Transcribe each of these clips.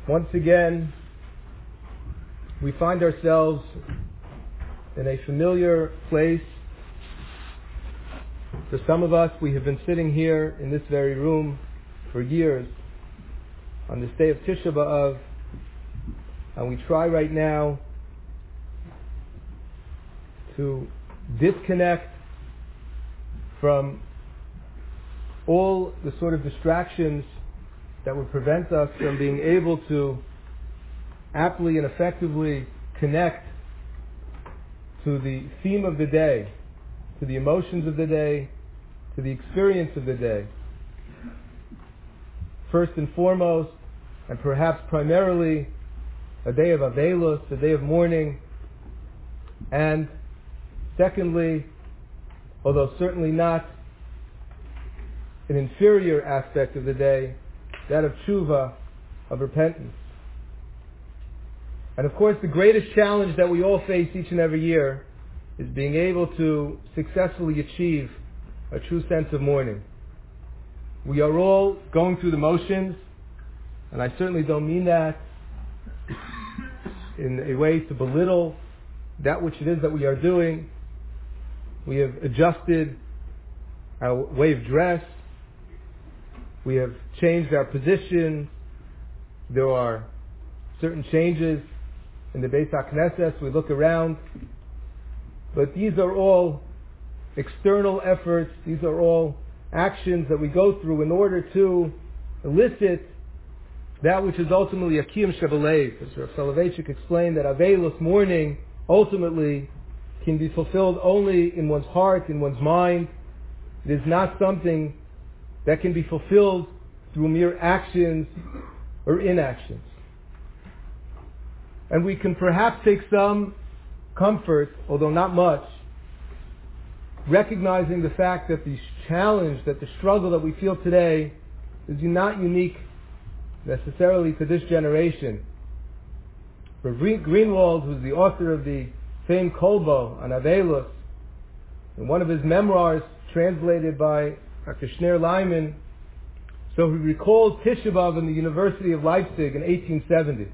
Once again, we find ourselves in a familiar place. For some of us, we have been sitting here in this very room for years on this day of Tisha B'Av, and we try right now to disconnect from all the sort of distractions that would prevent us from being able to aptly and effectively connect to the theme of the day, to the emotions of the day, to the experience of the day. First and foremost, and perhaps primarily, a day of Avelos, a day of mourning, and secondly, although certainly not an inferior aspect of the day, that of tshuva, of repentance. And of course, the greatest challenge that we all face each and every year is being able to successfully achieve a true sense of mourning. We are all going through the motions, and I certainly don't mean that in a way to belittle that which it is that we are doing. We have adjusted our way of dress. We have changed our position. There are certain changes in the Beis HaKnesses. We look around. But these are all external efforts. These are all actions that we go through in order to elicit that which is ultimately a Kiyum Shebelev. As Rav Soloveitchik explained, that Avelos, mourning, ultimately can be fulfilled only in one's heart, in one's mind. It is not something that can be fulfilled through mere actions or inactions. And we can perhaps take some comfort, although not much, recognizing the fact that the challenge, that the struggle that we feel today is not unique necessarily to this generation. Rav Greenwald, who's the author of the famed Kolbo on Avelos, in one of his memoirs translated by Dr. Schneur Lyman, so he recalled Tisha B'Av in the University of Leipzig in 1870.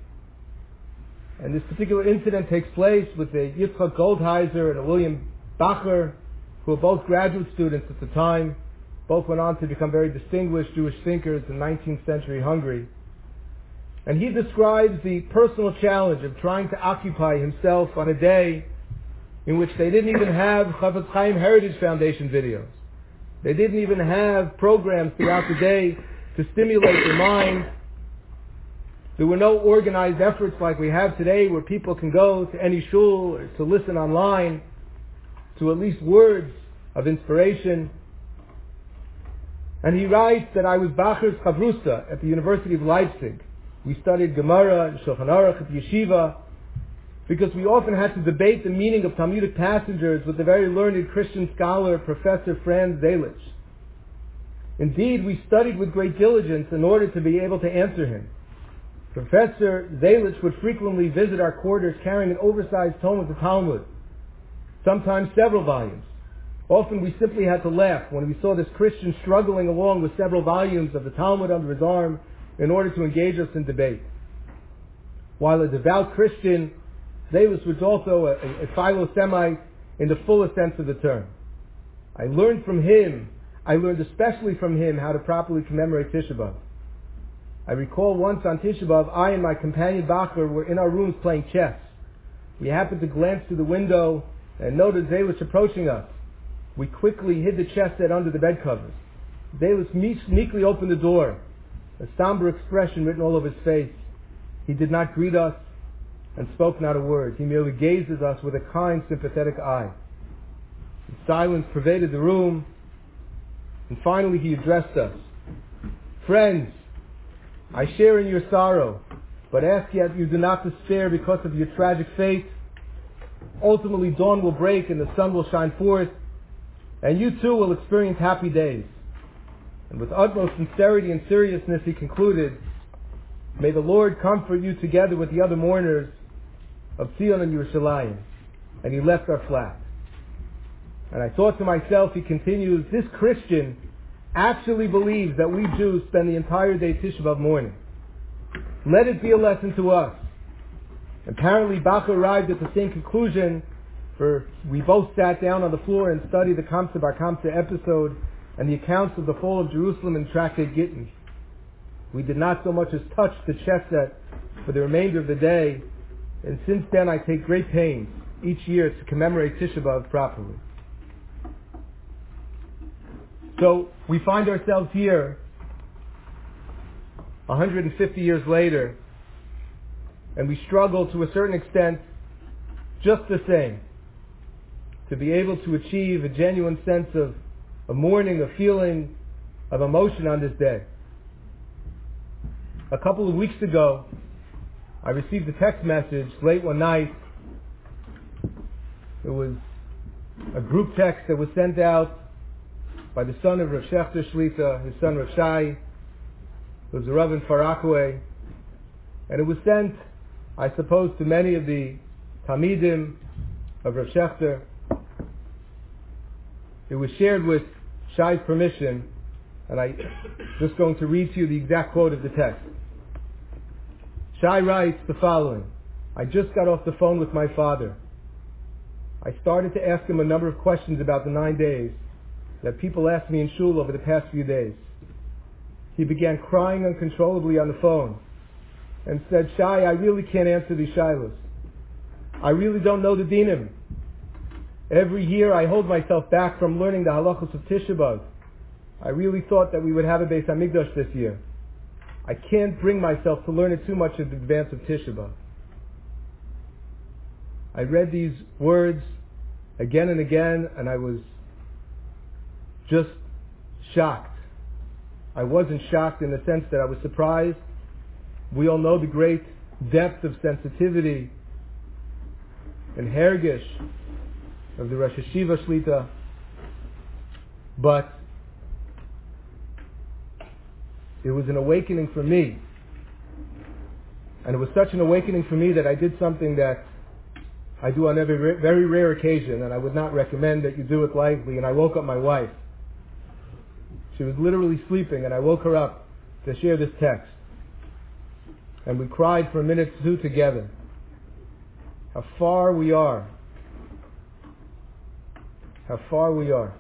And this particular incident takes place with a Yitzchak Goldheiser and a William Bacher, who were both graduate students at the time. Both went on to become very distinguished Jewish thinkers in 19th century Hungary. And he describes the personal challenge of trying to occupy himself on a day in which they didn't even have Chafetz Chaim Heritage Foundation videos. They didn't even have programs throughout the day to stimulate their mind. There were no organized efforts like we have today where people can go to any shul or to listen online to at least words of inspiration. And he writes that I was Bacher's Chavrusa at the University of Leipzig. We studied Gemara and Shulchan Aruch at Yeshiva because we often had to debate the meaning of Talmudic passages with the very learned Christian scholar, Professor Franz Zelisch. Indeed, we studied with great diligence in order to be able to answer him. Professor Zelisch would frequently visit our quarters carrying an oversized tome of the Talmud, sometimes several volumes. Often we simply had to laugh when we saw this Christian struggling along with several volumes of the Talmud under his arm in order to engage us in debate. While a devout Christian, Zelisch was also a philo-Semite in the fullest sense of the term. I learned especially from him how to properly commemorate Tisha B'Av. I recall once on Tisha B'Av, I and my companion Bacher were in our rooms playing chess. We happened to glance through the window and noted Zelisch approaching us. We quickly hid the chess set under the bed covers. Zelisch meekly opened the door, a somber expression written all over his face. He did not greet us and spoke not a word. He merely gazed at us with a kind, sympathetic eye. Silence pervaded the room, and finally he addressed us. Friends, I share in your sorrow, but ask yet you do not despair because of your tragic fate. Ultimately dawn will break and the sun will shine forth, and you too will experience happy days. And with utmost sincerity and seriousness he concluded, may the Lord comfort you together with the other mourners of Zion and Yerushalayim. And he left our flat. And I thought to myself, he continues, this Christian actually believes that we Jews spend the entire day Tisha B'Av mourning. Let it be a lesson to us. Apparently, Bach arrived at the same conclusion, for we both sat down on the floor and studied the Kamsa Bar Kamsa episode and the accounts of the fall of Jerusalem in Tractate Gittin. We did not so much as touch the chess set for the remainder of the day, and since then I take great pains each year to commemorate Tisha B'Av properly. So we find ourselves here 150 years later, and we struggle to a certain extent just the same to be able to achieve a genuine sense of mourning, a feeling of emotion on this day. A couple of weeks ago, I received a text message late one night. It was a group text that was sent out by the son of Rav Shechter Shlita, his son Rav Shai, who was a Rav in Far Rockaway, and it was sent, I suppose, to many of the Talmidim of Rav Shechter. It was shared with Shai's permission, and I'm just going to read to you the exact quote of the text. Shai writes the following: I just got off the phone with my father. I started to ask him a number of questions about the 9 days that people asked me in shul over the past few days. He began crying uncontrollably on the phone and said, Shai, I really can't answer these shilas. I really don't know the dinim. Every year I hold myself back from learning the halachos of Tisha B'Av. I really thought that we would have a Beis HaMikdash this year. I can't bring myself to learn it too much in advance of Tisha B'Av. I read these words again and again, and I was just shocked. I wasn't shocked in the sense that I was surprised. We all know the great depth of sensitivity and hergish of the Rosh Hashiva Shlita, but it was an awakening for me. And it was such an awakening for me that I did something that I do on every very rare occasion, and I would not recommend that you do it lightly. And I woke up my wife. She was literally sleeping, and I woke her up to share this text. And we cried for a minute or two together. How far we are. How far we are.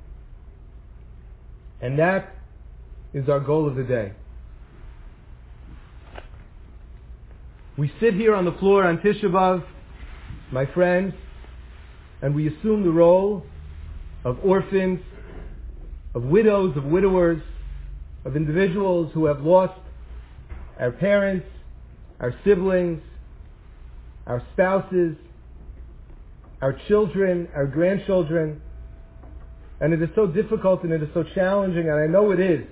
And that is our goal of the day. We sit here on the floor on Tisha B'Av, my friends, and we assume the role of orphans, of widows, of widowers, of individuals who have lost our parents, our siblings, our spouses, our children, our grandchildren. And it is so difficult and it is so challenging, and I know it is.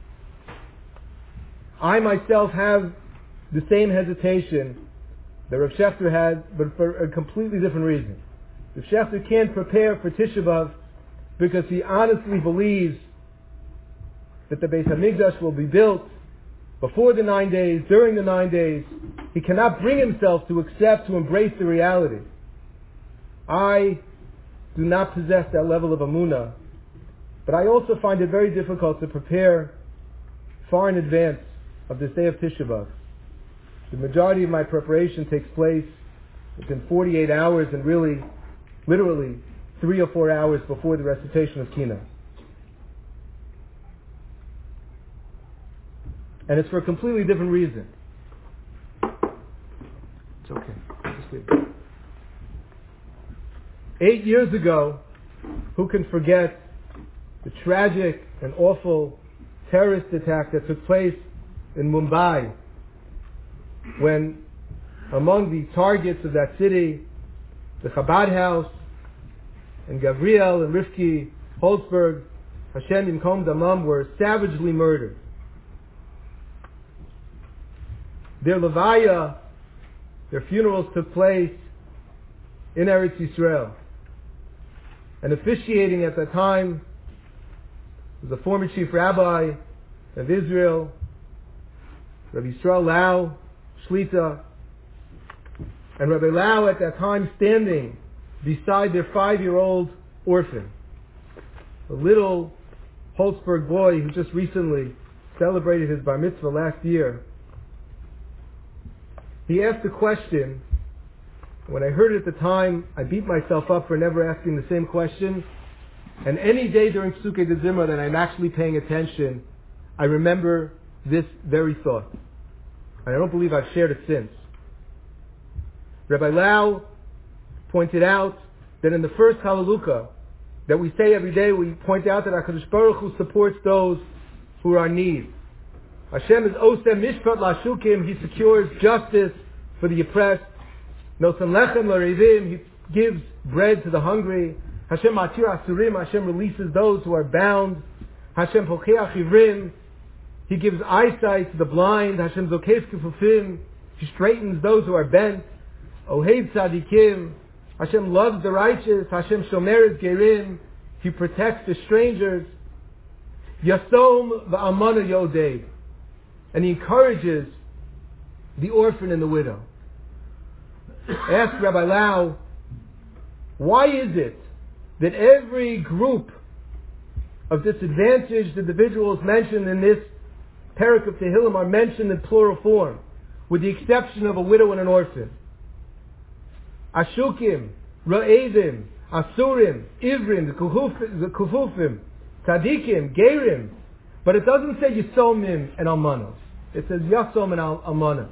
I myself have the same hesitation that Rav Shechter had, but for a completely different reason. Rav Shechter can't prepare for Tisha B'Av because he honestly believes that the Beis HaMikdash will be built before the 9 days, during the 9 days. He cannot bring himself to accept, to embrace the reality. I do not possess that level of emunah, but I also find it very difficult to prepare far in advance of this day of Tisha B'Av. The majority of my preparation takes place within 48 hours and really, literally, 3 or 4 hours before the recitation of Kina. And it's for a completely different reason. It's okay. Just leave it. 8 years ago, who can forget the tragic and awful terrorist attack that took place in Mumbai, when among the targets of that city, the Chabad House, and Gabriel and Rivki Holzberg, Hashem Yimkom Damam, were savagely murdered. Their levaya, their funerals took place in Eretz Yisrael. And officiating at that time was the former chief rabbi of Israel, Rabbi Yisrael Lau Shlita, and Rabbi Lau at that time standing beside their 5-year-old orphan, a little Holzberg boy who just recently celebrated his bar mitzvah last year. He asked a question. When I heard it at the time, I beat myself up for never asking the same question. And any day during Psukei de Zimra that I'm actually paying attention, I remember this very thought. And I don't believe I've shared it since. Rabbi Lau pointed out that in the first Hallelujah that we say every day, we point out that HaKadosh Baruch Hu supports those who are in need. Hashem is Osem Mishpat Lashukim, He secures justice for the oppressed. Nosan Lechem L'Revim, He gives bread to the hungry. Hashem Matir Asurim, Hashem releases those who are bound. Hashem Pokeach Ivrim, He gives eyesight to the blind. Hashem Zokef Kifufim, He straightens those who are bent. Ohev Tzadikim, Hashem loves the righteous. Hashem Shomer Gerim, He protects the strangers. Yasom V'Amana Yodei, and He encourages the orphan and the widow. Ask Rabbi Lau, why is it that every group of disadvantaged individuals mentioned in this Perek of Tehillim are mentioned in plural form, with the exception of a widow and an orphan? Ashukim, Ra'edim, Asurim, Ivrim, the Kufufim, Tzadikim, Gerim. But it doesn't say Yisomim and Almanos. It says Yasom and Almana.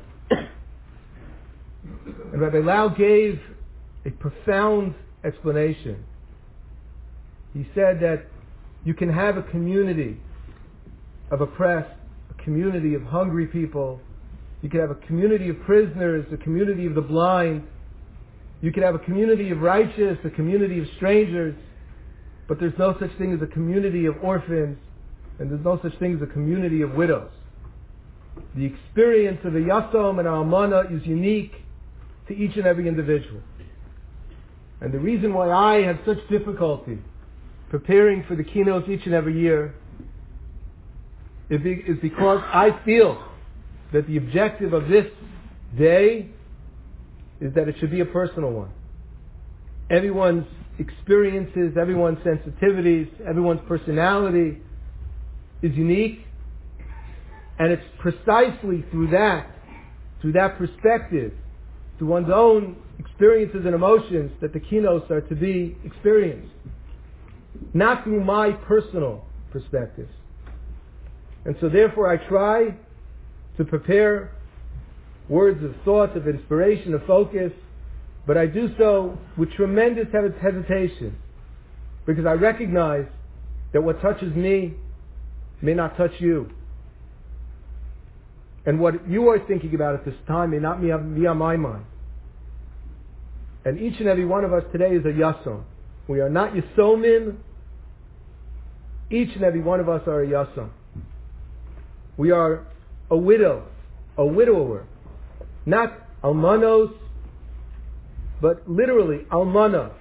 And Rabbi Lau gave a profound explanation. He said that you can have a community of oppressed, a community of hungry people. You can have a community of prisoners, a community of the blind. You can have a community of righteous, a community of strangers. But there's no such thing as a community of orphans, and there's no such thing as a community of widows. The experience of a Yasom and a Almana is unique to each and every individual. And the reason why I have such difficulty preparing for the keynotes each and every year is because I feel that the objective of this day is that it should be a personal one. Everyone's experiences, everyone's sensitivities, everyone's personality is unique. And it's precisely through that perspective, through one's own experiences and emotions, that the keynotes are to be experienced. Not through my personal perspectives. And so therefore I try to prepare words of thought, of inspiration, of focus, but I do so with tremendous hesitation, because I recognize that what touches me may not touch you. And what you are thinking about at this time may not be on my mind. And each and every one of us today is a Yasom. We are not Yasomim. Each and every one of us are a Yasom. We are a widow, a widower. Not Almanos, but literally Almana.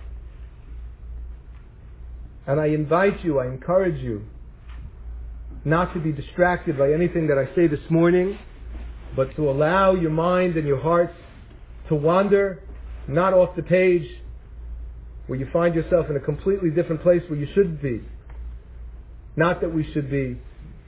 And I invite you, I encourage you, not to be distracted by anything that I say this morning, but to allow your mind and your heart to wander, not off the page, where you find yourself in a completely different place where you should be. Not that we should be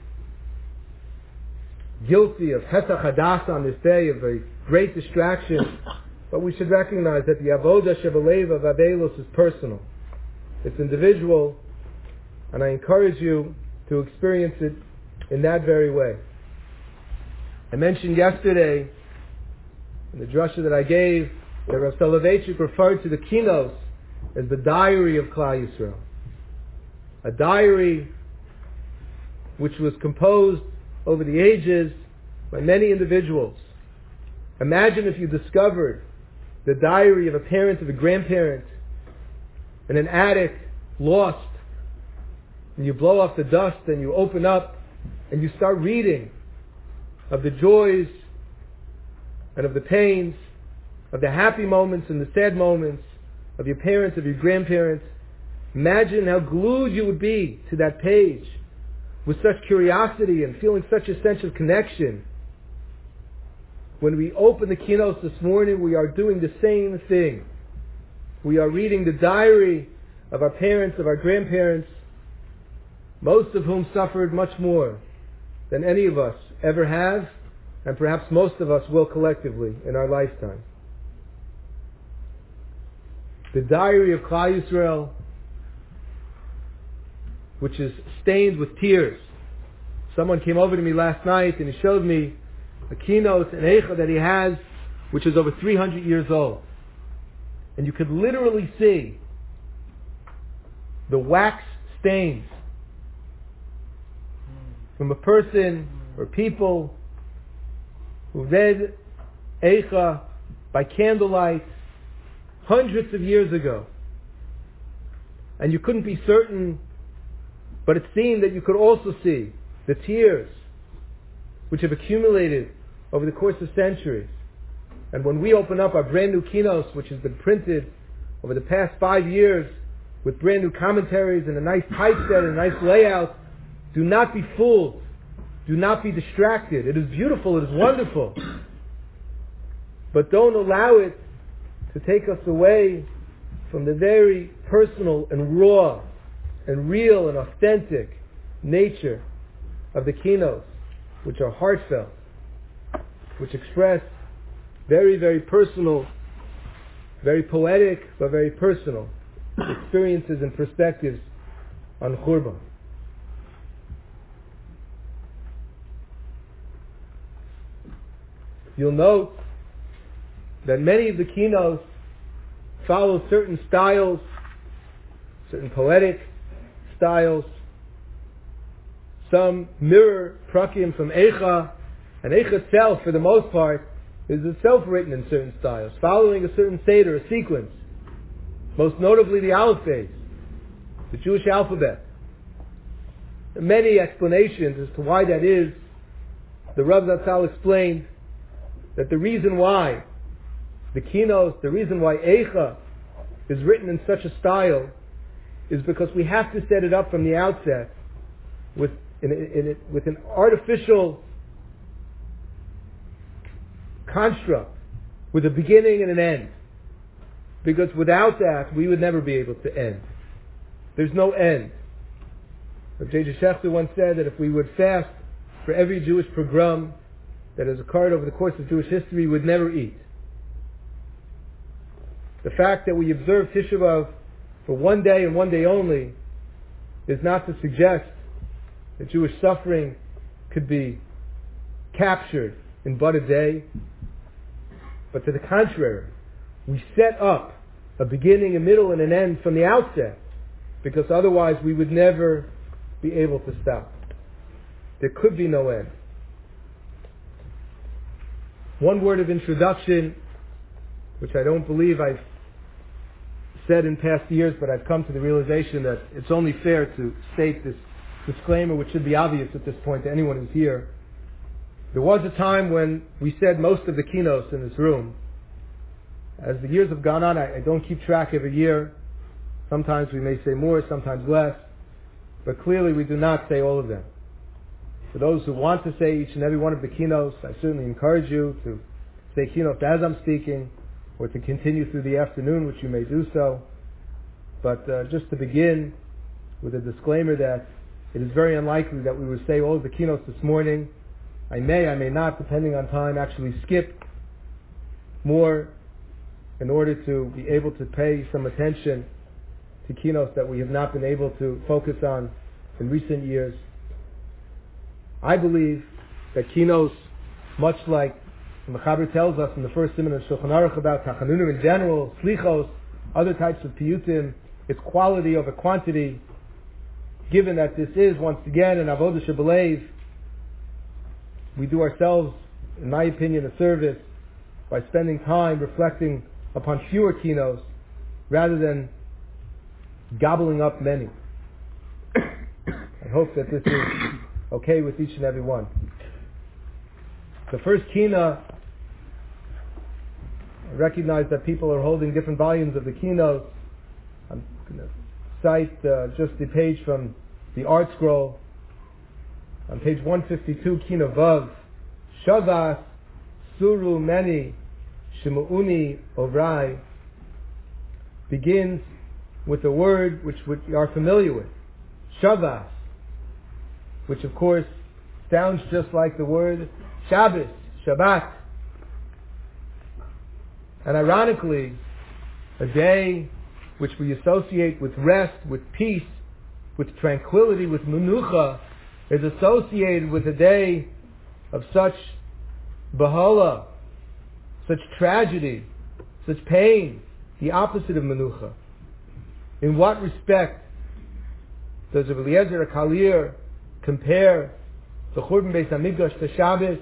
guilty of Hesach Hadas on this day, of a great distraction, but we should recognize that the Avodah Shebelev of Avelos is personal. It's individual, and I encourage you to experience it in that very way. I mentioned yesterday, in the drasha that I gave, that Rav Soloveitchik referred to the keynotes as the diary of Klal Yisrael. A diary which was composed over the ages by many individuals. Imagine if you discovered the diary of a parent, of a grandparent, in an attic, lost, and you blow off the dust and you open up and you start reading of the joys and of the pains, of the happy moments and the sad moments of your parents, of your grandparents. Imagine how glued you would be to that page with such curiosity and feeling such a sense of connection. When we open the keynotes this morning, we are doing the same thing. We are reading the diary of our parents, of our grandparents, most of whom suffered much more than any of us ever have and perhaps most of us will collectively in our lifetime. The diary of Klal Yisrael, which is stained with tears. Someone came over to me last night and he showed me a keynote, an eicha that he has, which is over 300 years old. And you could literally see the wax stains from a person or people who read eicha by candlelight hundreds of years ago. And you couldn't be certain, but it seemed that you could also see the tears which have accumulated over the course of centuries. And when we open up our brand new Kinos, which has been printed over the past 5 years with brand new commentaries and a nice typeset and a nice layout, do not be fooled. Do not be distracted. It is beautiful. It is wonderful. But don't allow it to take us away from the very personal and raw and real and authentic nature of the Kinos, which are heartfelt, which express very, very personal, very poetic, but very personal experiences and perspectives on Churban. You'll note that many of the Kinos follow certain styles, certain poetic styles. Some mirror prakim from Eicha, and Eicha itself, for the most part, is itself written in certain styles, following a certain seder, a sequence. Most notably the Aleph Beis, the Jewish alphabet. There are many explanations as to why that is. The Rav Zatzal explained that the reason why the Kinos, the reason why Eicha is written in such a style is because we have to set it up from the outset with an artificial construct, with a beginning and an end. Because without that, we would never be able to end. There's no end. Rav J.J. Schechter once said that if we would fast for every Jewish pogrom that has occurred over the course of Jewish history, we would never eat. The fact that we observe Tisha B'Av for one day and one day only is not to suggest that Jewish suffering could be captured in but a day, but to the contrary, we set up a beginning, a middle, and an end from the outset, because otherwise we would never be able to stop. There could be no end. One word of introduction, which I don't believe I've said in past years, but I've come to the realization that it's only fair to state this disclaimer, which should be obvious at this point to anyone who's here. There was a time when we said most of the Kinos in this room. As the years have gone on, I don't keep track every year. Sometimes we may say more, sometimes less. But clearly we do not say all of them. For those who want to say each and every one of the Kinos, I certainly encourage you to say Kinos as I'm speaking, or to continue through the afternoon, which you may do so. But just to begin with a disclaimer that it is very unlikely that we would say all of the Kinos this morning. I may not, depending on time, actually skip more in order to be able to pay some attention to Kinos that we have not been able to focus on in recent years. I believe that Kinos, much like the Mechaber tells us in the first Siman of Shulchan Aruch about Tachanunim in general, Slichos, other types of Piyutim, its quality over quantity, given that this is, once again, an Avodah Shebelev, we do ourselves, in my opinion, a service by spending time reflecting upon fewer Kinos rather than gobbling up many. I hope that this is okay with each and every one. The first Kina, I recognize that people are holding different volumes of the Kinos. I'm going to cite just the page from the Art Scroll. On page 152, Kina Vav, Shavas Suru Meni Shemu'uni Ovrai, begins with a word which we are familiar with, Shavas, which of course sounds just like the word Shabbos, Shabbat. And ironically, a day which we associate with rest, with peace, with tranquility, with menucha, is associated with a day of such bahala, such tragedy, such pain, the opposite of menucha. In what respect does Rabbi Eliezer HaKalir compare the Churban Beis HaMikdash to Shabbos?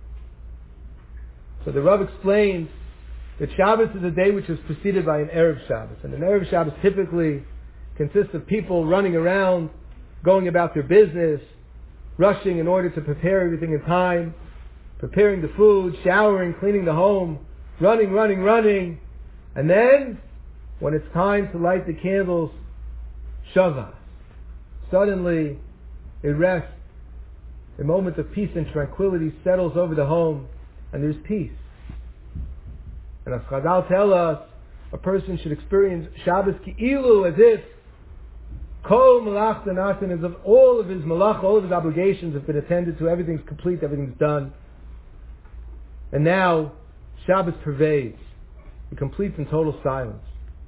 So the Rav explains that Shabbos is a day which is preceded by an Erev Shabbos. And an Erev Shabbos typically consists of people running around, going about their business, rushing in order to prepare everything in time, preparing the food, showering, cleaning the home, running. And then, when it's time to light the candles, Shavah. Suddenly, it rests. A moment of peace and tranquility settles over the home, and there's peace. And as Chazal tell us, a person should experience Shabbos ki'ilu as if kol malach natan, as if all of his malach, all of his obligations have been attended to, everything's complete, everything's done. And now, Shabbos pervades. It completes in total silence.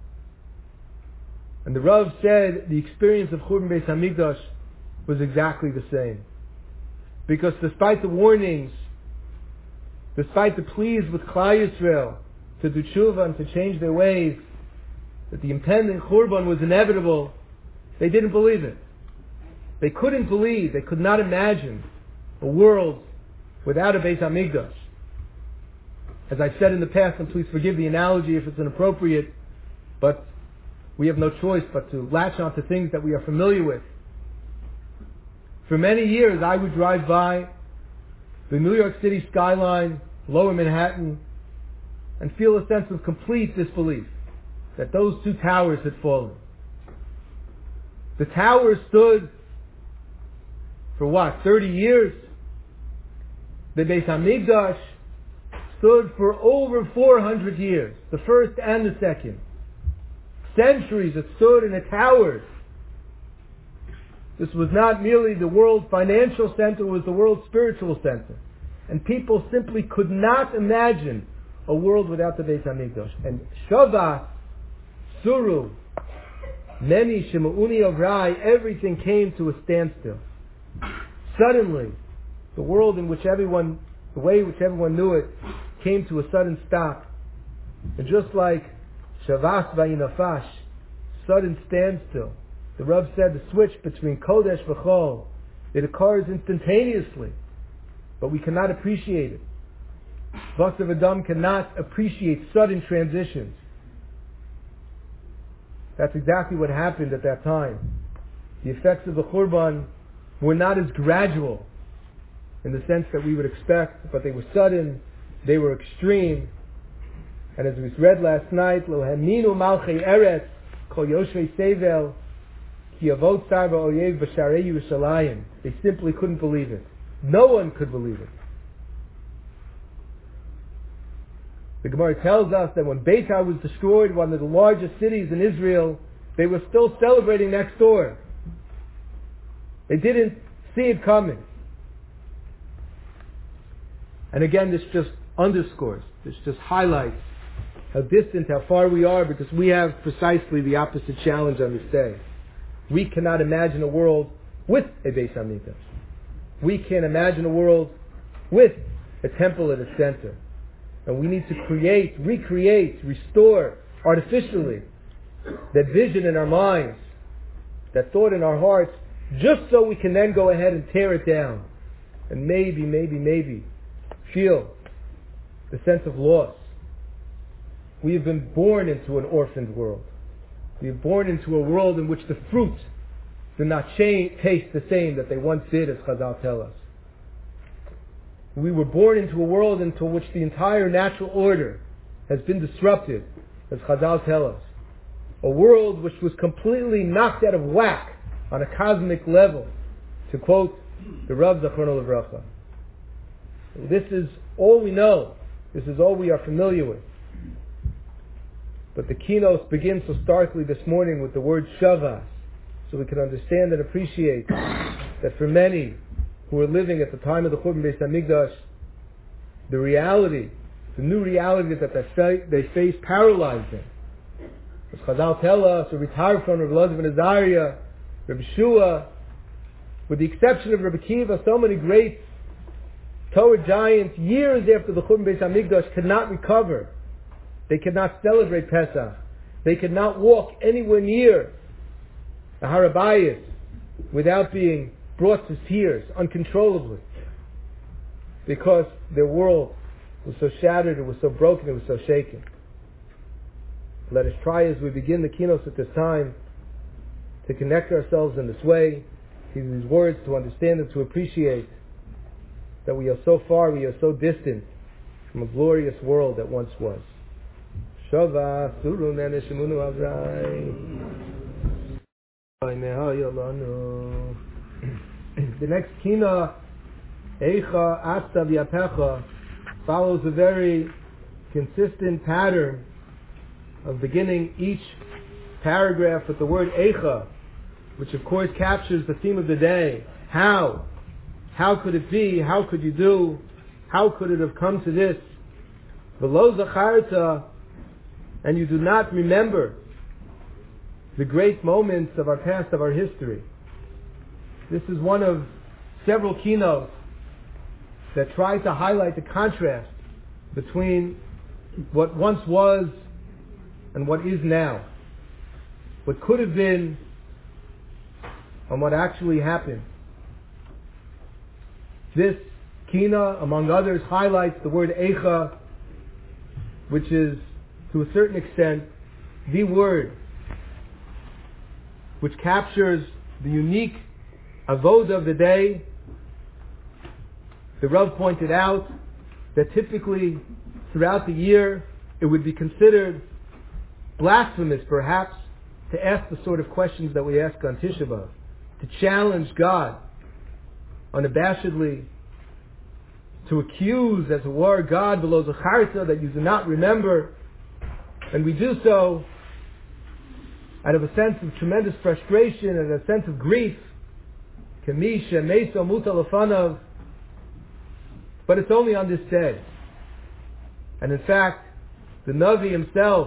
And the Rav said the experience of Churban Beis HaMikdash was exactly the same. Because despite the warnings, despite the pleas with Klal Yisrael to do tshuva and to change their ways, that the impending Churban was inevitable, they didn't believe it. They couldn't believe, they could not imagine a world without a Beis HaMikdash. As I've said in the past, and please forgive the analogy if it's inappropriate, but we have no choice but to latch on to things that we are familiar with. For many years, I would drive by the New York City skyline, Lower Manhattan, and feel a sense of complete disbelief that those two towers had fallen. The towers stood for what, 30 years? The Beis HaMikdash stood for over 400 years, the first and the second. Centuries it stood in a tower. This was not merely the world financial center, it was the world spiritual center. And people simply could not imagine a world without the Beis HaMikdash. And Shavah, Suru, Meni, Shema'uni Avrai, everything came to a standstill. Suddenly, the world in which everyone, the way in which everyone knew it, came to a sudden stop. And just like Shavas Vayinafash, sudden standstill, the Rav said the switch between Kodesh V'chol, it occurs instantaneously, but we cannot appreciate it. Basav Adam cannot appreciate sudden transitions. That's exactly what happened at that time. The effects of the Churban were not as gradual in the sense that we would expect, but they were sudden, they were extreme. And as we read last night, Lo haminu malchei eretz kol yoshvei sevel ki avot sar va'oyev b'sharei Yerushalayim. They simply couldn't believe it. No one could believe it. The Gemara tells us that when Beitar was destroyed, one of the largest cities in Israel, they were still celebrating next door. They didn't see it coming. And again, this just underscores, this just highlights how distant, how far we are, because we have precisely the opposite challenge on this day. We cannot imagine a world with a Beis HaMikdash. We can't imagine a world with a temple at its center. And we need to create, recreate, restore artificially that vision in our minds, that thought in our hearts, just so we can then go ahead and tear it down. And maybe feel the sense of loss. We have been born into an orphaned world. We are born into a world in which the fruits do not taste the same that they once did, as Chazal tell us. We were born into a world into which the entire natural order has been disrupted, as Chazal tell us. A world which was completely knocked out of whack on a cosmic level, to quote the Rav Zachrono Livracha. This is all we know. This is all we are familiar with. But the keynote begins so starkly this morning with the word Shavas, so we can understand and appreciate that for many who were living at the time of the Churban Beis HaMikdash, the reality, the new reality that they face paralyzed them. As Chazal tell us, or retired from Rabbi Elazar ben Azariah, Rabbi Shua, with the exception of Rabbi Kiva, so many great Torah giants, years after the Churban Beis Hamikdash, could not recover. They could not celebrate Pesach. They could not walk anywhere near the Har HaBayis without being brought to tears uncontrollably, because their world was so shattered, it was so broken, it was so shaken. Let us try, as we begin the keynotes at this time, to connect ourselves in this way, to these words, to understand and to appreciate that we are so far, we are so distant from a glorious world that once was. Shava Surun Aneshimunu Avrai. The next kina, Eicha Asta V'Yapecha, follows a very consistent pattern of beginning each paragraph with the word Eicha, which of course captures the theme of the day. How? How could it be? How could you do? How could it have come to this? V'lo zacharta, and you do not remember the great moments of our past, of our history. This is one of several keynotes that try to highlight the contrast between what once was and what is now. What could have been and what actually happened. This kina, among others, highlights the word Eicha, which is, to a certain extent, the word which captures the unique avoda of the day. The Rav pointed out that typically throughout the year it would be considered blasphemous, perhaps, to ask the sort of questions that we ask on Tisha B'Av, to challenge God unabashedly, to accuse, as it were, God below Zacharta, that you do not remember. And we do so out of a sense of tremendous frustration and a sense of grief. Kamisha Meso Mutalafanav. But it's only on this day. And in fact, the Navi himself,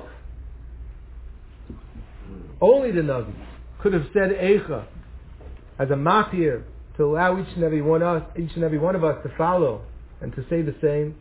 only the Navi, could have said Eicha as a matir to allow each and every one of us to follow and to say the same.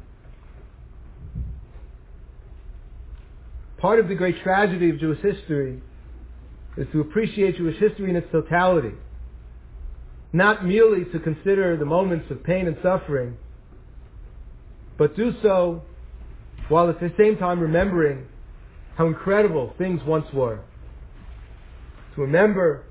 Part of the great tragedy of Jewish history is to appreciate Jewish history in its totality, not merely to consider the moments of pain and suffering, but do so while at the same time remembering how incredible things once were. To remember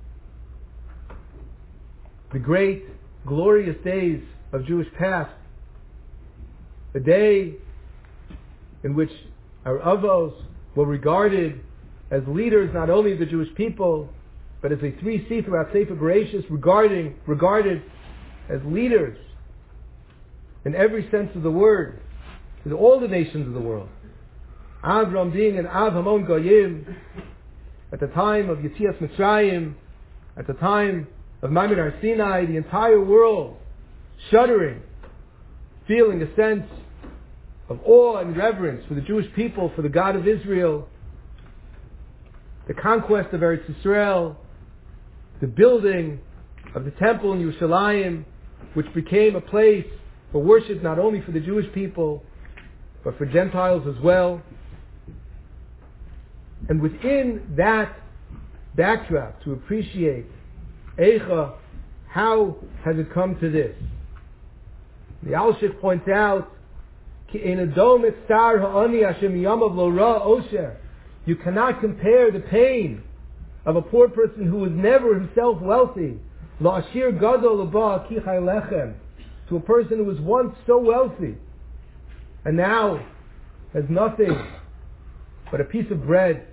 the great, glorious days of Jewish past, the day in which our avos were regarded as leaders not only of the Jewish people, but as they see throughout Sefer Bereshis, regarded as leaders in every sense of the word, in all the nations of the world. Avram being an Av Hamon Goyim, at the time of Yetzias Mitzrayim, at the time of Maimon Har Sinai, the entire world shuddering, feeling a sense of awe and reverence for the Jewish people, for the God of Israel, the conquest of Eretz Yisrael, the building of the temple in Yerushalayim, which became a place for worship not only for the Jewish people, but for Gentiles as well. And within that backdrop, to appreciate Eicha, how has it come to this? The Alshich points out, you cannot compare the pain of a poor person who was never himself wealthy to a person who was once so wealthy and now has nothing but a piece of bread.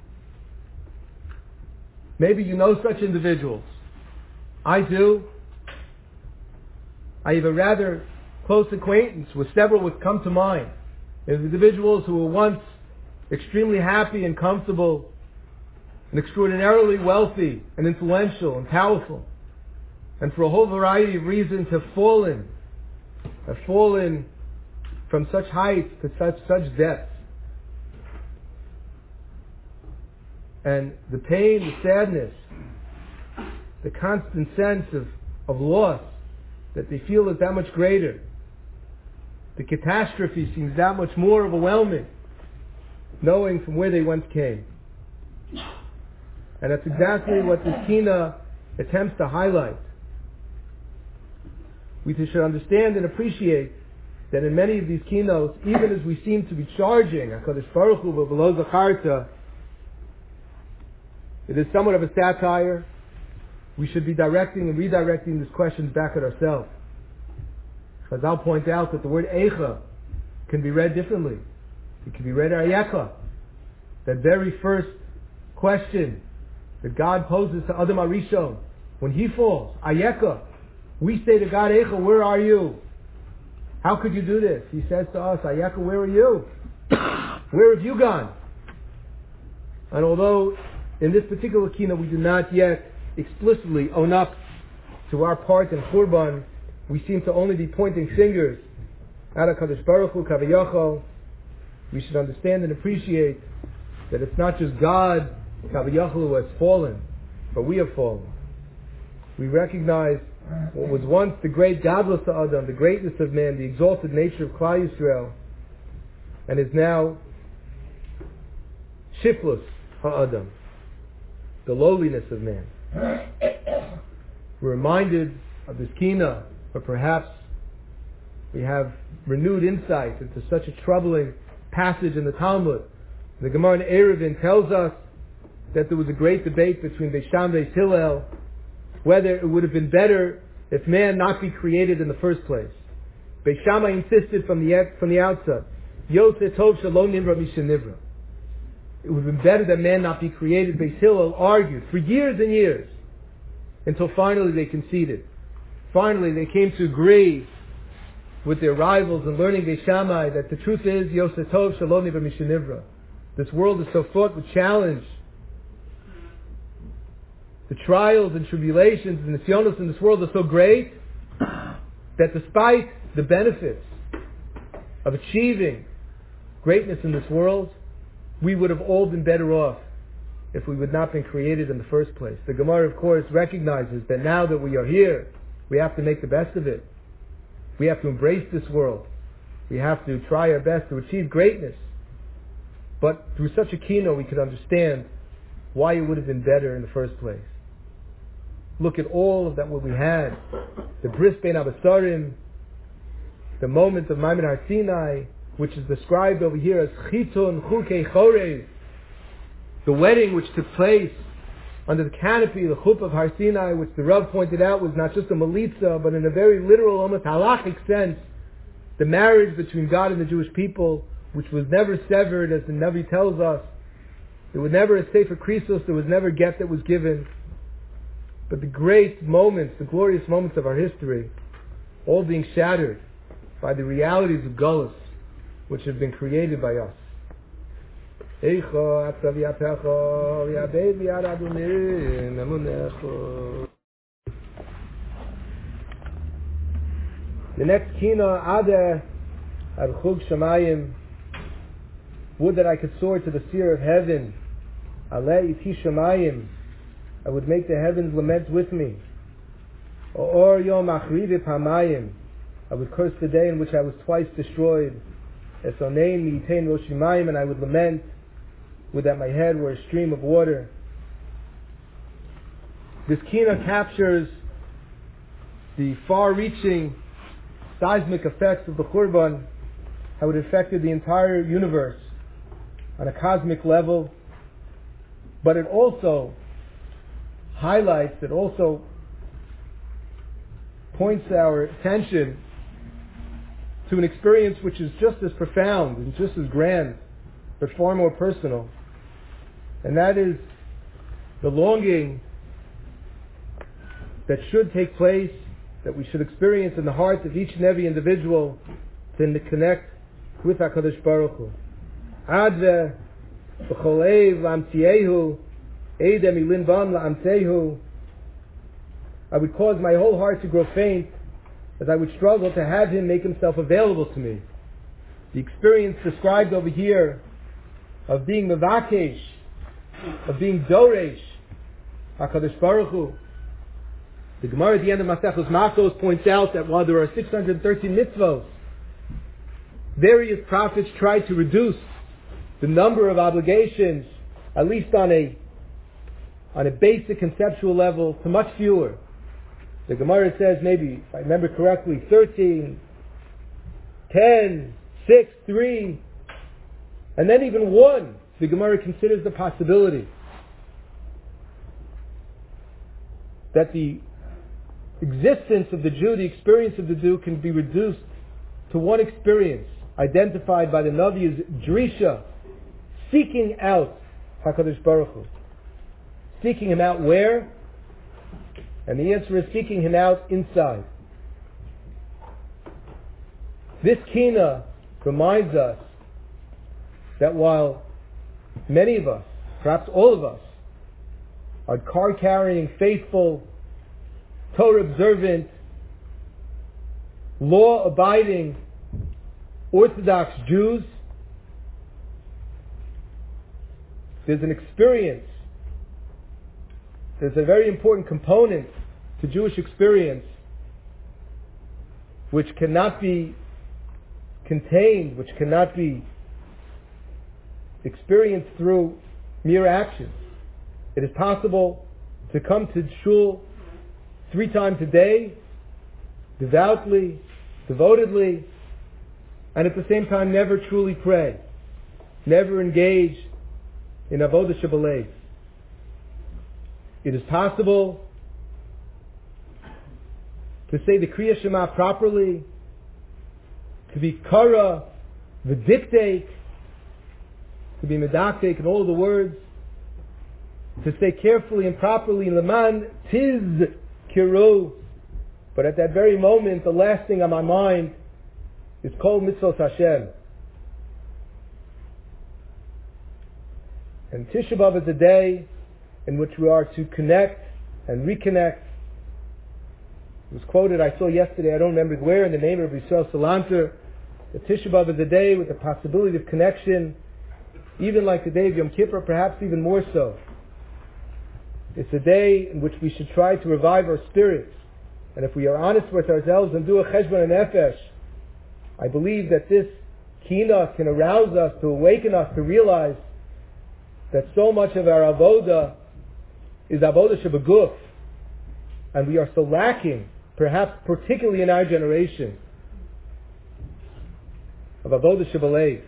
Maybe you know such individuals. I do. I have a rather close acquaintance with several which come to mind. There's individuals who were once extremely happy and comfortable and extraordinarily wealthy and influential and powerful, and for a whole variety of reasons have fallen from such heights to such depths. And the pain, the sadness, the constant sense of loss that they feel is that much greater. The catastrophe seems that much more overwhelming, knowing from where they once came. And that's exactly what this kina attempts to highlight. We should understand and appreciate that in many of these kinos, even as we seem to be charging HaKadosh Baruch Hu below Zacharta, it is somewhat of a satire. We should be directing and redirecting these questions back at ourselves. Chazal point out that the word Eicha can be read differently. It can be read Ayecha. That very first question that God poses to Adam HaRishon when he falls, Ayecha. We say to God, Eicha, where are you? How could you do this? He says to us, Ayecha, where are you? Where have you gone? And although in this particular kina we do not yet explicitly own up to our part in Churban, we seem to only be pointing fingers at HaKadosh Baruch Hu, Kaviyachol. We should understand and appreciate that it's not just God, Kaviyachol, who has fallen, but we have fallen. We recognize what was once the great Gadlus Adam, the greatness of man, the exalted nature of Klal Yisrael, and is now Shiflus HaAdam, the lowliness of man. We're reminded of this kina, but perhaps we have renewed insight into such a troubling passage in the Talmud. The Gemara in Eruvin tells us that there was a great debate between Beis Shammai and Beis Hillel whether it would have been better if man not be created in the first place. Beis Shammai insisted from the outset, Yoseh Tov Shalom Nivra Misha Nivra. It would have been better that man not be created. Beis Hillel argued for years and years until finally they conceded. Finally they came to agree with their rivals in learning Beis Shammai that the truth is Yoseh Tov Shalom Nivra Misha Nivra. This world is so fraught with challenge. The trials and tribulations and the nisyonos in this world are so great that despite the benefits of achieving greatness in this world, we would have all been better off if we would not have been created in the first place. The Gemara, of course, recognizes that now that we are here, we have to make the best of it. We have to embrace this world. We have to try our best to achieve greatness. But through such a kino, we could understand why it would have been better in the first place. Look at all of that what we had. The Bris Bein Abasarim, the moment of Maimon Har Sinai, which is described over here as Chitun Chukei Chorev, the wedding which took place under the canopy, the Chup of Har Sinai, which the Rav pointed out was not just a Melitza, but in a very literal, almost halachic sense, the marriage between God and the Jewish people, which was never severed, as the Navi tells us. There was never a Sefer Krisos, there was never a get that was given. But the great moments, the glorious moments of our history, all being shattered by the realities of Gullus, which have been created by us. The next kina, Adeh Ad Chug Shamayim, would that I could soar to the sphere of heaven. Alei Iti Shamayim, I would make the heavens lament with me. Or Yom Achriv Hamayim, I would curse the day in which I was twice destroyed. Esonein Mi'itein Roshimayim, and I would lament would that my head were a stream of water. This kina captures the far-reaching seismic effects of the Churban, how it affected the entire universe on a cosmic level, but it also highlights, it also points our attention to an experience which is just as profound and just as grand, but far more personal. And that is the longing that should take place, that we should experience in the heart of each and every individual to connect with HaKadosh Baruch Hu. Adve b'chol eiv la'amtiehu, eidem ilin bam la'amtehu. I would cause my whole heart to grow faint as I would struggle to have him make himself available to me. The experience described over here of being Mevakesh, of being Doresh, HaKadosh Baruch Hu. The Gemara at the end of Masechus Makos points out that while there are 613 mitzvot, various prophets tried to reduce the number of obligations, at least on a basic conceptual level, to much fewer. The Gemara says maybe, if I remember correctly, 13, 10, 6, 3, and then even 1. The Gemara considers the possibility that the existence of the Jew, the experience of the Jew, can be reduced to one experience, identified by the Navi as Drisha, seeking out HaKadosh Baruch Hu. Seeking Him out where? And the answer is seeking Him out inside. This Kina reminds us that while many of us, perhaps all of us, are card-carrying, faithful, Torah-observant, law-abiding, Orthodox Jews, there's an experience, there's a very important component to Jewish experience which cannot be contained, which cannot be experienced through mere actions. It is possible to come to shul 3 times a day, devoutly, devotedly, and at the same time never truly pray, never engage in avodah shebelev. It is possible to say the Kriya Shema properly, to be kara, v'diktek, to be medaktek in all the words, to say carefully and properly, leman tiz kiru, but at that very moment, the last thing on my mind is kol mitzvot Hashem. And Tisha B'Av is a day in which we are to connect and reconnect. It was quoted, I saw yesterday, I don't remember where, in the name of Yisrael Salanter, that Tisha B'Av is a day with the possibility of connection, even like the day of Yom Kippur, perhaps even more so. It's a day in which we should try to revive our spirits. And if we are honest with ourselves and do a cheshbon nefesh, I believe that this kina can arouse us, to awaken us, to realize that so much of our avoda is avoda shebeguf, and we are so lacking, perhaps particularly in our generation, of avoda shebelev.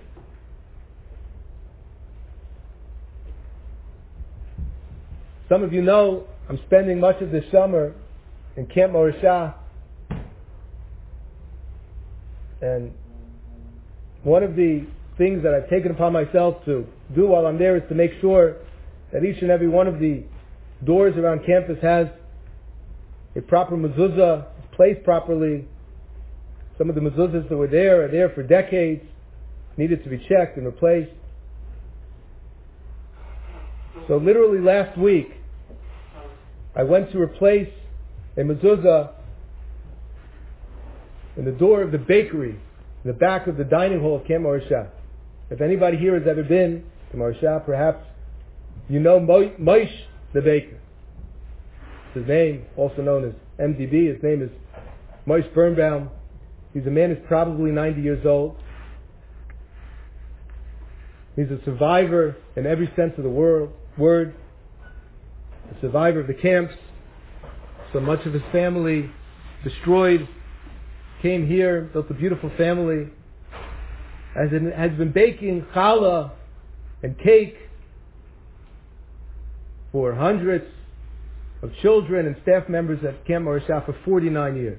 Some of you know I'm spending much of this summer in Camp Morisha, and one of the things that I've taken upon myself to do while I'm there is to make sure that each and every one of the doors around campus has a proper mezuzah, placed properly. Some of the mezuzahs that were there are there for decades, needed to be checked and replaced. So literally last week, I went to replace a mezuzah in the door of the bakery, in the back of the dining hall of Camp Morisha. If anybody here has ever been to Morisha, perhaps you know Moish the baker. His name, also known as MDB, his name is Moish Birnbaum. He's a man who's probably 90 years old. He's a survivor in every sense of the word. A survivor of the camps. So much of his family destroyed. Came here, built a beautiful family. Has been baking challah and cake for hundreds of children and staff members at Camp Morisha for 49 years.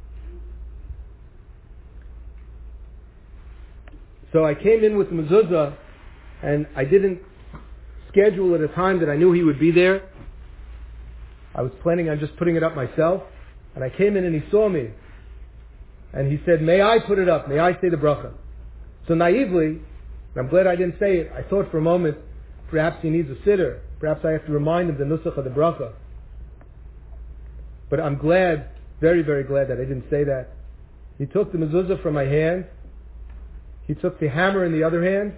So I came in with the mezuzah, and I didn't schedule at a time that I knew he would be there. I was planning on just putting it up myself, and I came in and he saw me, and he said, "May I put it up? May I say the bracha?" So naively, and I'm glad I didn't say it, I thought for a moment, perhaps he needs a sitter. Perhaps I have to remind him the nusach of the bracha. But I'm glad, very, very glad that I didn't say that. He took the mezuzah from my hand. He took the hammer in the other hand.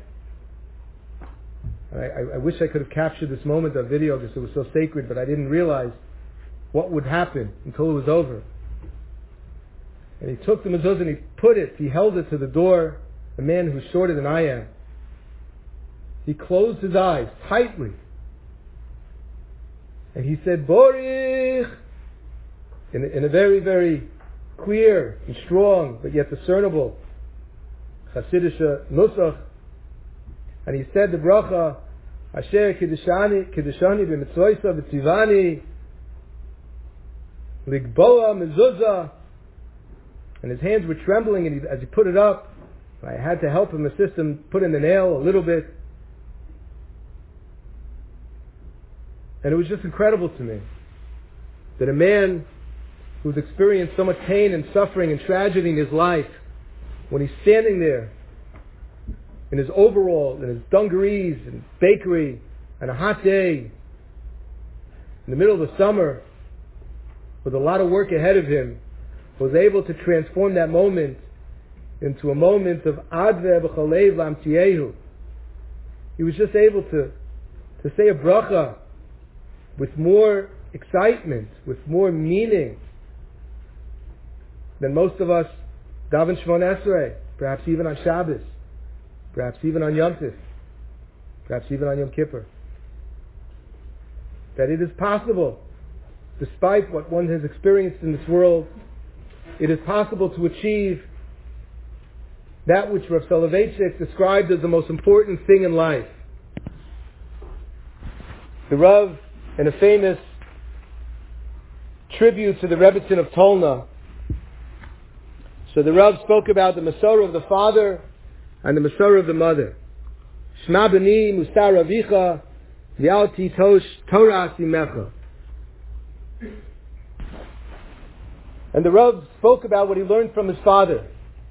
I wish I could have captured this moment of video because it was so sacred, but I didn't realize what would happen until it was over. And he took the mezuzah and he held it to the door, the man who's shorter than I am. He closed his eyes tightly. And he said, Borich, in a very, very clear and strong, but yet discernible Hasidic nusach. And he said the bracha, Asher Kiddushani b'mitzvoisa v'tzivani ligboa mezuzah. And his hands were trembling, and as he put it up, I had to help him, assist him, put in the nail a little bit. And it was just incredible to me that a man who's experienced so much pain and suffering and tragedy in his life, when he's standing there in his overalls and his dungarees and bakery on a hot day in the middle of the summer with a lot of work ahead of him, was able to transform that moment into a moment of adve b'chalev lamtiehu. He was just able to say a bracha with more excitement, with more meaning than most of us daven Shmona Esrei, perhaps even on Shabbos, perhaps even on Yom Tov, perhaps even on Yom Kippur. That it is possible, despite what one has experienced in this world, it is possible to achieve that which Rav Soloveitchik described as the most important thing in life. The Rav, in a famous tribute to the Rebbetzin of Tolna, so the Rav spoke about the Masorah of the father and the Masorah of the mother. Shma b'ni musar avicha v'alti Torah simecha. And the Rav spoke about what he learned from his father.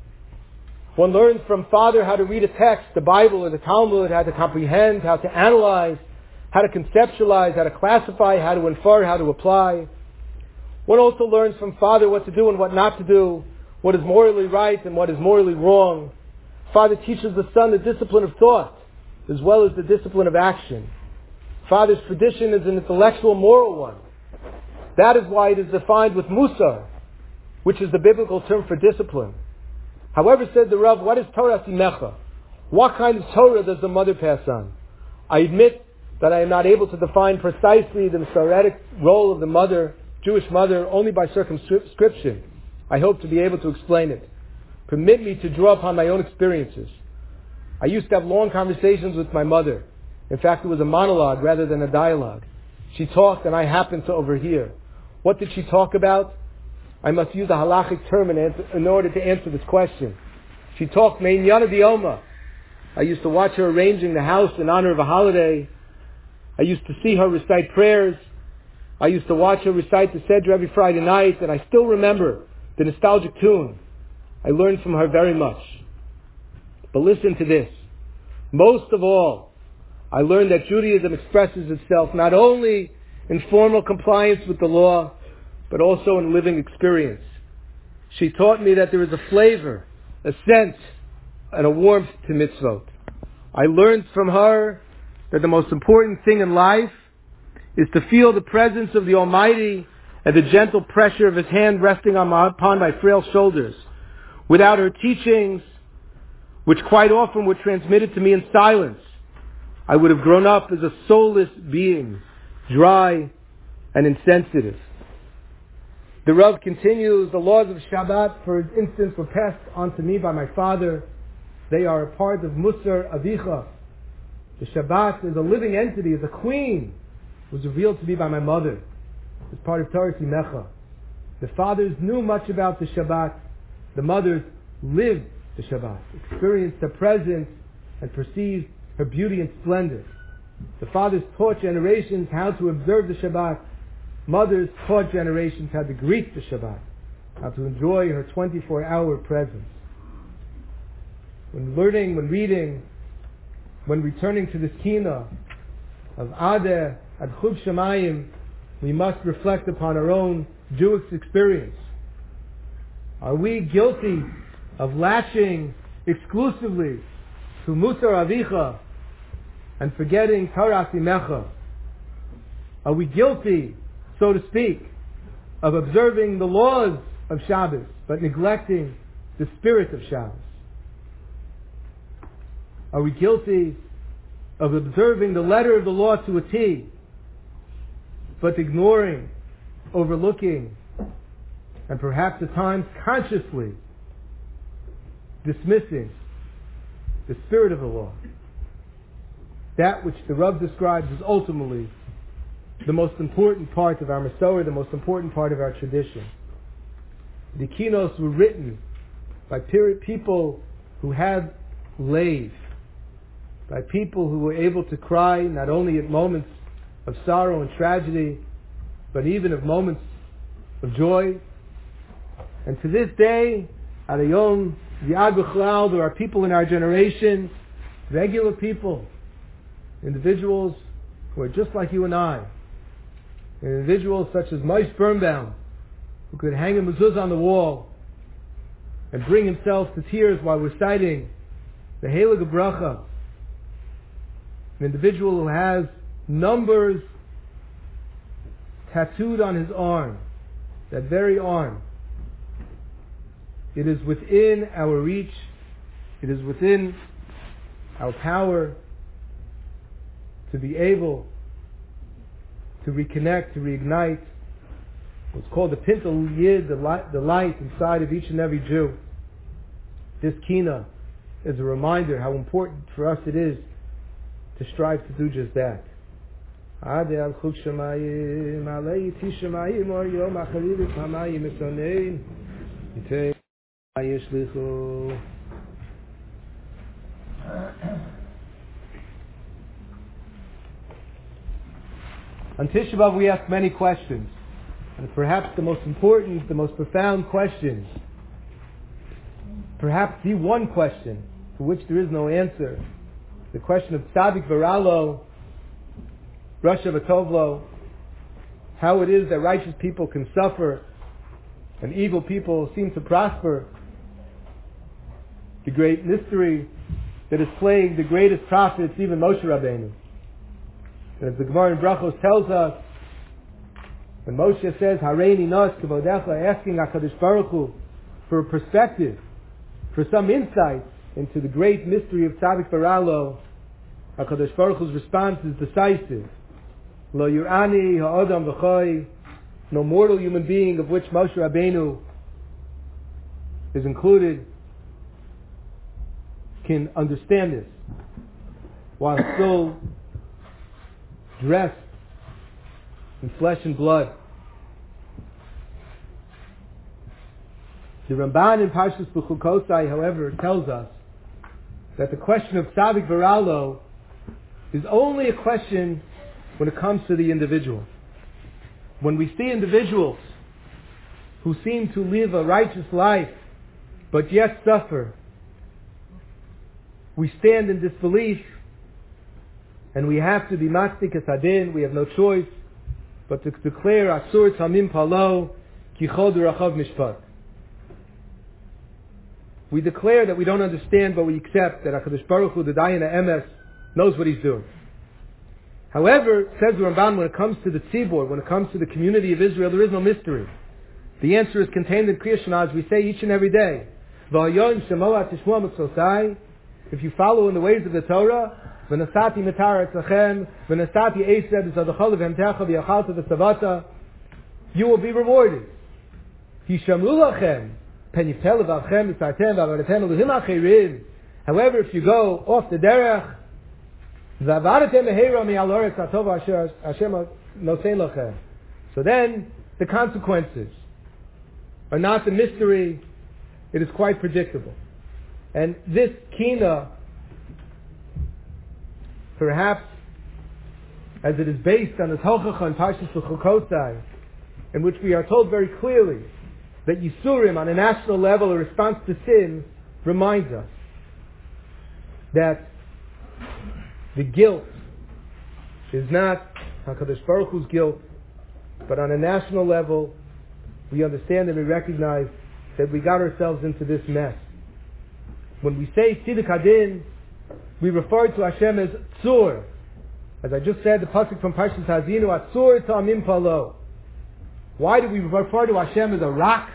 One learns from father how to read a text, the Bible or the Talmud, how to comprehend, how to analyze, how to conceptualize, how to classify, how to infer, how to apply. One also learns from father what to do and what not to do, what is morally right and what is morally wrong. Father teaches the son the discipline of thought as well as the discipline of action. Father's tradition is an intellectual, moral one. That is why it is defined with Musar, which is the biblical term for discipline. However, said the Rav, what is Torah Simecha? What kind of Torah does the mother pass on? I admit that I am not able to define precisely the Masoretic role of the mother, Jewish mother, only by circumscription. I hope to be able to explain it. Permit me to draw upon my own experiences. I used to have long conversations with my mother. In fact, it was a monologue rather than a dialogue. She talked and I happened to overhear. What did she talk about? I must use a halachic term in order to answer this question. She talked Me'inyan Dioma. I used to watch her arranging the house in honor of a holiday. I used to see her recite prayers. I used to watch her recite the Seder every Friday night, and I still remember the nostalgic tune. I learned from her very much. But listen to this. Most of all, I learned that Judaism expresses itself not only in formal compliance with the law, but also in living experience. She taught me that there is a flavor, a scent, and a warmth to mitzvot. I learned from her that the most important thing in life is to feel the presence of the Almighty and the gentle pressure of His hand resting upon my frail shoulders. Without her teachings, which quite often were transmitted to me in silence, I would have grown up as a soulless being, dry and insensitive. The Rav continues, the laws of Shabbat, for instance, were passed on to me by my father. They are a part of Musar Avicha. The Shabbat is a living entity, is a queen. It was revealed to me by my mother. It's part of Torah Simecha. The fathers knew much about the Shabbat. The mothers lived the Shabbat, experienced her presence, and perceived her beauty and splendor. The fathers taught generations how to observe the Shabbat. Mothers taught generations how to greet the Shabbat, how to enjoy her 24-hour presence. When learning, when reading, when returning to this kina of Adeh ad Chub Shemayim, we must reflect upon our own Jewish experience. Are we guilty of latching exclusively to Musar Avicha and forgetting Taras Imecha? Are we guilty, so to speak, of observing the laws of Shabbos but neglecting the spirit of Shabbos? Are we guilty of observing the letter of the law to a T but ignoring, overlooking, and perhaps at times consciously dismissing the spirit of the law? That which the Rav describes as ultimately the most important part of our Masorah, the most important part of our tradition. The Kinos were written by people who had lave, by people who were able to cry not only at moments of sorrow and tragedy, but even of moments of joy. And to this day, Adayom, Yad B'chlal, there are people in our generation, regular people, individuals who are just like you and I, individuals such as Moshe Birnbaum, who could hang a mezuzah on the wall and bring himself to tears while reciting the Heilige Bracha. An individual who has numbers tattooed on his arm, that very arm. It is within our reach, it is within our power to be able to reconnect, to reignite what's called the Pintel Yid, the light inside of each and every Jew. This Kina is a reminder how important for us it is to strive to do just that. On Tisha B'Av we ask many questions, and perhaps the most important, the most profound questions, perhaps the one question for which there is no answer, the question of Tzadik V'Ralo, Rasha V'Tovlo, how it is that righteous people can suffer and evil people seem to prosper, the great mystery that has plagued the greatest prophets, even Moshe Rabbeinu. And as the Gemara in Brachos tells us, when Moshe says, Hareini nos kavodecha, asking HaKadosh Baruch Hu for a perspective, for some insight into the great mystery of Tzadik V'Ralo, HaKadosh Baruch Hu's response is decisive. Lo yurani ha'adam v'chai, no mortal human being of which Moshe Rabbeinu is included can understand this, while still dressed in flesh and blood. The Ramban in Parshas B'chukosai, however, tells us that the question of Tzadik V'Ralo is only a question when it comes to the individual. When we see individuals who seem to live a righteous life but yet suffer, we stand in disbelief and we have to be mastik es hadin. We have no choice but to declare Asur Tamim Palo Ki Chod Rachav Mishpat. We declare that we don't understand, but we accept that HaKadosh Baruch Hu, the Dayan HaEmes, knows what He's doing. However, says the Ramban, when it comes to the tzibur, when it comes to the community of Israel, there is no mystery. The answer is contained in Kriya Shema, as we say each and every day. If you follow in the ways of the Torah, you will be rewarded. However, if you go off the derech, so then the consequences are not the mystery, it is quite predictable. And this kina, perhaps as it is based on the Tochacha and Parshas B'chukosai, in which we are told very clearly that Yisurim on a national level, a response to sin, reminds us that the guilt is not HaKadosh Baruch Hu's guilt, but on a national level, we understand and we recognize that we got ourselves into this mess. When we say Tziduk Hadin, we refer to Hashem as Tzur. As I just said, the pasuk from Parshas Hazinu, Atzur Ta'amim Palo. Why do we refer to Hashem as a rock?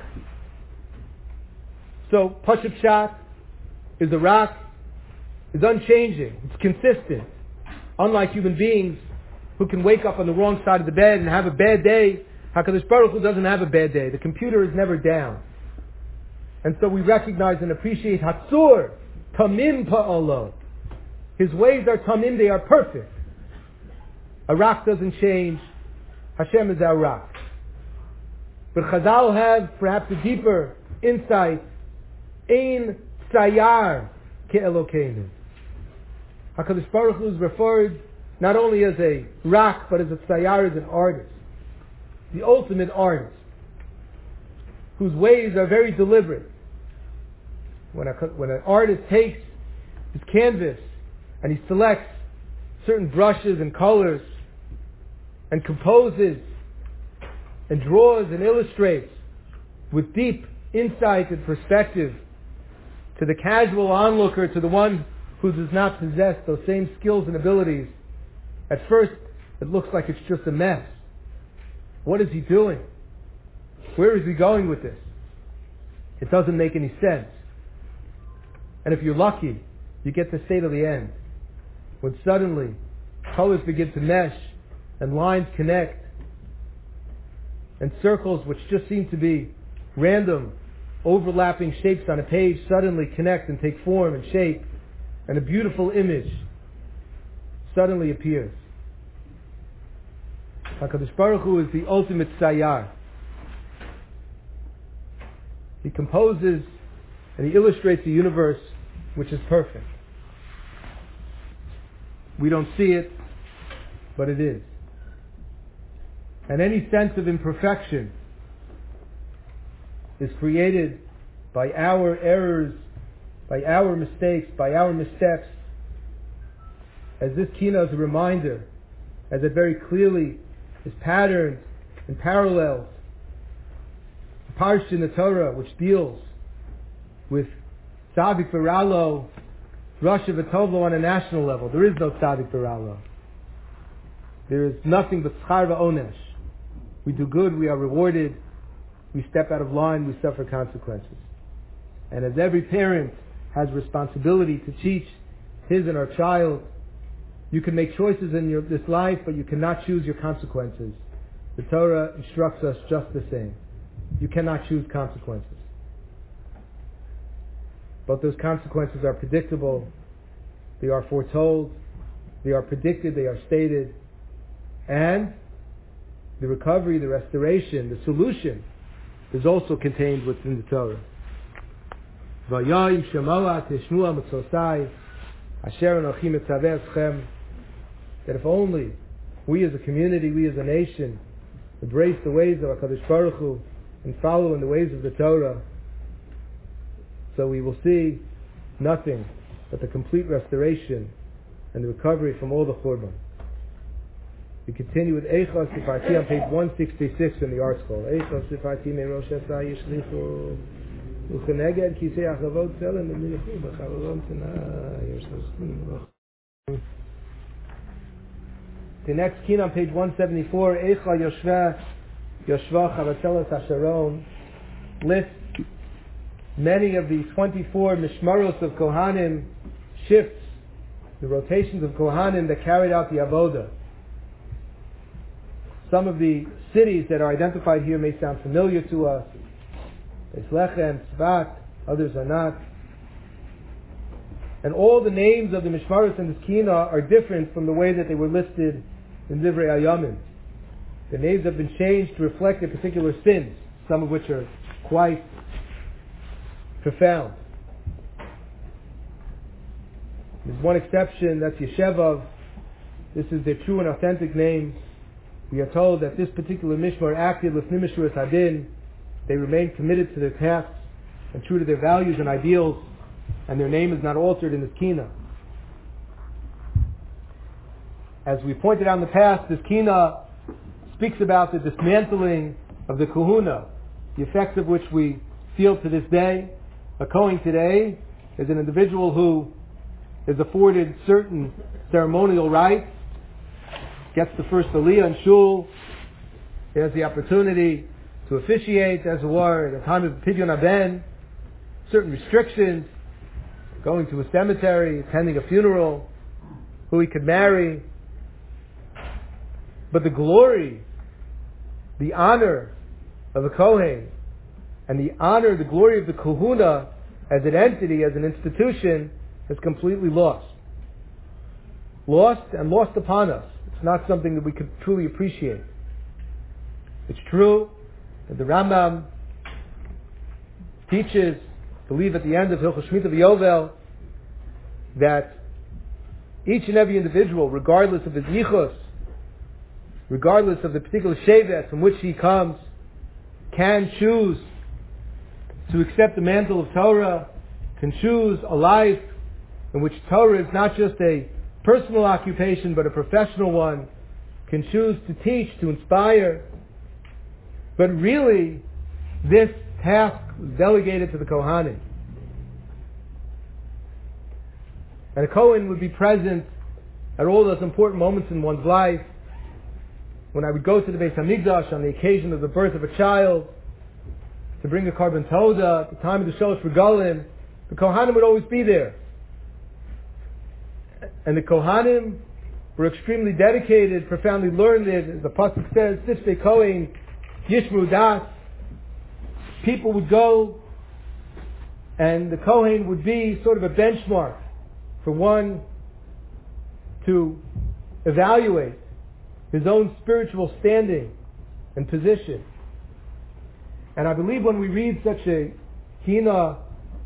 So, Pashup Pshat is a rock, is unchanging, it's consistent. Unlike human beings who can wake up on the wrong side of the bed and have a bad day, HaKadosh Baruch Hu doesn't have a bad day. The computer is never down. And so we recognize and appreciate Hatzur, Tamim Pa'alo. His ways are Tamim, they are perfect. A rock doesn't change. Hashem is our rock. But Chazal have perhaps a deeper insight. Ein Tzayar Ke'elokeinu. HaKadosh Baruch Hu is referred not only as a rock, but as a Tzayar, as an artist. The ultimate artist, whose ways are very deliberate. When an artist takes his canvas and he selects certain brushes and colors and composes and draws and illustrates with deep insight and perspective, to the casual onlooker, to the one who does not possess those same skills and abilities, at first it looks like it's just a mess. What is he doing? Where is he going with this? It doesn't make any sense. And if you're lucky, you get to stay to the end, when suddenly colors begin to mesh and lines connect and circles which just seem to be random overlapping shapes on a page suddenly connect and take form and shape, and a beautiful image suddenly appears. HaKadosh Baruch Hu is the ultimate Tzayar. He composes and he illustrates a universe which is perfect. We don't see it, but it is. And any sense of imperfection is created by our errors, by our mistakes, by our missteps. As this kina is a reminder, as it very clearly is patterned and parallels the parsha in the Torah which deals with Tzadik V'Ralo, Rasha V'Tovlo on a national level. There is no Tzadik V'Ralo. There is nothing but Schar V'Onesh. We do good, we are rewarded. We step out of line, we suffer consequences. And as every parent has responsibility to teach his and our child, you can make choices in this life, but you cannot choose your consequences. The Torah instructs us just the same. You cannot choose consequences. But those consequences are predictable, they are foretold, they are predicted, they are stated, and the recovery, the restoration, the solution is also contained within the Torah. Vayayim Shemoa Tishmua Mitzosai Asher Anochi Mitzaveh Eschem. That if only we as a community, we as a nation, embrace the ways of HaKadosh Baruch Hu and follow in the ways of the Torah, so we will see nothing but the complete restoration and the recovery from all the Churban. We continue with Eicha Sifarti on page 166 in the art scroll. Eicha Sifarti me Rosh Hashanah Yishlichu Ucheneged Kisei Achavot Tzelem B'Milichu B'Chavalon Tzena. The next kin on page 174, Eicha Yoshva Chavatzelas Hasharon, lists many of the 24 Mishmaros of Kohanim, shifts, the rotations of Kohanim that carried out the Avodah. Some of the cities that are identified here may sound familiar to us. Beis Lechem, Tzvat, others are not. And all the names of the Mishmaros and the Kina are different from the way that they were listed in Divrei Hayamim. The names have been changed to reflect their particular sins, some of which are quite profound. There's one exception, that's Yeshevav. This is their true and authentic name. We are told that this particular Mishmar acted with Nimishuras Hadin. They remained committed to their tasks and true to their values and ideals, and their name is not altered in this Kina. As we pointed out in the past, this Kina speaks about the dismantling of the Kahuna, the effects of which we feel to this day. A Kohen today is an individual who is afforded certain ceremonial rights, gets the first aliyah in shul, he has the opportunity to officiate, as it were, at a time of Pidyon Haben, certain restrictions, going to a cemetery, attending a funeral, who he could marry. But the glory, the honor of a Kohen, and the honor, the glory of the Kahuna as an entity, as an institution, is completely lost. Lost and lost upon us. It's not something that we could truly appreciate. It's true that the Rambam teaches, I believe at the end of Hilchos Shemitah V'Yovel, that each and every individual, regardless of his yichus, regardless of the particular shevet from which he comes, can choose to accept the mantle of Torah, can choose a life in which Torah is not just a personal occupation but a professional one, can choose to teach, to inspire. But really, this task was delegated to the Kohanim. And a Kohen would be present at all those important moments in one's life. When I would go to the Beis HaMikdash on the occasion of the birth of a child, to bring a Karban Toda, at the time of the Shalosh Regalim, the Kohanim would always be there. And the Kohanim were extremely dedicated, profoundly learned. As the Pasuk says, Sifsei Kohen Yishmru Das. People would go, and the Kohen would be sort of a benchmark for one to evaluate his own spiritual standing and position. And I believe when we read such a Hina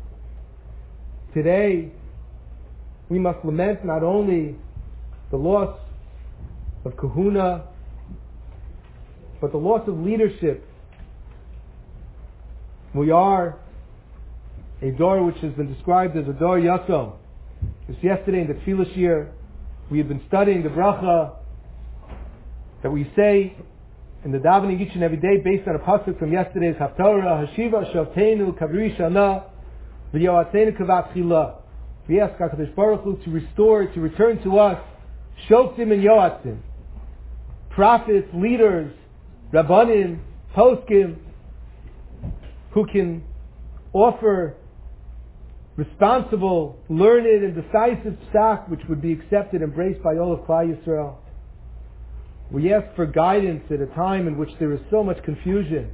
today, we must lament not only the loss of Kahuna, but the loss of leadership. We are a door which has been described as a door Yasom. Just yesterday in the Tefillah Shir, we have been studying the bracha that we say in the davening each and every day based on a pasuk from yesterday's Haftarah, Hashiva Shavteinu Kavri Shana V'Yoatzeinu Kavat Chila. We ask HaKadosh Baruch Hu to restore, to return to us Shoftim and Yoatzim, prophets, leaders, Rabbanim, Poskim, who can offer responsible, learned, and decisive psak which would be accepted, embraced by all of Klal Yisrael. We ask for guidance at a time in which there is so much confusion.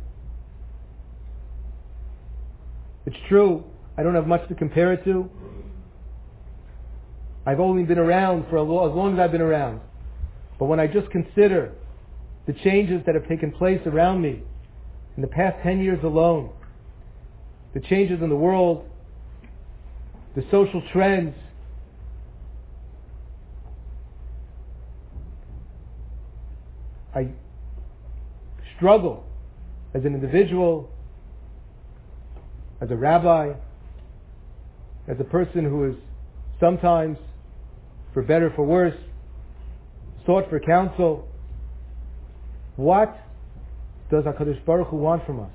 It's true, I don't have much to compare it to. I've only been around for as long as I've been around. But when I just consider the changes that have taken place around me in the past 10 years alone, the changes in the world, the social trends, I struggle as an individual, as a rabbi, as a person who is sometimes, for better for worse, sought for counsel. What does HaKadosh Baruch Hu want from us?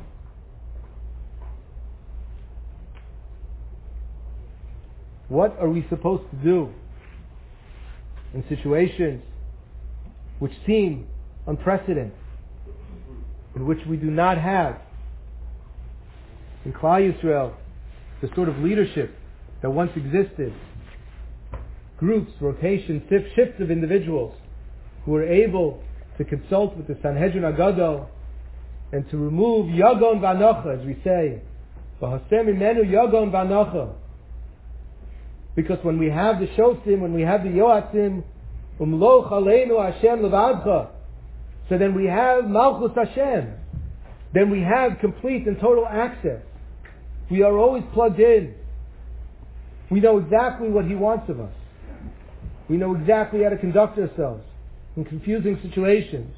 What are we supposed to do in situations which seem unprecedented, in which we do not have in Klal Yisrael the sort of leadership that once existed? Groups, rotations, shifts of individuals who are able to consult with the Sanhedrin Agadol and to remove Yagon V'Anocha, as we say, V'Hasem Imenu Yagon V'Anocha. Because when we have the Shoftim, when we have the Yoatzim, Umloch Aleinu Hashem Levadcha, so then we have Malchus Hashem. Then we have complete and total access. We are always plugged in. We know exactly what He wants of us. We know exactly how to conduct ourselves in confusing situations.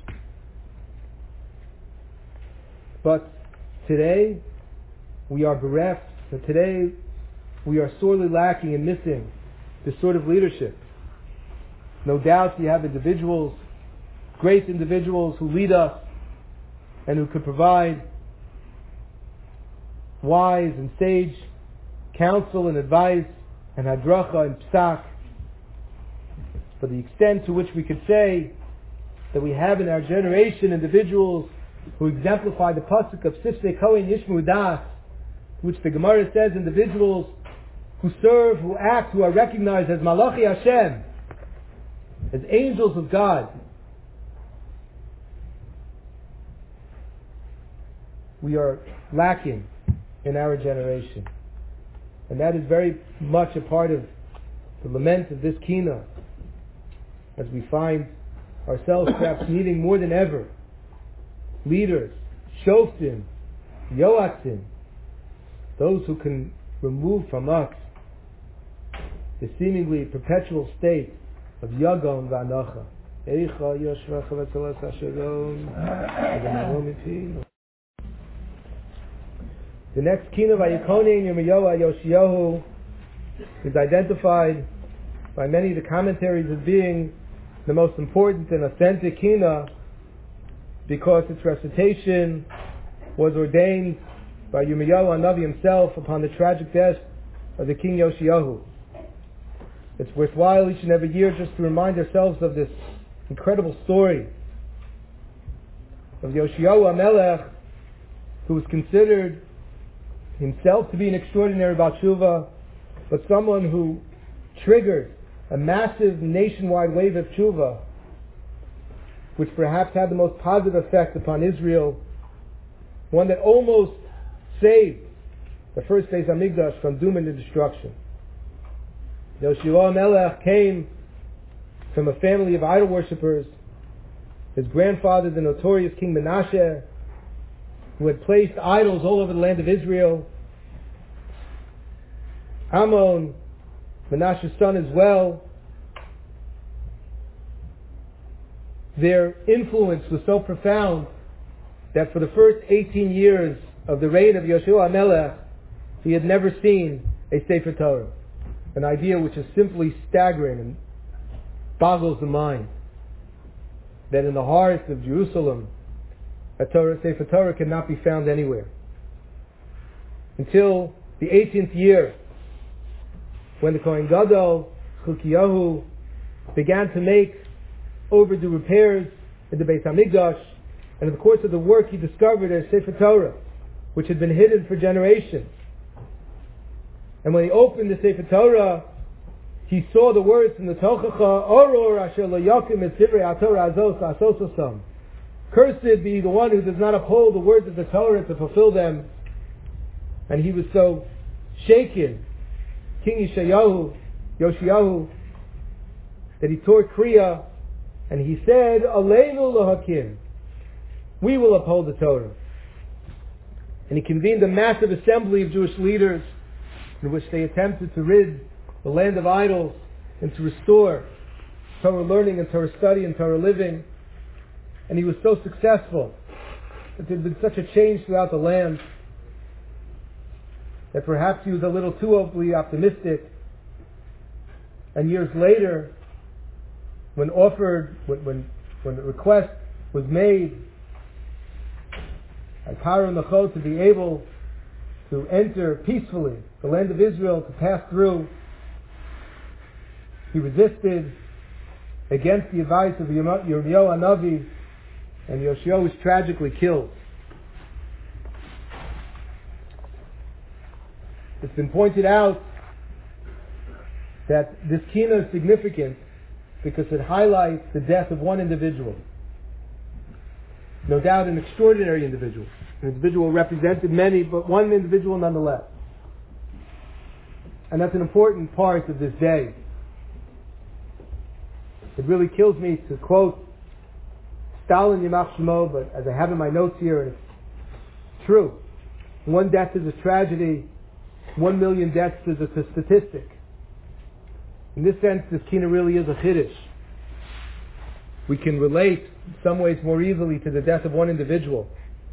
But today, we are bereft. But today, we are sorely lacking and missing this sort of leadership. No doubt you have individuals, great individuals who lead us and who could provide wise and sage counsel and advice and hadracha and psak, for the extent to which we could say that we have in our generation individuals who exemplify the pasuk of Sifsei Kohen Yishmu Das, which the Gemara says individuals who serve, who act, who are recognized as Malachi Hashem, as angels of God. We are lacking in our generation. And that is very much a part of the lament of this Kina, as we find ourselves perhaps needing more than ever leaders, shoftim, yoatzim, those who can remove from us the seemingly perpetual state of yagon v'anacha. Eicha yoshvacha v'tzalas hashalom. The next Kina Vayikonin Yirmiyahu Yoshiyahu is identified by many of the commentaries as being the most important and authentic Kina because its recitation was ordained by Yirmiyahu Hanavi himself upon the tragic death of the king Yoshiyahu. It's worthwhile each and every year just to remind ourselves of this incredible story of Yoshiyahu HaMelech, who was considered himself to be an extraordinary Baal Tshuva, but someone who triggered a massive nationwide wave of Tshuva, which perhaps had the most positive effect upon Israel, one that almost saved the first Beis Hamikdash from doom and destruction. Yoshiyahu HaMelech came from a family of idol worshippers. His grandfather, the notorious King Menashe, who had placed idols all over the land of Israel. Ammon, Menashe's son as well. Their influence was so profound that for the first 18 years of the reign of Yoshiyahu HaMelech, he had never seen a Sefer Torah. An idea which is simply staggering and boggles the mind. That in the heart of Jerusalem, a Sefer Torah cannot be found anywhere. Until the 18th year, when the Kohen Gadol, Chilkiyahu, began to make overdue repairs in the Beis Hamikdash, and in the course of the work he discovered a Sefer Torah, which had been hidden for generations. And when he opened the Sefer Torah, he saw the words in the Tochacha, Oror asher lo yakim et divrei haTorah azos asos osam. Cursed be the one who does not uphold the words of the Torah to fulfill them. And he was so shaken, King Yoshiyahu, that he tore Kriya, and he said, Aleinu lahakim, we will uphold the Torah. And he convened a massive assembly of Jewish leaders in which they attempted to rid the land of idols and to restore Torah learning and Torah study and Torah living. And he was so successful that there had been such a change throughout the land that perhaps he was a little too overly optimistic. And years later, when the request was made by Paro Necho to be able to enter peacefully the land of Israel, to pass through, he resisted against the advice of Yirmiyahu Hanavi, and Yoshiyahu was tragically killed. It's been pointed out that this Kina is significant because it highlights the death of one individual. No doubt an extraordinary individual. An individual represented many, but one individual nonetheless. And that's an important part of this day. It really kills me to quote Stalin Yimach Shemo, but as I have in my notes here, it's true. One death is a tragedy, 1 million deaths is a statistic. In this sense, this Kina really is a chiddush. We can relate in some ways more easily to the death of one individual.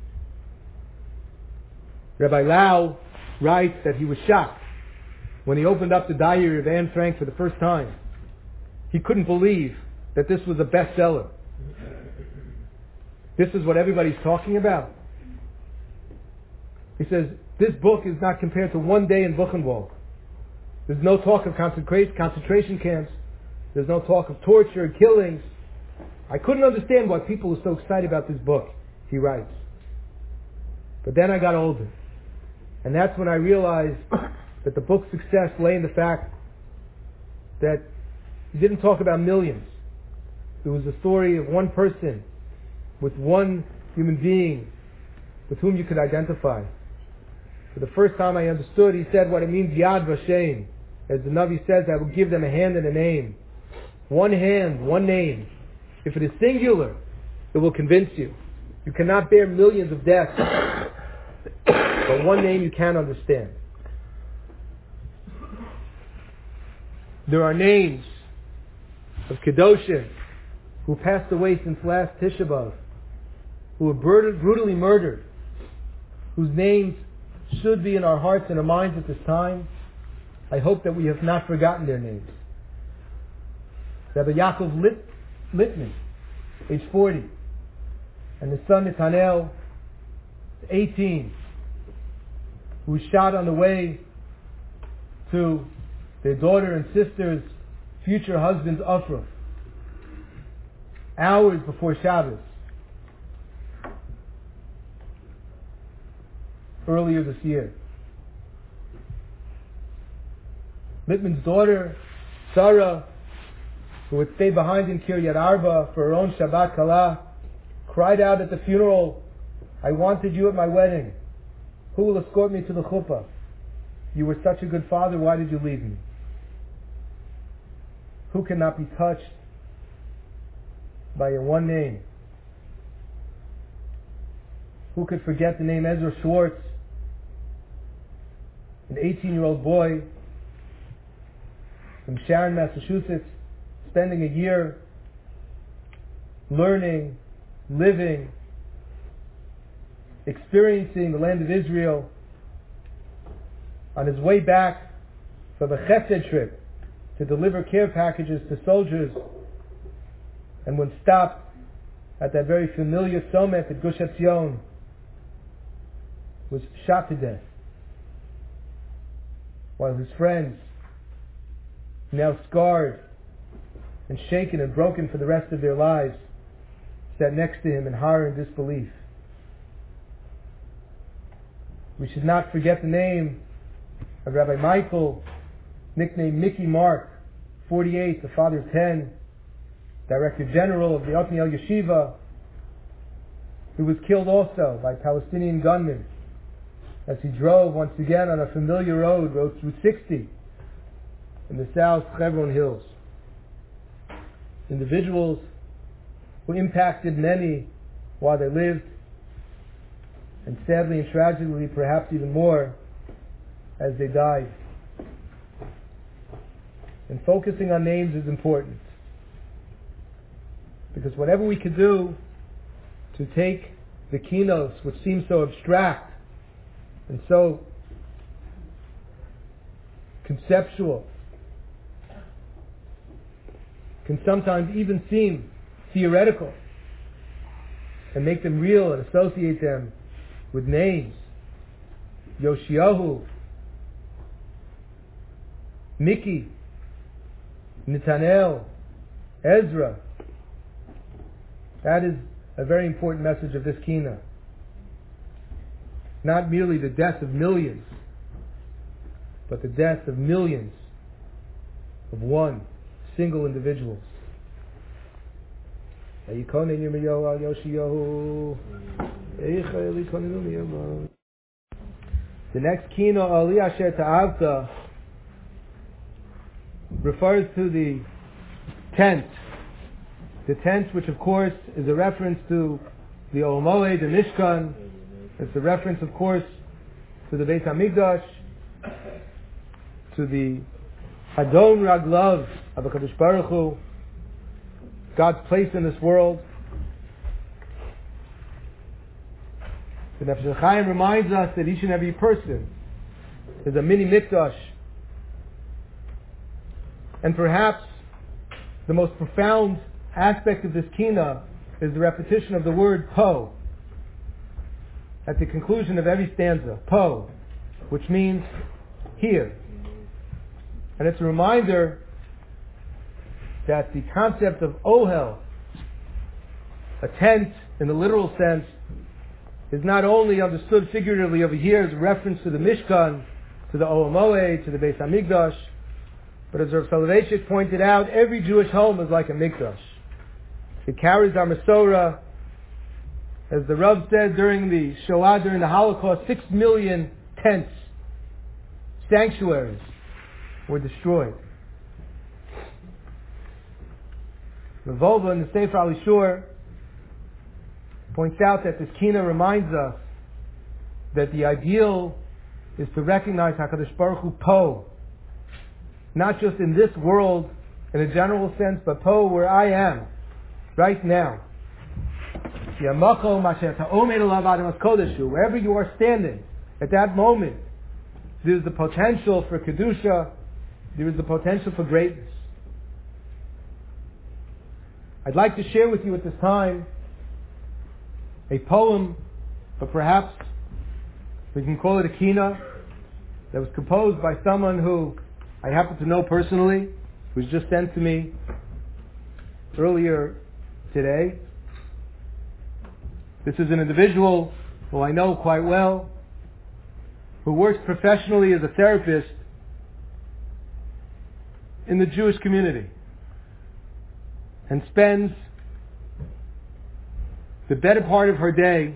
Rabbi Lau writes that he was shocked when he opened up the diary of Anne Frank for the first time. He couldn't believe that this was a bestseller. This is what everybody's talking about. He says, this book is not compared to one day in Buchenwald. There's no talk of concentration camps. There's no talk of torture, killings. I couldn't understand why people were so excited about this book, he writes. But then I got older. And that's when I realized that the book's success lay in the fact that he didn't talk about millions. It was a story of one person, with one human being, with whom you could identify. For the first time I understood, he said, what it means, Yad Vashem. As the Navi says, I will give them a hand and a name. One hand, one name. If it is singular, it will convince you. You cannot bear millions of deaths, but one name you can understand. There are names of Kedoshim who passed away since last Tisha B'Av, who were brutally murdered, whose names should be in our hearts and our minds at this time. I hope that we have not forgotten their names. Rabbi Yaakov Littman, age 40, and his son Netanel, 18, who was shot on the way to their daughter and sister's future husband's Afra, hours before Shabbos, earlier this year. Littman's daughter, Sarah, who would stay behind in Kiryat Arba for her own Shabbat Kala, cried out at the funeral, I wanted you at my wedding. Who will escort me to the chuppah? You were such a good father, why did you leave me? Who cannot be touched by your one name? Who could forget the name Ezra Schwartz, an 18-year-old boy from Sharon, Massachusetts, spending a year learning, living, experiencing the land of Israel. On his way back from a chesed trip to deliver care packages to soldiers, and when stopped at that very familiar Somet at Gush Etzion, was shot to death, while his friends, now scarred and shaken and broken for the rest of their lives, sat next to him in horror and disbelief. We should not forget the name of Rabbi Michael, nicknamed Mickey Mark, 48, the father of 10, Director General of the Otniel Yeshiva, who was killed also by Palestinian gunmen as he drove once again on a familiar road, Route 60, in the South Hebron Hills. Individuals who impacted many while they lived, and sadly and tragically perhaps even more as they died. And focusing on names is important, because whatever we could do to take the kinos, which seem so abstract and so conceptual, can sometimes even seem theoretical, and make them real and associate them with names. Yoshiyahu, Mickey, Netanel, Ezra. That is a very important message of this kina. Not merely the death of millions, but the death of millions of one single individuals. The next kina, Ali Asher Ta'avta, refers to the tent. The tent, which of course is a reference to the Olam Moed, the Mishkan. It's a reference, of course, to the Beit HaMikdash, to the Hadon Raglav of HaKadosh Baruch Hu, God's place in this world. The Nefesh Chaim reminds us that each and every person is a mini Mikdash. And perhaps the most profound aspect of this kina is the repetition of the word po. at the conclusion of every stanza, po, which means here. And it's a reminder that the concept of ohel, a tent in the literal sense, is not only understood figuratively over here as a reference to the Mishkan, to the Ohel Moed, to the Beis HaMikdash, but as Rav Soloveitchik pointed out, every Jewish home is like a Mikdash. It carries our Masorah. As the Rav said during the Shoah, during the Holocaust, 6 million tents, sanctuaries, were destroyed. Rav Wolbe in the Sefer Al Yishur points out that this Kina reminds us that the ideal is to recognize HaKadosh Baruch Hu po, not just in this world in a general sense, but po where I am, right now. Wherever you are standing, at that moment, there is the potential for Kedusha, there is the potential for greatness. I'd like to share with you at this time a poem, but perhaps we can call it a kina, that was composed by someone who I happen to know personally, who was just sent to me earlier today. This is an individual who I know quite well, who works professionally as a therapist in the Jewish community and spends the better part of her day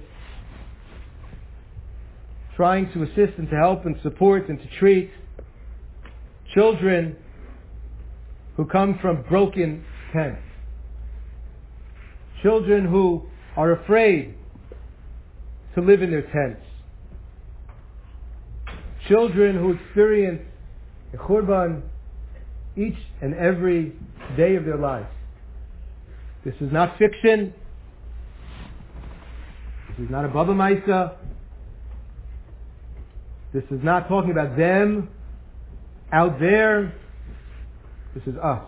trying to assist and to help and support and to treat children who come from broken tents. Children who are afraid to live in their tents. Children who experience a churban each and every day of their lives. This is not fiction. This is not a Baba Maisa. This is not talking about them out there. This is us.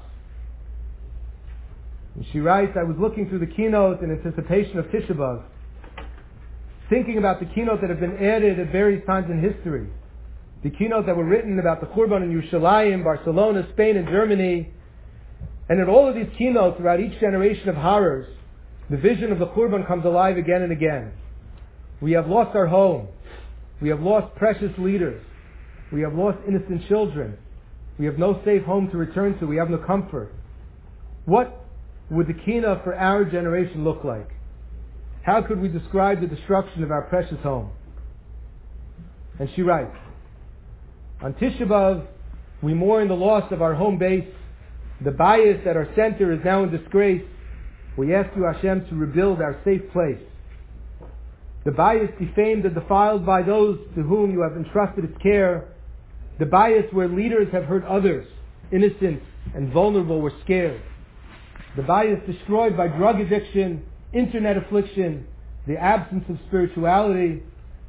And she writes, I was looking through the keynote in anticipation of Tisha B'Av, thinking about the keynote that have been added at various times in history. The keynote that were written about the Churban in Yerushalayim, Barcelona, Spain, and Germany. And in all of these keynotes throughout each generation of horrors, the vision of the Churban comes alive again and again. We have lost our home. We have lost precious leaders. We have lost innocent children. We have no safe home to return to. We have no comfort. What would the kina for our generation look like? How could we describe the destruction of our precious home? And she writes, on Tisha B'Av, we mourn the loss of our home base. The bias at our center is now in disgrace. We ask you, Hashem, to rebuild our safe place. The bias defamed and defiled by those to whom you have entrusted its care. The bias where leaders have hurt others, innocent and vulnerable, were scared. The bias destroyed by drug addiction, internet affliction, the absence of spirituality.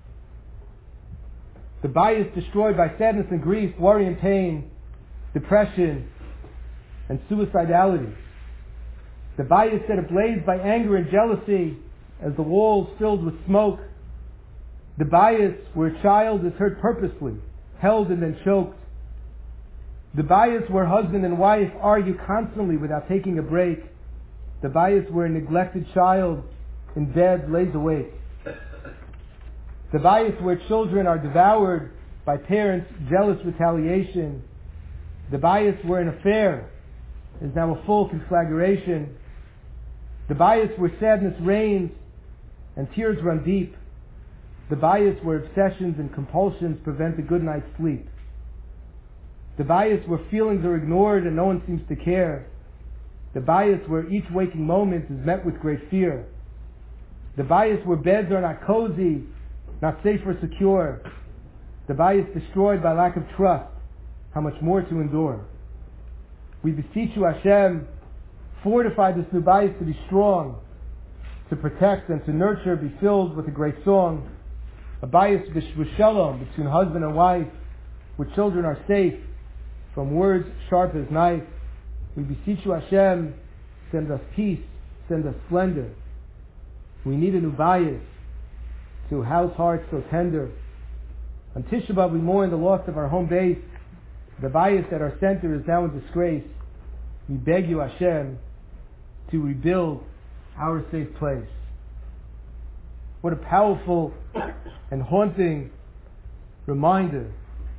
The bias destroyed by sadness and grief, worry and pain, depression and suicidality. The bias set ablaze by anger and jealousy as the walls filled with smoke. The bias where a child is hurt purposely, held and then choked. The bias where husband and wife argue constantly without taking a break. The bias where a neglected child in bed lays awake. The bias where children are devoured by parents' jealous retaliation. The bias where an affair is now a full conflagration. The bias where sadness reigns and tears run deep. The bias where obsessions and compulsions prevent a good night's sleep. The bias where feelings are ignored and no one seems to care. The bias where each waking moment is met with great fear. The bias where beds are not cozy, not safe or secure. The bias destroyed by lack of trust. How much more to endure? We beseech you, Hashem, fortify this new bias to be strong, to protect and to nurture, be filled with a great song. A bias with shalom between husband and wife, where children are safe from words sharp as knife. We beseech you, Hashem, send us peace, send us splendor. We need a new bias to house hearts so tender. On Tisha B'Av we mourn the loss of our home base. The bias at our center is now in disgrace. We beg you, Hashem, to rebuild our safe place. What a powerful and haunting reminder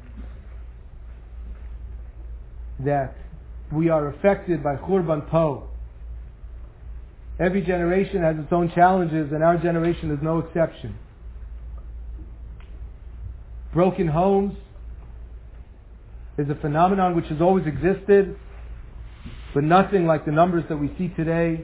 that we are affected by Churban Po. Every generation has its own challenges, and our generation is no exception. Broken homes is a phenomenon which has always existed, but nothing like the numbers that we see today.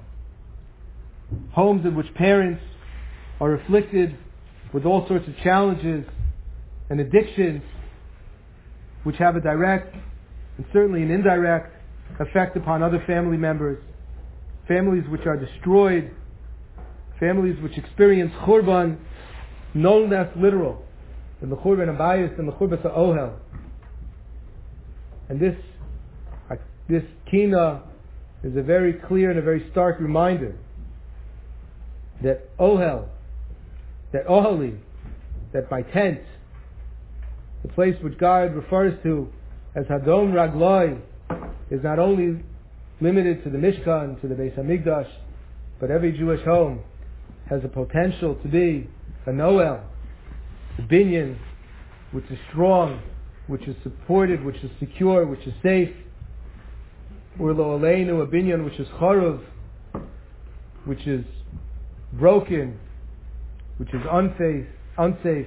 Homes in which parents are afflicted with all sorts of challenges and addictions which have a direct and certainly an indirect effect upon other family members. Families which are destroyed, families which experience Churban, no less literal than the Churban Abayis and the Churban Ohel. And this Kina is a very clear and a very stark reminder that Ohel, that Oheli, that by tent, the place which God refers to as Hadom Ragloi, is not only limited to the Mishkan, to the Beis HaMikdash, but every Jewish home has a potential to be a Noel, a binyan, which is strong, which is supported, which is secure, which is safe. Or lo aleinu, a binyan which is charuv, which is broken, which is unsafe.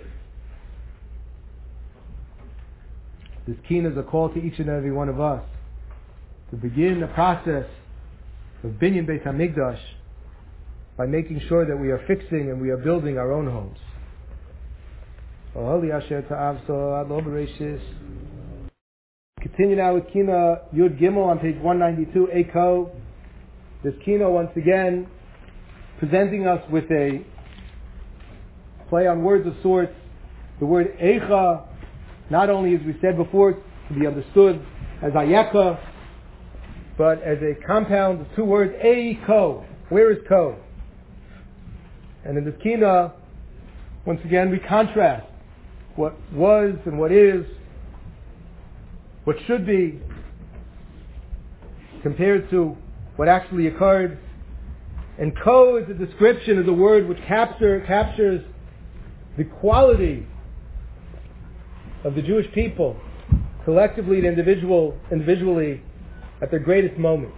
This kina is a call to each and every one of us to begin the process of binyan Beis HaMikdash by making sure that we are fixing and we are building our own homes. Continue now with Kina Yud Gimel on page 192, Eiko. This Kina once again presenting us with a play on words of sorts. The word Eicha, not only as we said before, to be understood as Ayeka, but as a compound of two words, Eiko. Where is Ko? And in this Kina, once again, we contrast what was and what is, what should be, compared to what actually occurred. And Ko is a description, is a word which captures the quality of the Jewish people, collectively and individually, at their greatest moments.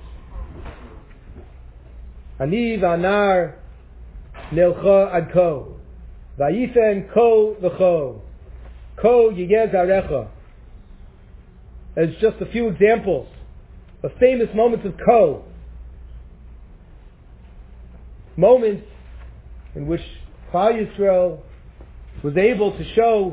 Ani v'anar nelcha ad ko, v'yifen ko l'cho, ko yigez arecha. As just a few examples of famous moments of ko, moments in which Klal Yisrael was able to show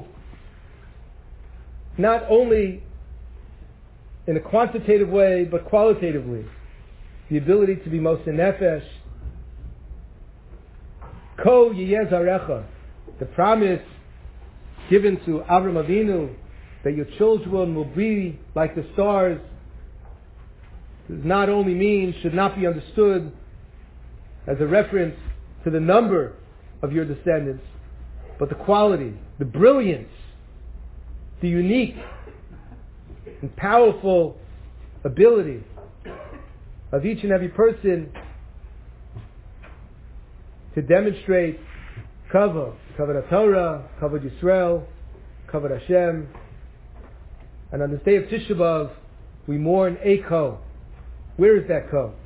not only in a quantitative way, but qualitatively, the ability to be Moshe Nefesh. Ko yiyeh zarecha, the promise given to Avram Avinu that your children will be like the stars, does not only mean, should not be understood as a reference to the number of your descendants, but the quality, the brilliance, the unique and powerful ability of each and every person to demonstrate kavod HaTorah, kavod Yisrael, kavod Hashem. And on this day of Tisha B'Av, we mourn a Ko. Where is that Ko?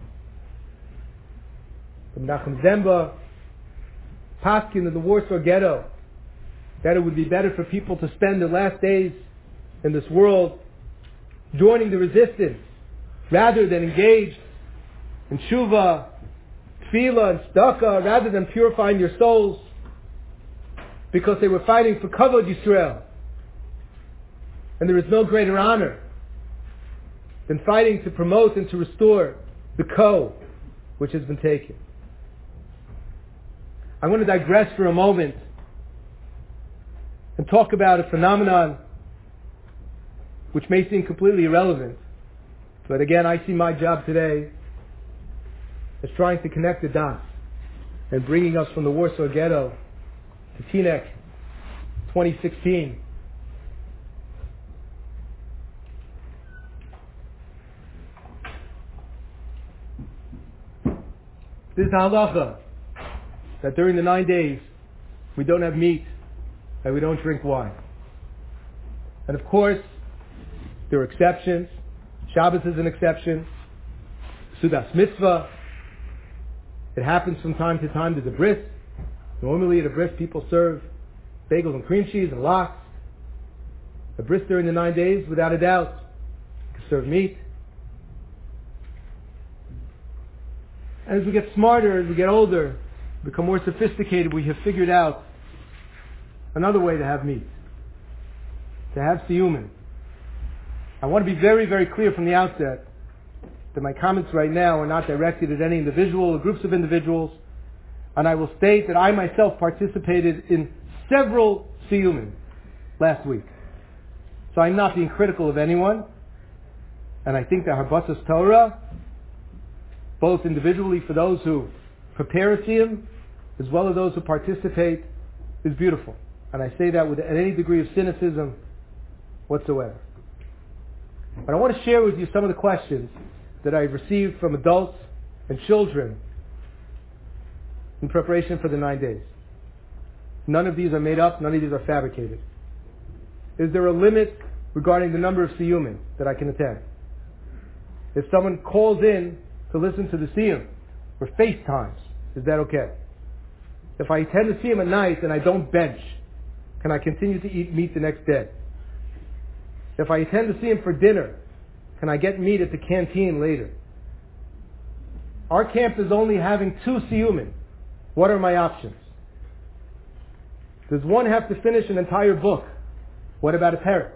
From Nachum Zemba, Paskin in the Warsaw Ghetto, that it would be better for people to spend their last days in this world joining the resistance rather than engaged in tshuva, tefillah, and tzedakah, rather than purifying your souls, because they were fighting for kavod Yisrael. And there is no greater honor than fighting to promote and to restore the ko which has been taken. I want to digress for a moment and talk about a phenomenon which may seem completely irrelevant. But again, I see my job today as trying to connect the dots and bringing us from the Warsaw Ghetto to Teaneck 2016. This is halacha, that during the 9 days we don't have meat and we don't drink wine. And of course, there are exceptions. Shabbos is an exception. Sudas mitzvah. It happens from time to time. There's a bris. Normally at a bris people serve bagels and cream cheese and lox. A bris during the 9 days, without a doubt, you can serve meat. And as we get smarter, as we get older, become more sophisticated, we have figured out another way to have meat. To have siyumin. I want to be very, very clear from the outset that my comments right now are not directed at any individual or groups of individuals, and I will state that I myself participated in several siyumin last week. So I'm not being critical of anyone, and I think that Harbasas Torah, both individually for those who prepare a siyum, as well as those who participate, is beautiful. And I say that with any degree of cynicism whatsoever. But I want to share with you some of the questions that I've received from adults and children in preparation for the 9 days. None of these are made up, none of these are fabricated. Is there a limit regarding the number of siyumin that I can attend? If someone calls in to listen to the siyum or FaceTimes, is that okay? If I attend the siyum at night and I don't bench, can I continue to eat meat the next day? If I attend the siyum for dinner, can I get meat at the canteen later? Our camp is only having 2 siyumin. What are my options? Does one have to finish an entire book? What about a parak?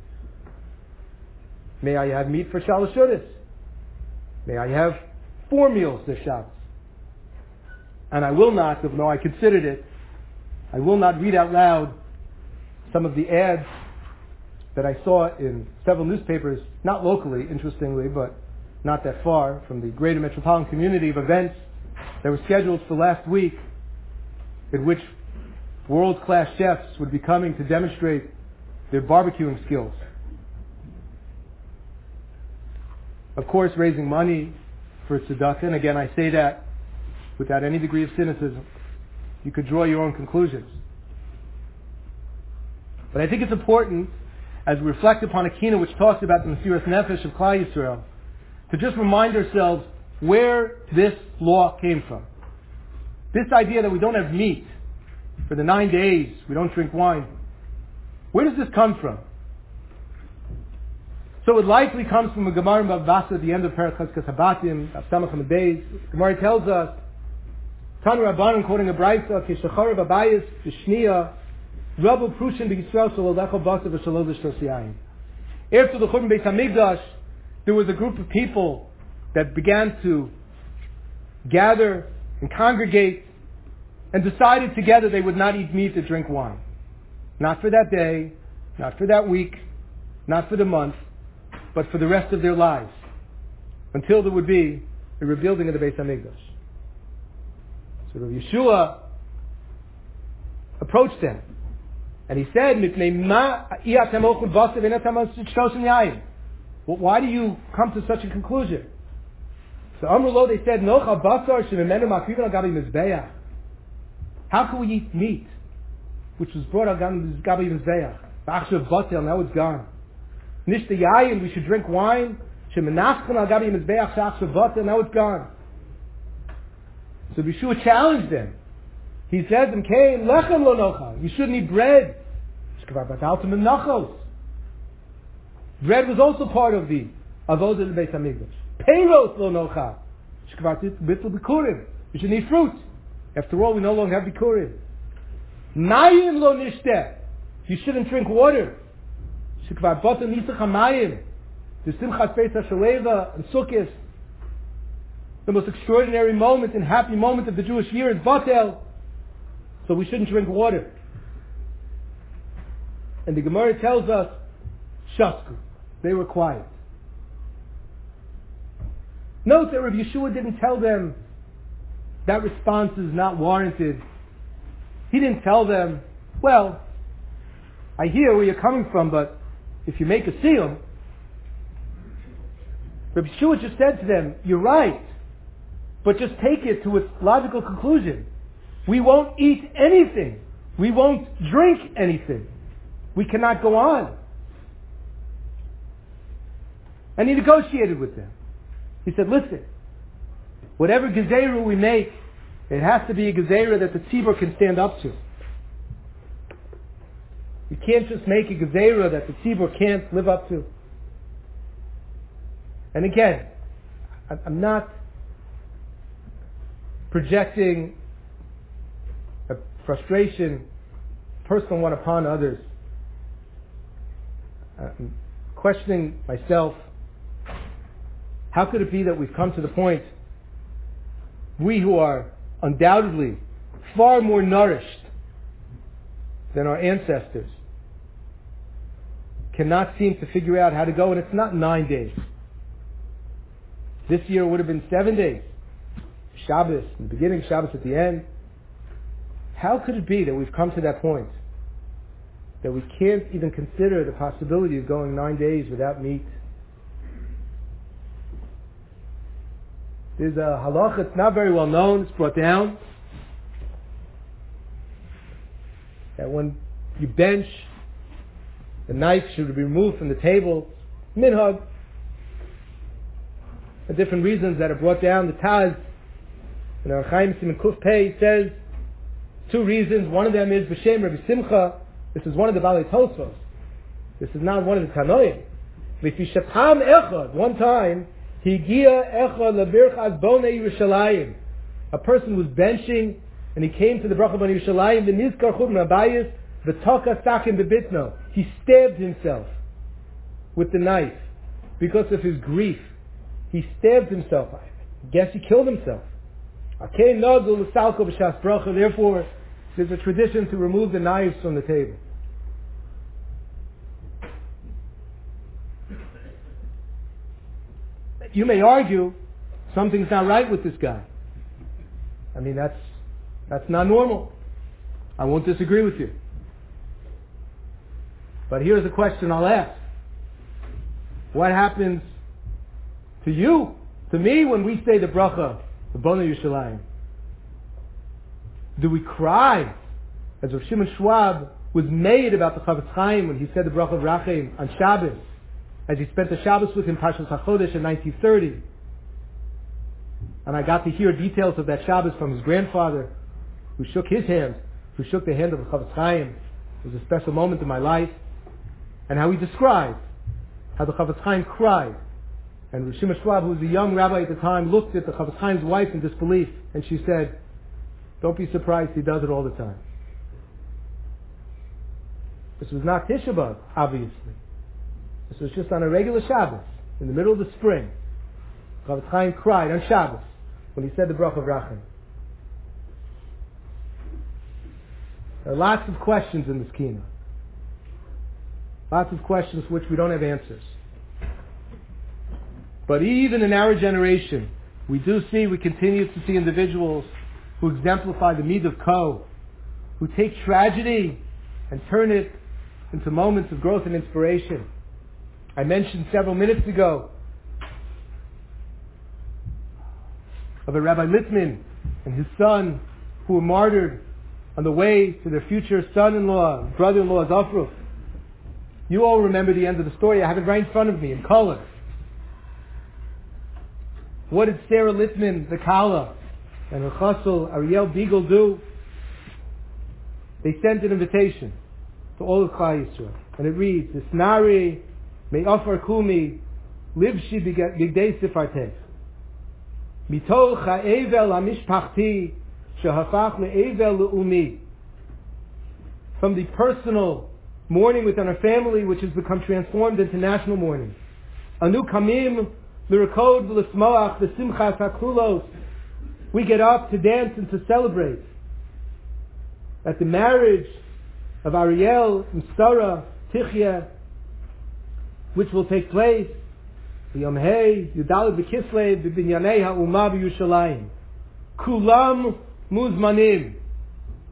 May I have meat for Shalosh Shudas? May I have 4 meals this Shabbos? And I will not, even though I considered it, I will not read out loud some of the ads that I saw in several newspapers, not locally, interestingly, but not that far from the greater metropolitan community of events that were scheduled for last week, in which world-class chefs would be coming to demonstrate their barbecuing skills. Of course, raising money for tzedakah, and again, I say that without any degree of cynicism. You could draw your own conclusions. But I think it's important, as we reflect upon a kina which talks about the Mesiras Nefesh of Klal Yisrael, to just remind ourselves where this law came from. This idea that we don't have meat for the 9 days, we don't drink wine, where does this come from? So it likely comes from a Gemara in Bava Basra at the end of Perek Chazkas Habatim, Samach Beis. Gemara tells us, Tan Rabbanan, quoting a Brayta, Keshachar Babayis V'Shniya Rabu Prushin B'Yisrael Shalolecho Basa V'Shalosh Tosiyayim. After the Churban Beis Hamikdash, there was a group of people that began to gather and congregate and decided together they would not eat meat or drink wine. Not for that day, not for that week, not for the month, but for the rest of their lives, until there would be a rebuilding of the Beis Hamikdash. So Rav Yeshua approached them, and he said, well, why do you come to such a conclusion? So Amrullah, they said, how can we eat meat which was brought on Gabi Mizbeach? Now it's gone. Nishta yayin, we should drink wine. Shemenachon al Gabi Mizbeach shachshav batel, now it's gone. So Yeshua challenged them. He said to them, Kain, lechem lo nocha. You shouldn't eat bread. Bread was also part of the avodah of the Beis Hamikdash. Peiros lo nocha. You should eat fruit. After all, we no longer have bikurim. Mayim lo nishteh. You shouldn't drink water. Shekvar botem nisach hamayim. The Simchas Pesach Shaleva and Sukkot, the most extraordinary moment and happy moment of the Jewish year is Batel. So we shouldn't drink water. And the Gemara tells us, Shasku. They were quiet. Note that Rav Yeshua didn't tell them that response is not warranted He didn't tell them, well, I hear where you're coming from, but if you make a siyum, Rabbi Yeshua just said to them, you're right, but just take it to its logical conclusion. We won't eat anything. We won't drink anything. We cannot go on. And he negotiated with them. He said, listen, whatever gezerah we make, it has to be a gezerah that the tzibur can stand up to. You can't just make a gezerah that the tzibur can't live up to. And again, I'm not projecting a frustration, personal one upon others. I'm questioning myself. How could it be that we've come to the point, we who are undoubtedly far more nourished than our ancestors, cannot seem to figure out how to go, and it's not 9 days. This year it would have been 7 days. Shabbos in the beginning, Shabbos at the end. How could it be that we've come to that point that we can't even consider the possibility of going 9 days without meat? There's a halacha, it's not very well known, it's brought down, that when you bench, the knife should be removed from the table. Minhag. For different reasons that are brought down. The Taz, in our Chaim Siman Kuf Pei, says 2 reasons. One of them is B'Shem Rabbi Simcha. This is one of the Balei Tosfos. This is not one of the Tanoim. V'fishatam echad. One time, Higia echad lebirchas bonei Yerushalayim. A person was benching, and he came to the bracha bonei Yerushalayim. V'nizkar chut m'abayis v'toka sakim bebitno. He stabbed himself with the knife because of his grief. He stabbed himself. I guess he killed himself. Therefore, there's a tradition to remove the knives from the table. You may argue something's not right with this guy. I mean, that's not normal. I won't disagree with you. But here's a question I'll ask. What happens to you, to me, when we say the bracha, the Bonei Yerushalayim? Do we cry, as Rav Shimon Schwab was made about the Chavetz Chaim when he said the bracha of Rachem on Shabbos, as he spent the Shabbos with him, Parshas HaChodesh in 1930. And I got to hear details of that Shabbos from his grandfather, who shook his hand, who shook the hand of the Chavetz Chaim. It was a special moment in my life. And how he described how the Chavetz Chaim cried. And Rav Shimon Schwab, who was a young rabbi at the time, looked at the Chavetz Chaim's wife in disbelief, and she said, don't be surprised, he does it all the time. This was not Tisha B'Av, obviously. This was just on a regular Shabbos, in the middle of the spring. Chavetz Chaim cried on Shabbos when he said the bracha of Rachem. There are lots of questions in this kina. Lots of questions for which we don't have answers. But even in our generation, we continue to see individuals who exemplify the Midah of Ko, who take tragedy and turn it into moments of growth and inspiration. I mentioned several minutes ago of a Rabbi Littman and his son who were martyred on the way to their future son-in-law, brother-in-law, Zafruf. You all remember the end of the story. I have it right in front of me in color. What did Sarah Littman, the Kala, and her chassul, Ariel Beagle, do? They sent an invitation to all of Klal Yisrael. And it reads, Isnari me'afar kumi livshi bigdei sifartech mitoch ha'evel ha'mishpachti shehapach le'evel le'umi. From the personal mourning within our family, which has become transformed into national mourning. Anu kamim l'rakod v'l'smoach v'simchas ha'klulos. We get up to dance and to celebrate at the marriage of Ariel and Sarah Tichya, which will take place Yom Hei Yudalad B'Kislev B'Binyanei Ha'Umah B'Yushalayim. Kulam Muzmanim.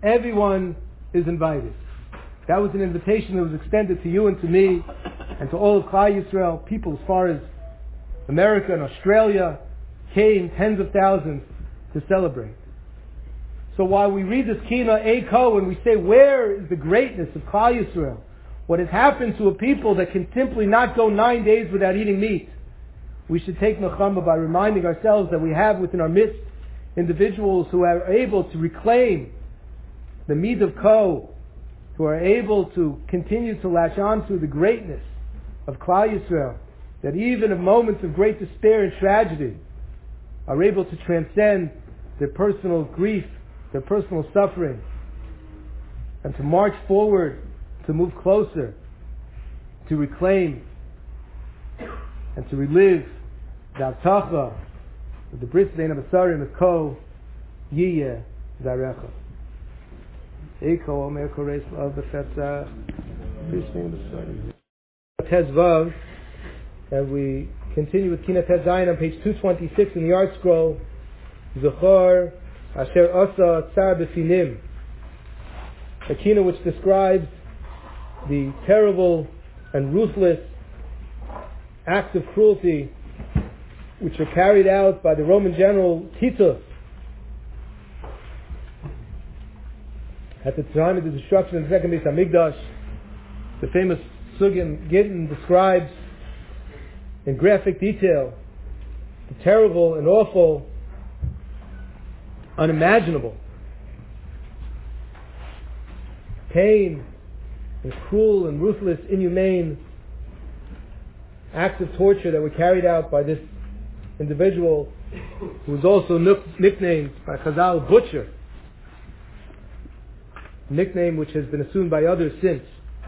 Everyone is invited. That was an invitation that was extended to you and to me and to all of Klal Yisrael. People as far as America and Australia came, tens of thousands, to celebrate. So while we read this Kina Eiko and we say, where is the greatness of Klal Yisrael? What has happened to a people that can simply not go 9 days without eating meat? We should take Nechama by reminding ourselves that we have within our midst individuals who are able to reclaim the Mid of Ko, who are able to continue to latch on to the greatness of Klal Yisrael, that even in moments of great despair and tragedy are able to transcend their personal grief, their personal suffering, and to march forward, to move closer, to reclaim and to relive the Abtacha, the Brit Bein HaBasarim of Ko Yiyeh Zarecha. Eiko Omer Koreis L'Av B'Fetzach Brit Bein HaBasarim. Tez Vav, and we continue with Kina Tez Zayin on page 226 in the Art Scroll. Zechor Asher Asa Tsar B'Finim, a Kina which describes the terrible and ruthless acts of cruelty which are carried out by the Roman general Titus at the time of the destruction of the second Beis Hamikdash. The famous Sugin Gittin describes in graphic detail the terrible and awful, unimaginable pain and cruel and ruthless, inhumane acts of torture that were carried out by this individual who was also nicknamed by Chazal Butcher, a nickname which has been assumed by others since.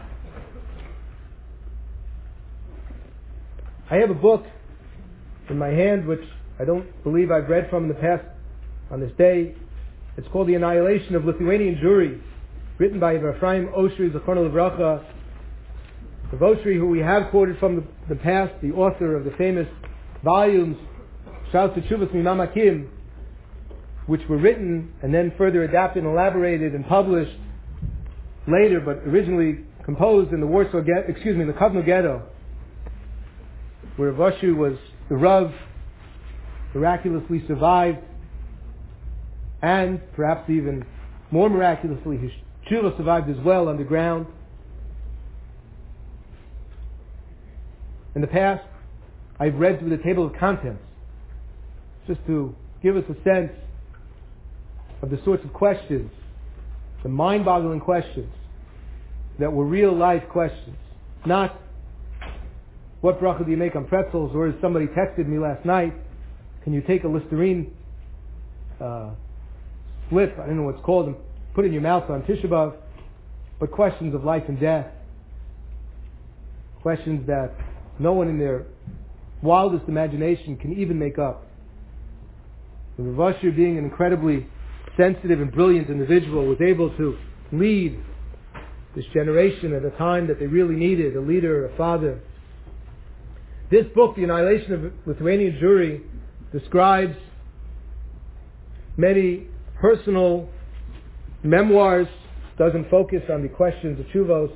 I have a book in my hand which I don't believe I've read from in the past on this day. It's called The Annihilation of Lithuanian Jewry, written by Ephraim Oshry, Zechrono Livracha. Rav Oshry, who we have quoted from the past, the author of the famous volumes Shas Teshuvos Mimam Hakim, which were written and then further adapted and elaborated and published later, but originally composed in the in the Kovno Ghetto, where Rav Oshry was the Rav, miraculously survived, and perhaps even more miraculously, his tshuva survived as well underground. In the past, I've read through the table of contents just to give us a sense of the sorts of questions, the mind-boggling questions that were real-life questions. Not, what bracha do you make on pretzels, or as somebody texted me last night, can you take a Listerine slip, I don't know what it's called, and put it in your mouth on Tisha B'Av, but questions of life and death. Questions that no one in their wildest imagination can even make up. Rav Oshry, being an incredibly sensitive and brilliant individual, was able to lead this generation at a time that they really needed a leader, a father. This book, The Annihilation of Lithuanian Jewry, describes many personal memoirs, doesn't focus on the questions of Tshuvos,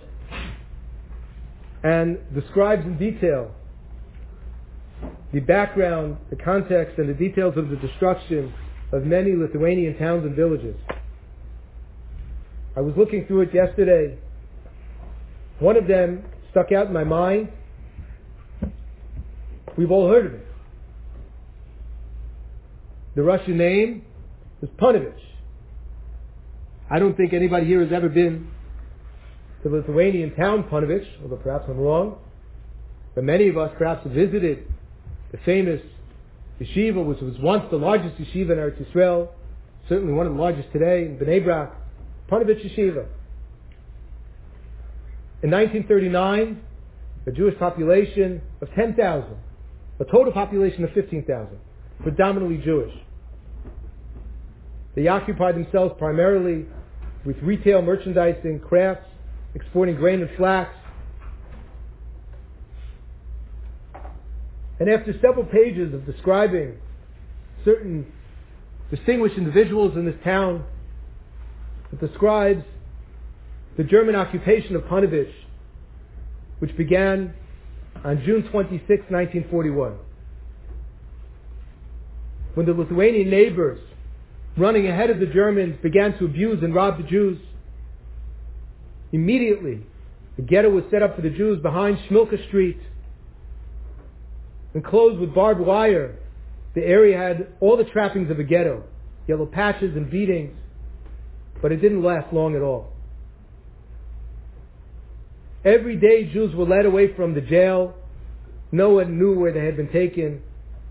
and describes in detail the background, the context, and the details of the destruction of many Lithuanian towns and villages. I was looking through it yesterday. One of them stuck out in my mind. We've all heard of it. The Russian name is Panovich. I don't think anybody here has ever been to the Lithuanian town Panovich, although perhaps I'm wrong. But many of us perhaps have visited the famous yeshiva, which was once the largest yeshiva in Eretz Yisrael, certainly one of the largest today, in Bnei Brak, Panovich Yeshiva. In 1939, a Jewish population of 10,000, a total population of 15,000, predominantly Jewish. They occupied themselves primarily with retail merchandising, crafts, exporting grain and flax. And after several pages of describing certain distinguished individuals in this town, It describes the German occupation of Panovich, which began on June 26, 1941. When the Lithuanian neighbors, running ahead of the Germans, began to abuse and rob the Jews, immediately the ghetto was set up for the Jews behind Shmilka Street, enclosed with barbed wire. The area had all the trappings of a ghetto, yellow patches and beatings, but it didn't last long at all. Every day Jews were led away from the jail. No one knew where they had been taken.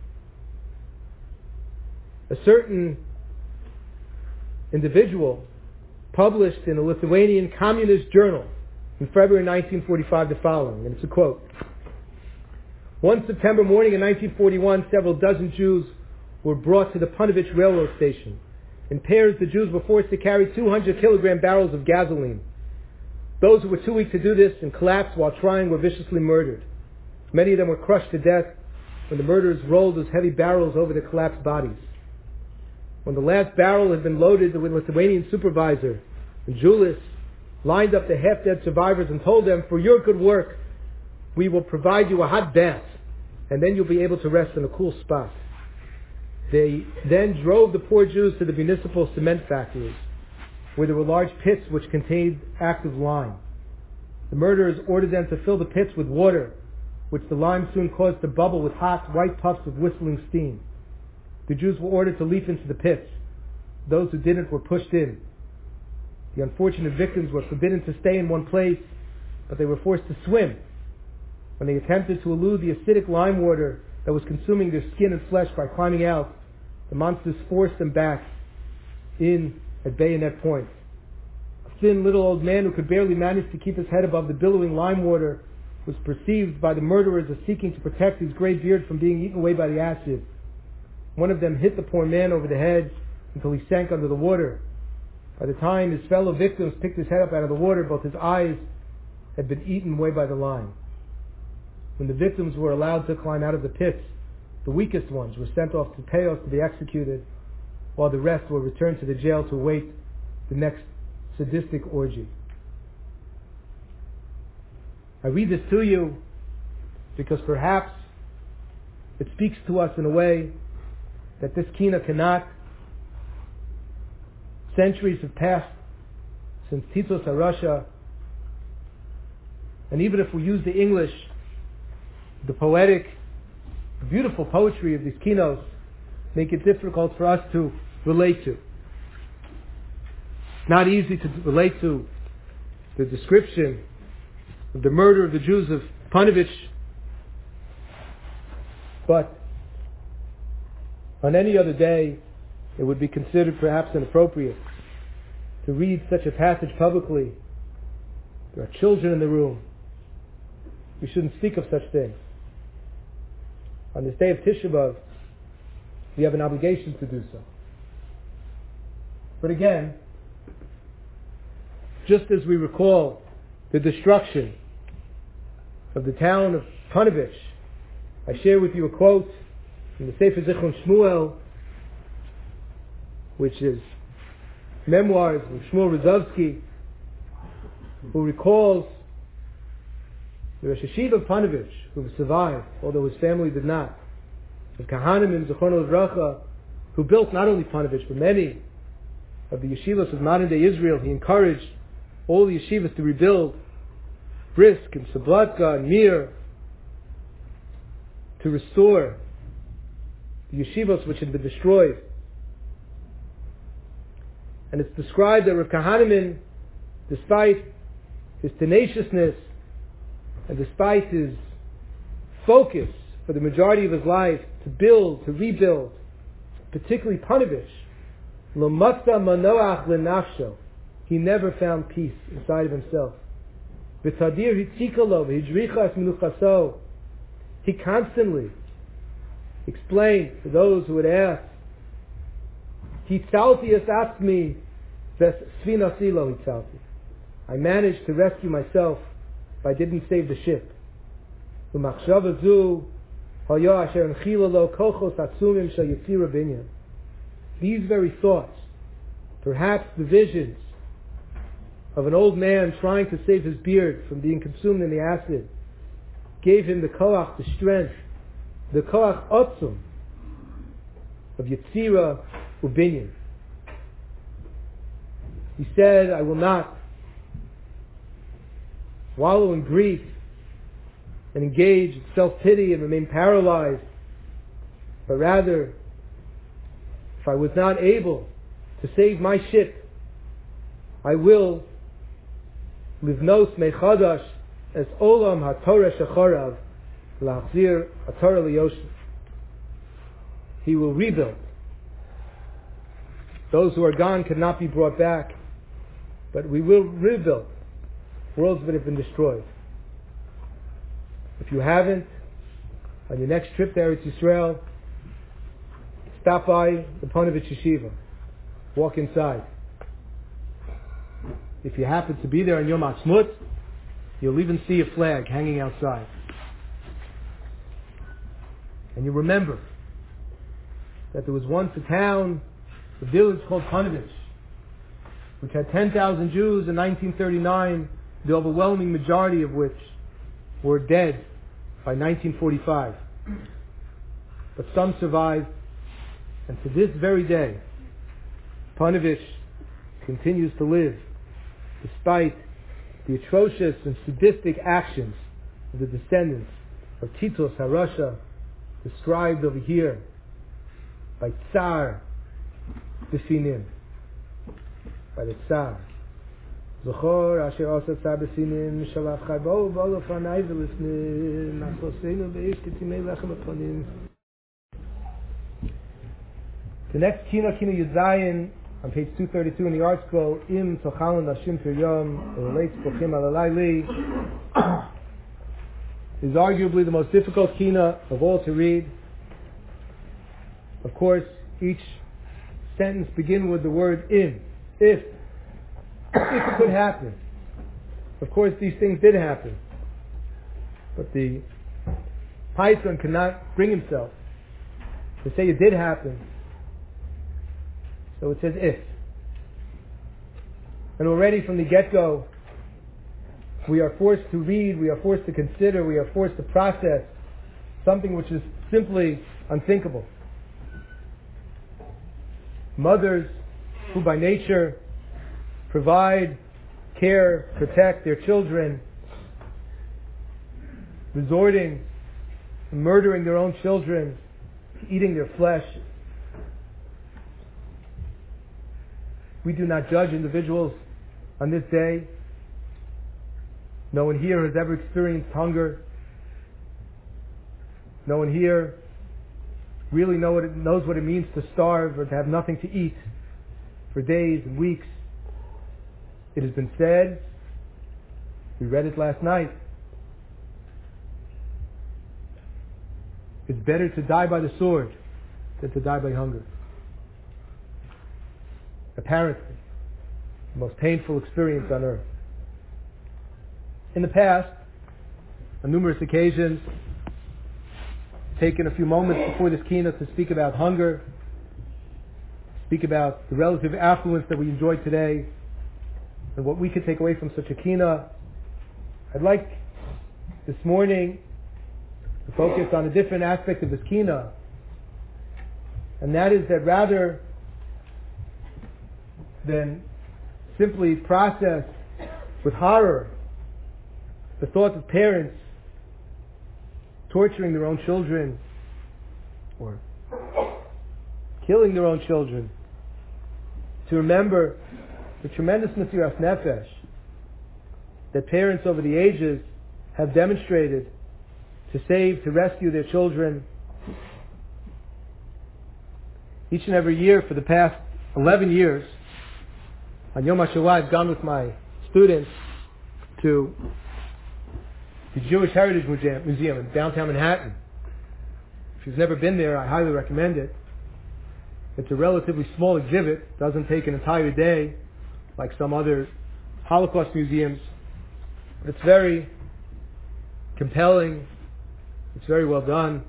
A certain individual published in a Lithuanian communist journal in February 1945 the following, and it's a quote. One September morning in 1941, several dozen Jews were brought to the Panovich railroad station. In pairs, the Jews were forced to carry 200-kilogram barrels of gasoline. Those who were too weak to do this and collapsed while trying were viciously murdered. Many of them were crushed to death when the murderers rolled those heavy barrels over their collapsed bodies. When the last barrel had been loaded, the Lithuanian supervisor, Julius, lined up the half-dead survivors and told them, "For your good work, we will provide you a hot bath, and then you'll be able to rest in a cool spot." They then drove the poor Jews to the municipal cement factories, where there were large pits which contained active lime. The murderers ordered them to fill the pits with water, which the lime soon caused to bubble with hot, white puffs of whistling steam. The Jews were ordered to leap into the pits. Those who didn't were pushed in. The unfortunate victims were forbidden to stay in one place, but they were forced to swim. When they attempted to elude the acidic lime water that was consuming their skin and flesh by climbing out, the monsters forced them back in at bayonet point. A thin little old man who could barely manage to keep his head above the billowing lime water was perceived by the murderers as seeking to protect his grey beard from being eaten away by the acid. One of them hit the poor man over the head until he sank under the water. By the time his fellow victims picked his head up out of the water, both his eyes had been eaten away by the lime. When the victims were allowed to climb out of the pits, the weakest ones were sent off to Payos to be executed, while the rest were returned to the jail to await the next sadistic orgy. I read this to you because perhaps it speaks to us in a way that this kina cannot. Centuries have passed since Titus HaRasha, and even if we use the English, the poetic, beautiful poetry of these kinos make it difficult for us to relate to. It's not easy to relate to the description of the murder of the Jews of Panovich, but on any other day it would be considered perhaps inappropriate to read such a passage publicly. There are children in the room. We shouldn't speak of such things. On this day of Tisha B'Av, we have an obligation to do so. But again, just as we recall the destruction of the town of Panovich, I share with you a quote from the Sefer Zichron Shmuel, which is memoirs of Shmuel Rozovsky, who recalls the Rosh Hashiva of Panovich, who survived, although his family did not, of Kahanim Zechrono Livracha, who built not only Panovich, but many of the yeshivas of modern day Israel. He encouraged all the yeshivas to rebuild Brisk and Sablatka and Mir, to restore the yeshivas which had been destroyed. And it's described that Rav Kahaneman, despite his tenaciousness and despite his focus for the majority of his life to build, to rebuild, particularly Panovich, lo matza manoach lenafsho, he never found peace inside of himself. V'tadir hitzikalo v'hidricha es menuchaso, he constantly explained to those who would ask, Hitzalti es atzmi v'svina silo hitzalti, I managed to rescue myself, but I didn't save the ship. U'machshava zu haya asher enchila lo kochos atzumim shel yitzira binyan. These very thoughts, perhaps the visions of an old man trying to save his beard from being consumed in the acid gave him the koach, the strength, the koach otzum of Yetzira Ubinyan. He said, I will not wallow in grief and engage in self-pity and remain paralyzed, but rather, if I was not able to save my ship, I will livnos mechadash as olam haTorah shechorav lachzir haTorah liyoshin. He will rebuild. Those who are gone cannot be brought back, but we will rebuild worlds that have been destroyed. If you haven't, on your next trip to Eretz Yisrael, stop by the Ponevezh Yeshiva. Walk inside. If you happen to be there on Yom Ha'atzmaut, you'll even see a flag hanging outside. And you remember that there was once a town, a village called Ponevezh, which had 10,000 Jews in 1939, the overwhelming majority of which were dead by 1945. But some survived, and to this very day, Ponevezh continues to live despite the atrocious and sadistic actions of the descendants of Titus HaRasha, described over here by Tsar Besinim, by the Tsar. Zochor asher asa Tsar Besinim shalach chaybo v'olo fanai v'lifnim nachosenu v'eish ketimei lechem aponim. The next Kina Yuzayin on page 232 in the art scroll, Im Tochalon Nashim Pir Yom, it relates to Chim Alalayli, is arguably the most difficult Kina of all to read. Of course, each sentence begins with the word Im, if it could happen. Of course, these things did happen, but the Python cannot bring himself to say it did happen. So it says if. And already from the get-go, we are forced to read, we are forced to consider, we are forced to process something which is simply unthinkable. Mothers who by nature provide, care, protect their children, resorting to murdering their own children, eating their flesh. We do not judge individuals on this day. No one here has ever experienced hunger. No one here really knows what it means to starve or to have nothing to eat for days and weeks. It has been said, we read it last night, it's better to die by the sword than to die by hunger. Apparently, the most painful experience on earth. In the past, on numerous occasions, taken a few moments before this keynote to speak about hunger, speak about the relative affluence that we enjoy today, and what we could take away from such a keynote. I'd like this morning to focus on a different aspect of this keynote, and that is that rather than simply process with horror the thought of parents torturing their own children or killing their own children, to remember the tremendous mesiras nefesh that parents over the ages have demonstrated to save, to rescue their children. Each and every year for the past 11 years, on Yom HaShoah, I've gone with my students to the Jewish Heritage Museum in downtown Manhattan. If you've never been there, I highly recommend it. It's a relatively small exhibit, doesn't take an entire day like some other Holocaust museums, but it's very compelling, it's very well done.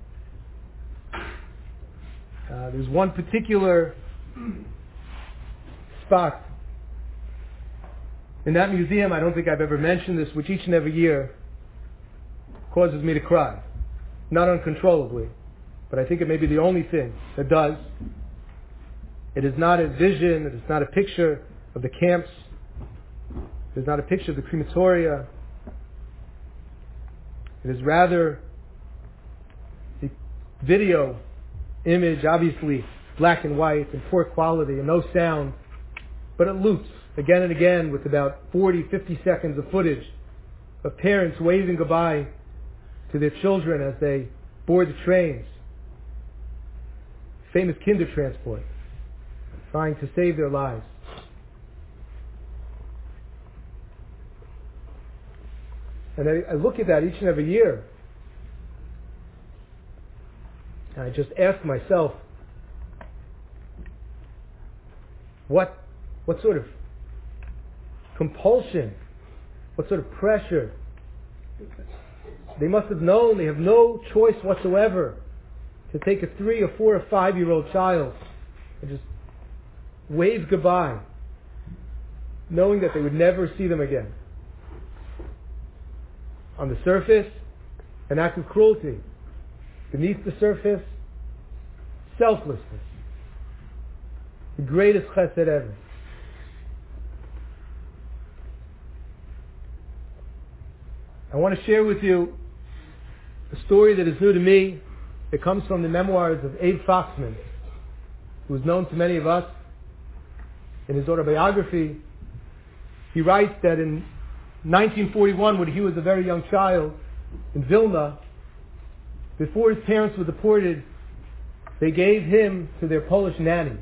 There's one particular spot in that museum, I don't think I've ever mentioned this, which each and every year causes me to cry. Not uncontrollably, but I think it may be the only thing that does. It is not a vision, it is not a picture of the camps, it is not a picture of the crematoria. It is rather the video image, obviously black and white and poor quality and no sound, but it loops again and again with about 40, 50 seconds of footage of parents waving goodbye to their children as they board the trains. Famous Kindertransport, trying to save their lives. And I look at that each and every year, and I just ask myself, what sort of compulsion, what sort of pressure? They must have known they have no choice whatsoever to take a 3 or 4 or 5-year-old child and just wave goodbye, knowing that they would never see them again. On the surface, an act of cruelty. Beneath the surface, selflessness. The greatest chesed ever. I want to share with you a story that is new to me. It comes from the memoirs of Abe Foxman, who is known to many of us. In his autobiography, he writes that in 1941, when he was a very young child in Vilna, before his parents were deported, they gave him to their Polish nanny,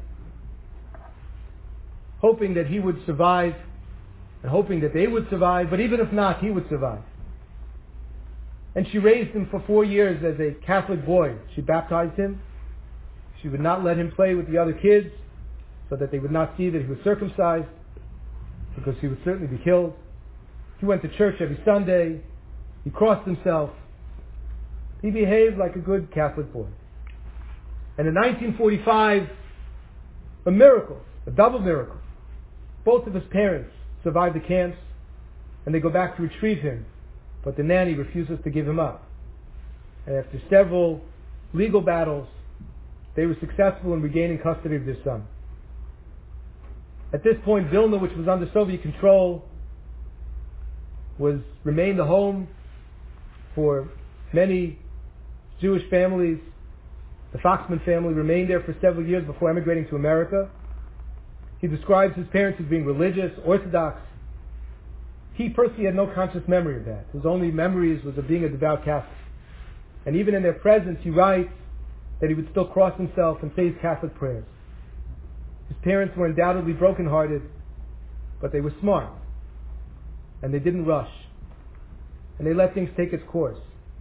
hoping that he would survive and hoping that they would survive, but even if not, he would survive. And she raised him for 4 years as a Catholic boy. She baptized him. She would not let him play with the other kids so that they would not see that he was circumcised, because he would certainly be killed. He went to church every Sunday. He crossed himself. He behaved like a good Catholic boy. And in 1945, a miracle, a double miracle. Both of his parents survived the camps, and they go back to retrieve him. But the nanny refuses to give him up. And after several legal battles, they were successful in regaining custody of their son. At this point, Vilna, which was under Soviet control, remained the home for many Jewish families. The Foxman family remained there for several years before emigrating to America. He describes his parents as being religious, Orthodox. He personally had no conscious memory of that. His only memories was of being a devout Catholic. And even in their presence, he writes that he would still cross himself and say his Catholic prayers. His parents were undoubtedly brokenhearted, but they were smart. And they didn't rush. And they let things take its course.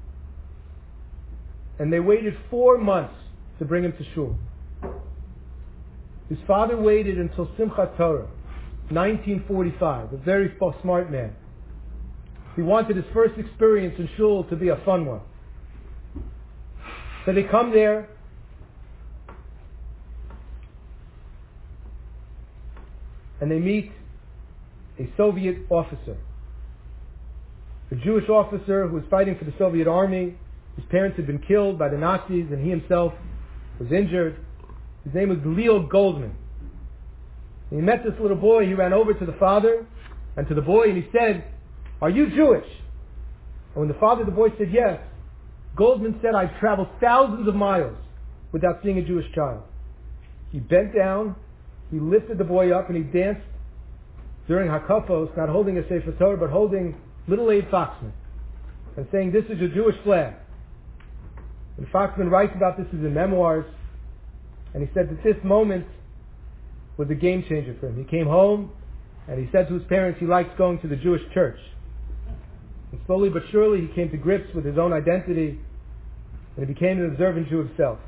And they waited 4 months to bring him to shul. His father waited until Simchat Torah, 1945, a very smart man. He wanted his first experience in shul to be a fun one. So they come there, and they meet a Soviet officer, a Jewish officer who was fighting for the Soviet army. His parents had been killed by the Nazis, and he himself was injured. His name was Leo Goldman. And he met this little boy. He ran over to the father and to the boy, and he said, "Are you Jewish?" And when the father of the boy said yes, Goldman said, "I've traveled thousands of miles without seeing a Jewish child." He bent down, he lifted the boy up, and he danced during Hakafos, not holding a Sefer Torah, but holding little Abe Foxman, and saying, "This is your Jewish flag." And Foxman writes about this in his memoirs, and he said that this moment was a game changer for him. He came home, and he said to his parents he likes going to the Jewish church. And slowly but surely he came to grips with his own identity, and he became an observant Jew himself.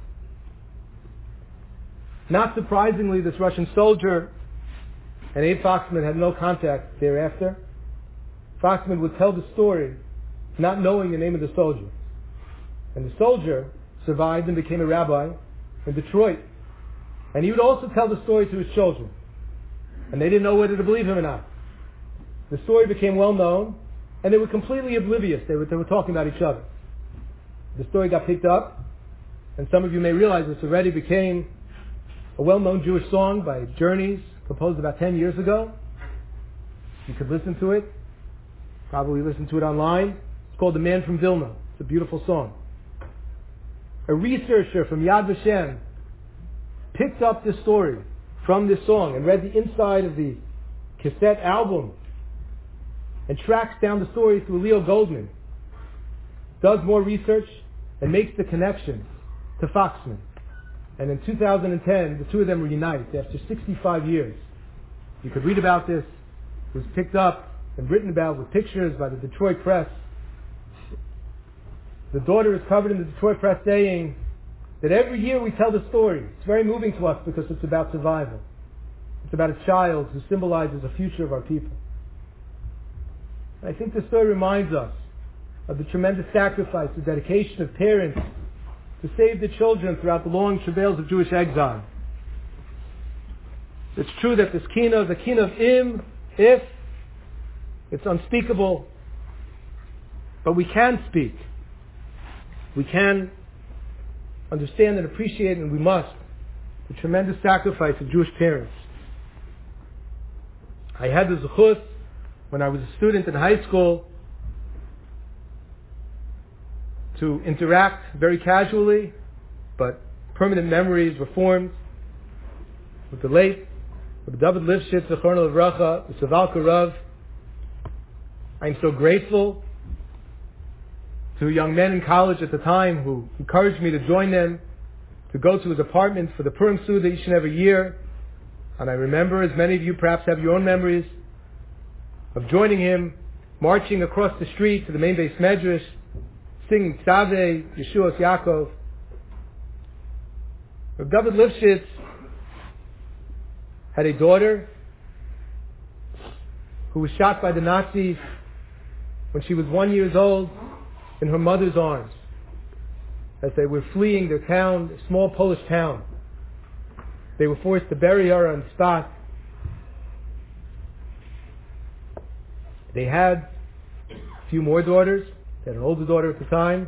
Not surprisingly, this Russian soldier and Abe Foxman had no contact thereafter. Foxman would tell the story not knowing the name of the soldier. And the soldier survived and became a rabbi in Detroit. And he would also tell the story to his children. And they didn't know whether to believe him or not. the story became well known, and they were completely oblivious. They were talking about each other. The story got picked up, and some of you may realize this already became a well-known Jewish song by Journeys, composed about 10 years ago. You could listen to it, probably listen to it online. It's called The Man from Vilna. It's a beautiful song. A researcher from Yad Vashem picked up this story from this song and read the inside of the cassette album and tracks down the story through Leo Goldman, does more research, and makes the connection to Foxman. And in 2010, the two of them reunite after 65 years. You could read about this. It was picked up and written about with pictures by the Detroit Press. The daughter is covered in the Detroit Press saying that every year we tell the story. It's very moving to us because it's about survival. It's about a child who symbolizes the future of our people. I think this story reminds us of the tremendous sacrifice, the dedication of parents to save the children throughout the long travails of Jewish exile. It's true that this kina, the kina of if, it's unspeakable, but we can speak. We can understand and appreciate, and we must, the tremendous sacrifice of Jewish parents. I had the zechus when I was a student in high school to interact very casually, but permanent memories were formed with the late David Lifshitz, Zechorno Livracha, the Savalka Rav. I'm so grateful to young men in college at the time who encouraged me to join them, to go to his apartment for the Purim Suda each and every year. And I remember, as many of you perhaps have your own memories, of joining him, marching across the street to the main base medrash, singing Tzaveh, Yeshuas Yaakov. Rav David Lifshitz had a daughter who was shot by the Nazis when she was 1 year old in her mother's arms as they were fleeing their town, a small Polish town. They were forced to bury her on the spot. They had a few more daughters. They had an older daughter at the time.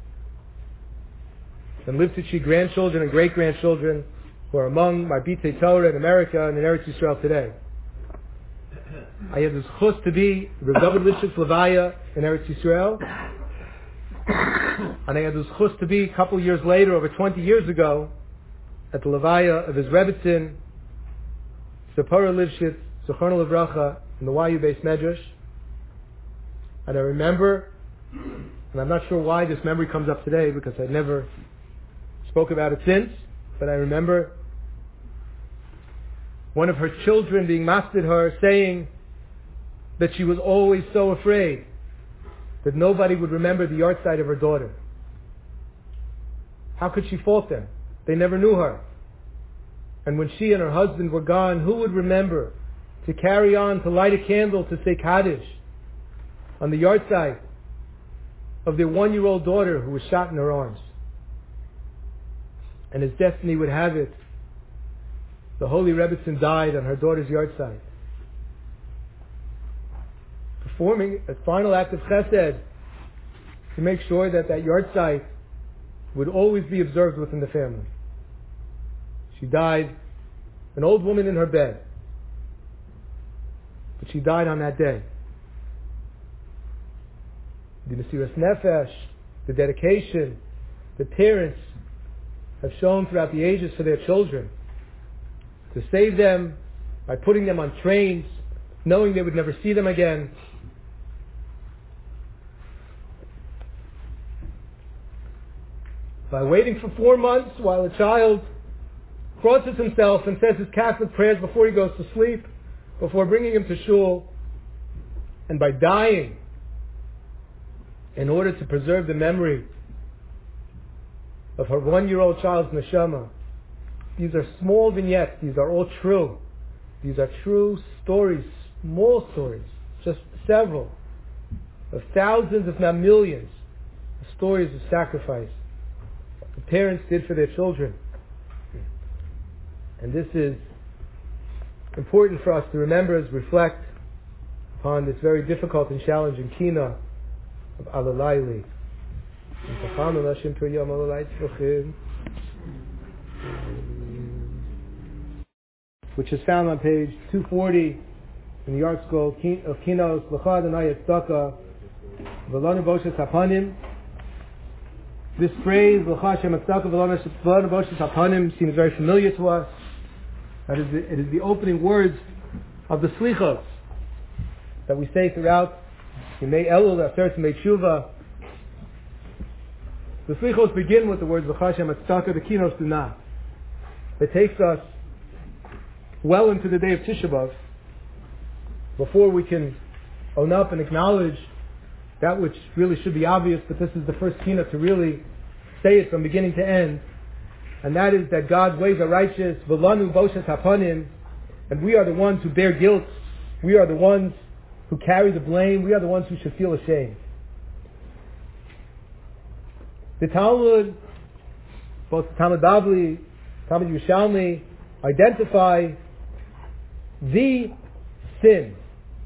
And Livtichi grandchildren and great-grandchildren who are among my B'tei Torah in America and in Eretz Yisrael today. I had the zechus to be Rav David Lifshitz Levaya in Eretz Yisrael. And I had the zechus to be a couple years later, over 20 years ago, at the Levaya of his Rebbetzin, Zipporah Lifshitz, Zechorno Livracha, in the YU Beis Medrash. And I remember, and I'm not sure why this memory comes up today because I never spoke about it since, but I remember one of her children being masked her saying that she was always so afraid that nobody would remember the yahrzeit of her daughter. How could she fault them? They never knew her. And when she and her husband were gone, who would remember to carry on, to light a candle, to say Kaddish on the yahrzeit of their 1 year old daughter who was shot in her arms? And as destiny would have it, the Holy Rebbetzin died on her daughter's yahrzeit, performing a final act of chesed to make sure that that yahrzeit would always be observed within the family. She died, an old woman in her bed, but she died on that day. The Mesiras Nefesh, the dedication, the parents have shown throughout the ages for their children, to save them by putting them on trains, knowing they would never see them again. By waiting for 4 months while a child crosses himself and says his Catholic prayers before he goes to sleep, before bringing him to shul, and by dying in order to preserve the memory of her 1 year old child's neshama. These are small vignettes. These are all true. These are true stories, small stories, just several of thousands, if not millions, of stories of sacrifice the parents did for their children. And this is important for us to remember as we reflect upon this very difficult and challenging kina of Alalayli. Which is found on page 240 in the art scroll of Kinos L'cha Adonai Tzedaka V'lo Neboshes Hapanim. This phrase L'cha Hashem Tzedaka V'lo Neboshes Hapanim seems very familiar to us. That is, it is the opening words of the Slichos that we say throughout Yemei Elul, Aseret Yemei Tshuva. The Slichos begin with the words L'cha Hashem Tzedaka. The Kinos do not. It takes us well into the day of Tisha B'Av before we can own up and acknowledge that which really should be obvious, but this is the first kina to really say it from beginning to end, and that is that God's ways are righteous, v'lanu boshes hapanim, and we are the ones who bear guilt, we are the ones who carry the blame, we are the ones who should feel ashamed. The Talmud, both the Talmud Bavli, Talmud Yerushalmi, identify the sin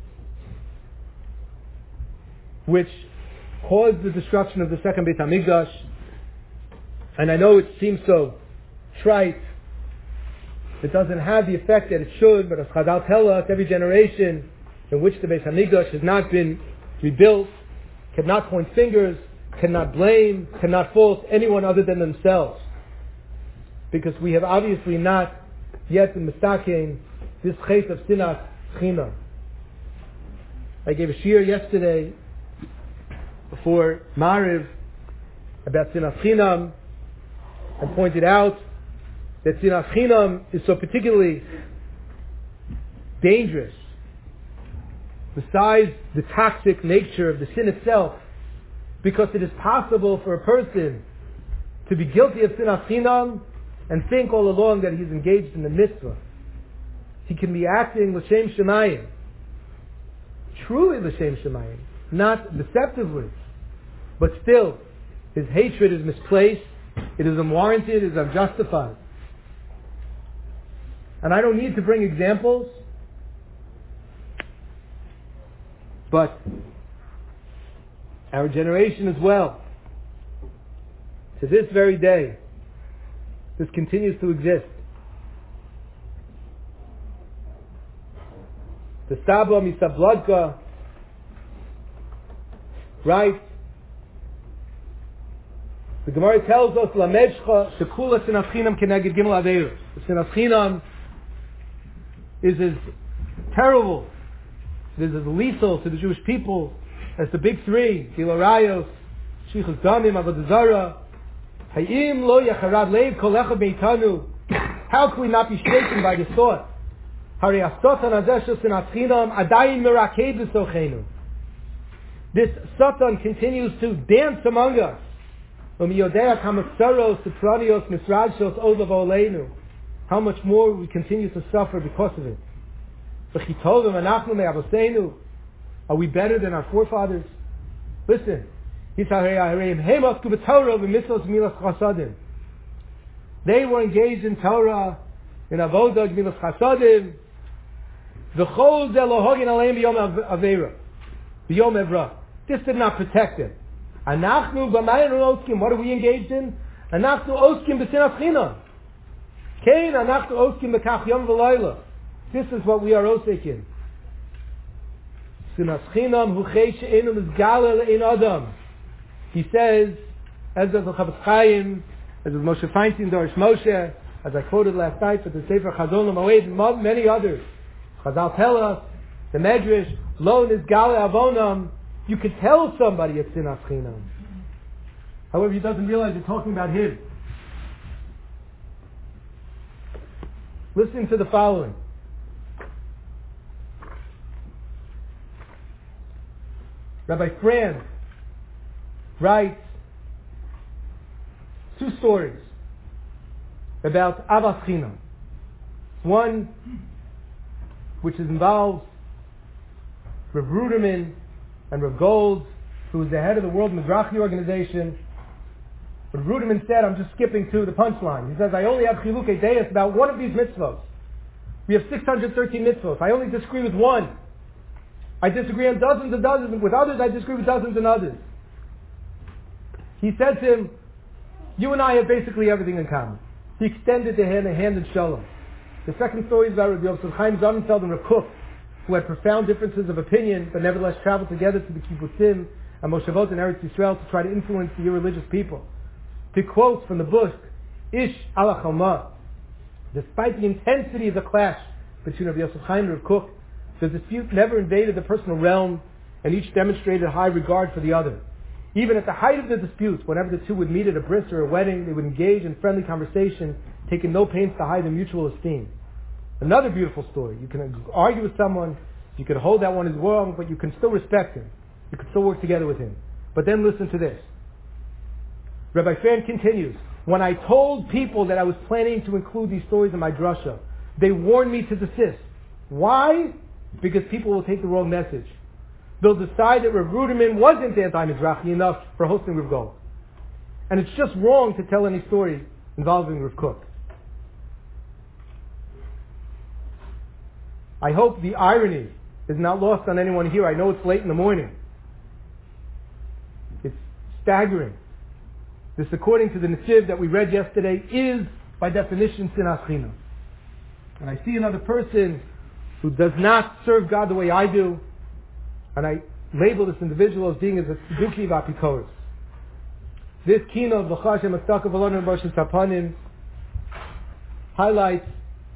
which caused the destruction of the second Beit HaMikdash. And I know it seems so trite, it doesn't have the effect that it should, but as Chazal tell us, every generation in which the Beit HaMikdash has not been rebuilt cannot point fingers, cannot blame, cannot fault anyone other than themselves, because we have obviously not yet been mistaken this chet of sinas chinam. I gave a shiur yesterday before Mariv about sinas chinam and pointed out that sinas chinam is so particularly dangerous, besides the toxic nature of the sin itself, because it is possible for a person to be guilty of sinas chinam and think all along that he's engaged in the mitzvah. He can be acting l'shem shemayim, truly l'shem shemayim, not deceptively, but still his hatred is misplaced, it is unwarranted, it is unjustified. And I don't need to bring examples, but our generation as well, to this very day, this continues to exist. The Saba Misabladka writes, the Gemara tells us, Lameshcha shekula sinas chinam keneged gimel averos. The sinas chinam is as terrible, it is as lethal to the Jewish people as the big three, Gil Arayos, Shichus Damim, Avodah Zarah. Hayim lo yacharad leiv kol echad meitanu. How can we not be shaken by this thought? Hari as-satan hazeh shel sinas chinam adayin meraked b'sochenu. This Satan continues to dance among us. How much more we continue to suffer because of it. Are we better than our forefathers? Listen. They were engaged in Torah, in Avodah, Gemilas Chasadim. V'chol ze lo hogin aleim b'yom avera, b'yom evra. This did not protect them. Anachnu b'mayinu oskim. What are we engaged in? Anachnu oskim b'sinas chinam. Kein anachnu oskim b'kach yom v'layla. This is what we are osik in. Sinas chinam hu chei she'enu mizgala le'in adam. He says, as does the Chavetz Chaim, as does Moshe Feinstein, Dorish Moshe, as I quoted last night for the Sefer Chazon L'Moed, and many others. Chazal tell us, the Medrash, Lo nizgale avonam. You can tell somebody it's sinas chinam. However, he doesn't realize you're talking about him. Listen to the following. Rabbi Frand writes two stories about Avas Chinam. One which involves Rav Ruderman and Rav Gold, who was the head of the World Mizrachi organization. But Ruderman said, I'm just skipping to the punchline. He says, I only have chilukei deis about one of these mitzvot. We have 613 mitzvot. I only disagree with one. I disagree on dozens and dozens. With others, I disagree with dozens and others. He said to him, you and I have basically everything in common. He extended the hand in shalom. The second story is about Rabbi Yosef Chaim Sonnenfeld and Rav Kook, who had profound differences of opinion, but nevertheless traveled together to the kibbutzim and moshavot in Eretz Yisrael to try to influence the irreligious people. To quote from the book, Ish ala Chalma, despite the intensity of the clash between Rabbi Yosef Chaim and Rav Kook, the dispute never invaded the personal realm, and each demonstrated high regard for the other. Even at the height of the disputes, whenever the two would meet at a bris or a wedding, they would engage in friendly conversation, taking no pains to hide their mutual esteem. Another beautiful story. You can argue with someone, you can hold that one is wrong, but you can still respect him. You can still work together with him. But then listen to this. Rabbi Fan continues, when I told people that I was planning to include these stories in my drasha, they warned me to desist. Why? Because people will take the wrong message. They'll decide that Rav Ruderman wasn't anti-Mizrahi enough for hosting Rav Gold. And it's just wrong to tell any story involving Rav Kook. I hope the irony is not lost on anyone here. I know it's late in the morning. It's staggering. This, according to the Nesiv that we read yesterday, is by definition sinas chinam. And I see another person who does not serve God the way I do, and I label this individual as being as a tzeduki of apikoros. This kino of V'cha Hashem Astaka V'lonu Moshe Tapanim highlights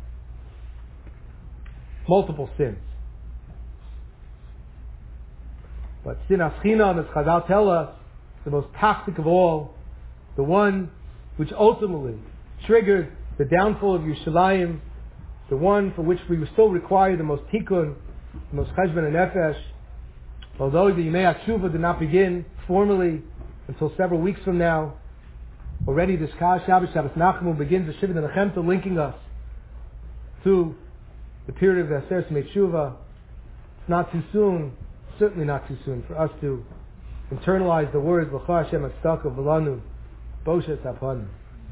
multiple sins. But sinas chinam, as Chazal tell us, the most toxic of all, the one which ultimately triggered the downfall of Yerushalayim, the one for which we still require the most tikkun, the most cheshbon and nefesh. Although the Yimei HaTshuva did not begin formally until several weeks from now, already this Shabbos Nachmu begins the Shiva Nechemta, linking us to the period of the Aseret Yemei Tshuva. It's not too soon, certainly not too soon, for us to internalize the words V'cha Hashem Atztaka V'lanu Boshes Hapanim.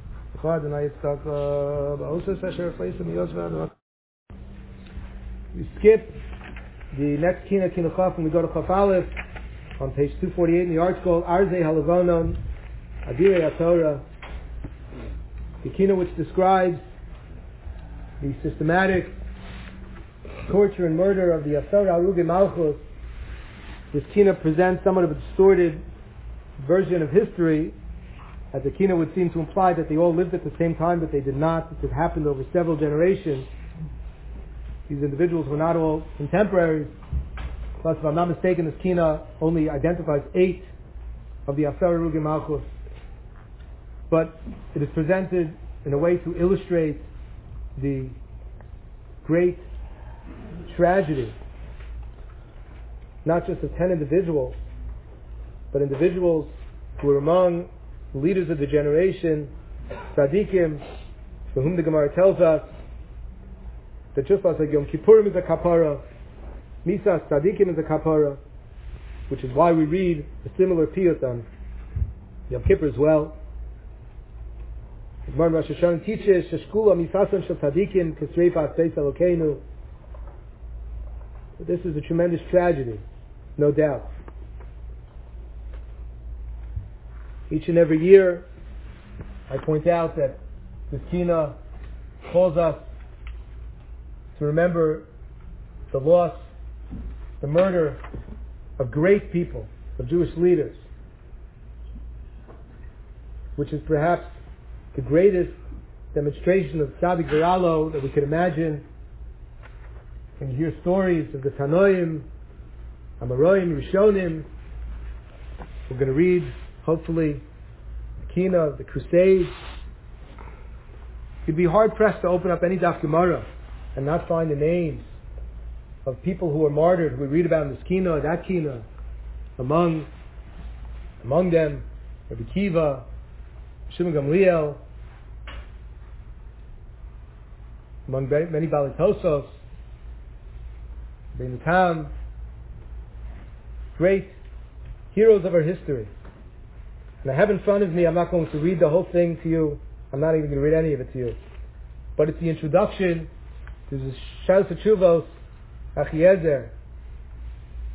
We skip the next Kina Chaf and we go to Chaf Aleph on page 248 in the article Arzei Halavonon Adirei HaTorah, the Kina which describes the systematic torture and murder of the Asar Arugi Malchus. This Kina presents somewhat of a distorted version of history, as the Kina would seem to imply that they all lived at the same time, but they did not. It happened over several generations. These individuals were not all contemporaries. Plus, if I'm not mistaken, this Kina only identifies 8 of the Asar Arugi Malchus. But it is presented in a way to illustrate the great tragedy, not just of 10 individuals, but individuals who were among the leaders of the generation, tzaddikim, for whom the Gemara tells us that just like Yom Kippurim is a kapara, Misas tzaddikim is a kapara, which is why we read a similar piyut on Yom Kippur as well. The Gemara in Rosh Hashanah teaches Sheshkula Misasan Shel Tzaddikim Kisreifa Asbeis Elokeinu. This is a tremendous tragedy, no doubt. Each and every year, I point out that this Kina calls us to remember the loss, the murder of great people, of Jewish leaders, which is perhaps the greatest demonstration of Tzaddik V'Ralo that we can imagine. And you hear stories of the Tanoim, Amoraim, Rishonim. We're going to read, hopefully, the Kina, the Crusades. You'd be hard-pressed to open up any Daf Gemara and not find the names of people who were martyred, who we read about in this Kina, that Kina. Among them, Rabbi Kiva, Shimon Gamliel, among many Balei Tosos, in the town, great heroes of our history. And I have in front of me, I'm not going to read the whole thing to you. I'm not even going to read any of it to you. But it's the introduction to the Shalos HaTshuvos, Achiezer,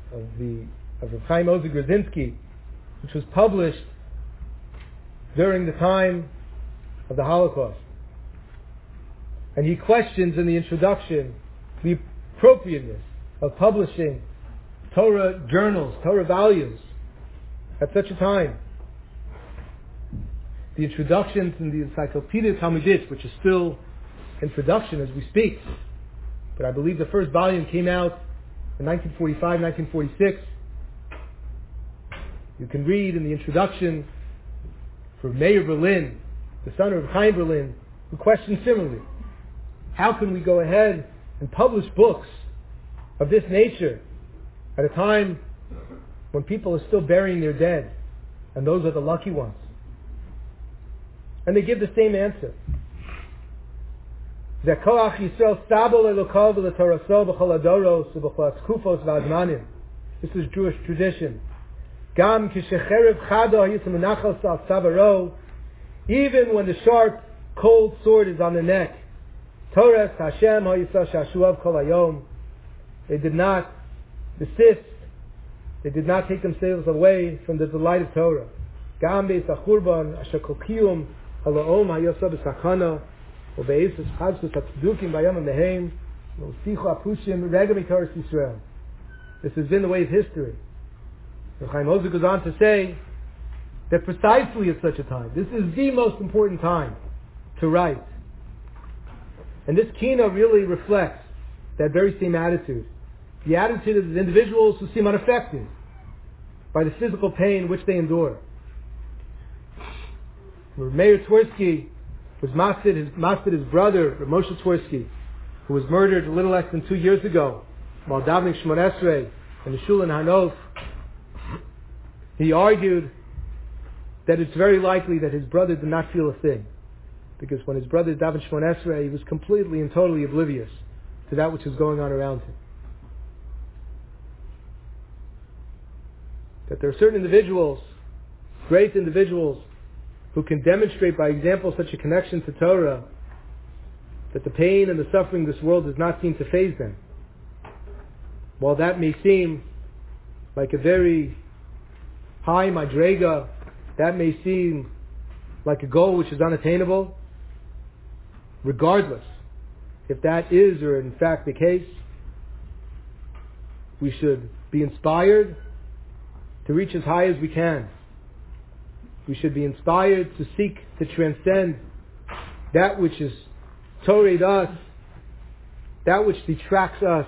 Rav Chaim Ozer Grudzinski, which was published during the time of the Holocaust. And he questions in the introduction the appropriateness of publishing Torah journals, Torah volumes at such a time. The introductions in the Encyclopedia Talmudit, which is still in production as we speak, but I believe the first volume came out in 1945, 1946. You can read in the introduction for Meir Berlin, the son of Chaim Berlin, who questioned similarly. How can we go ahead and publish books of this nature at a time when people are still burying their dead, and those are the lucky ones? And they give the same answer. This is Jewish tradition. Even when the sharp, cold sword is on the neck, they did not desist. They did not take themselves away from the delight of Torah. This has been the way of history. Chaim Ozer goes on to say that precisely at such a time, this is the most important time to write. And this kina really reflects that very same attitude. The attitude of the individuals who seem unaffected by the physical pain which they endure. Meir Twersky was masted his brother, Moshe Twersky, who was murdered a little less than 2 years ago while davening Shemon Esrei in the Shul in Hanof. He argued that it's very likely that his brother did not feel a thing, because when his brother davened Shemon Esrei, he was completely and totally oblivious to that which was going on around him. That there are certain individuals, great individuals, who can demonstrate by example such a connection to Torah that the pain and the suffering of this world does not seem to faze them. While that may seem like a very high madrega, that may seem like a goal which is unattainable, regardless if that is or in fact the case, we should be inspired to reach as high as we can. We should be inspired to seek to transcend that which is torrid us, that which distracts us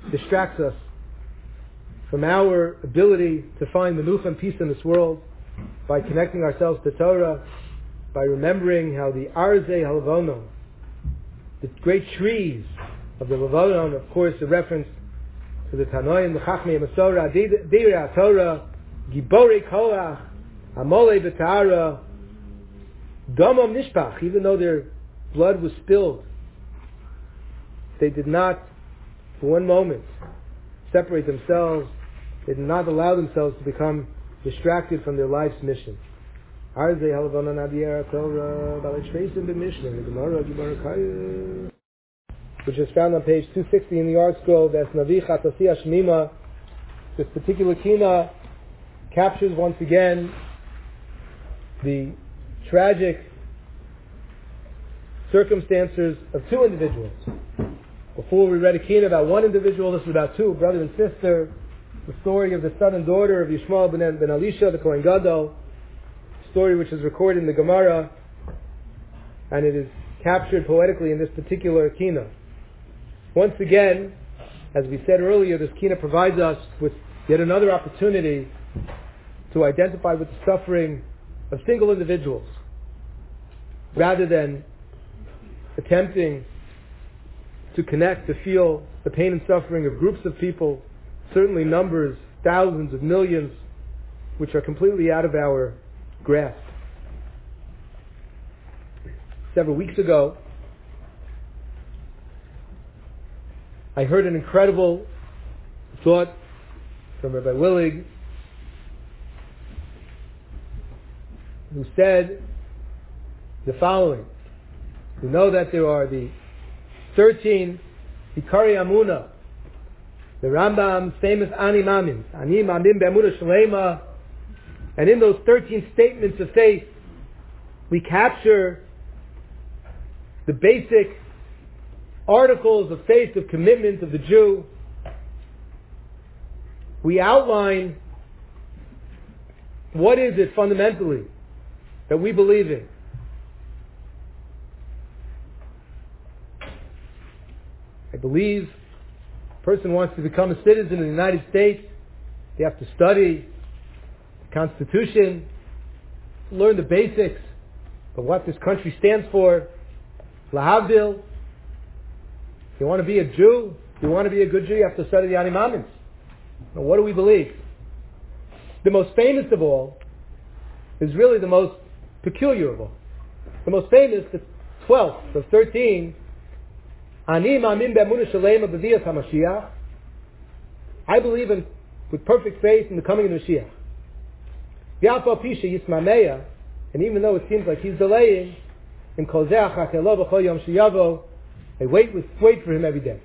from our ability to find menucha and peace in this world, by connecting ourselves to Torah, by remembering how the Arzei Halavonon, the great trees of the Lavonon, of course a reference to the Tanoim, the Chachmei Masorah, Direi Torah, Giborei Korach, Amolei B'Tara, Domam Nishpach, even though their blood was spilled, they did not, for one moment, separate themselves. They did not allow themselves to become distracted from their life's mission. Arzei Halavonon Adiyar Torah, Balei B'Mishnah, the Gemara, Giborei Kaya, which is found on page 260 in the Art Scroll. That's Navi Chatasiya Shmima. This particular kina captures once again the tragic circumstances of two individuals. Before we read a kina about one individual, this is about two, brother and sister. The story of the son and daughter of Yishmael ben Elisha, the Kohen Gadol, story which is recorded in the Gemara, and it is captured poetically in this particular kina. Once again, as we said earlier, this kina provides us with yet another opportunity to identify with the suffering of single individuals, rather than attempting to connect, to feel the pain and suffering of groups of people, certainly numbers, thousands of millions, which are completely out of our grasp. Several weeks ago, I heard an incredible thought from Rabbi Willig, who said the following. We know that there are the 13 Ikari Amuna, The Rambam's famous Ani Mamin, Ani Mamin Be'emunah Shlema, and in those 13 statements of faith, we capture the basic articles of faith, of commitment of the Jew. We outline what is it fundamentally that we believe in. I believe a person wants to become a citizen of the United States, they have to study the Constitution, learn the basics of what this country stands for. Lahavdil. If you want to be a Jew, if you want to be a good Jew, you have to study the Ani Mamins. Now, what do we believe? The most famous of all is really the most peculiar of all. The most famous, the 12th of 13, Ani Ma'amin Be'emunah Shlema B'vias HaMashiach. I believe in, with perfect faith in the coming of the Mashiach. V'af al pi she'yismameya, and even though it seems like he's delaying, in kol zeh achakelo b'chol yom sheyavo, I wait for him every day.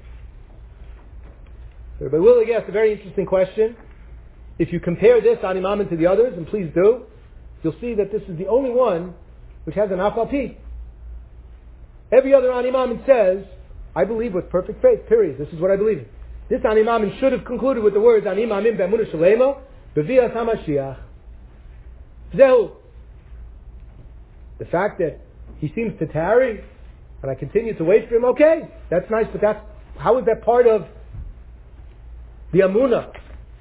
So Rabbi Willig asked a very interesting question. If you compare this Ani Mamin to the others, and please do, you'll see that this is the only one which has an Af Al Pi. Every other Ani Mamin says, I believe with perfect faith, period. This is what I believe in. This Ani Mamin should have concluded with the words, Ani Mamin Be'emunah Shlema B'vias HaMashiach. Zehu. The fact that he seems to tarry, and I continue to wait for him, okay, that's nice, but how is that part of the Amunah?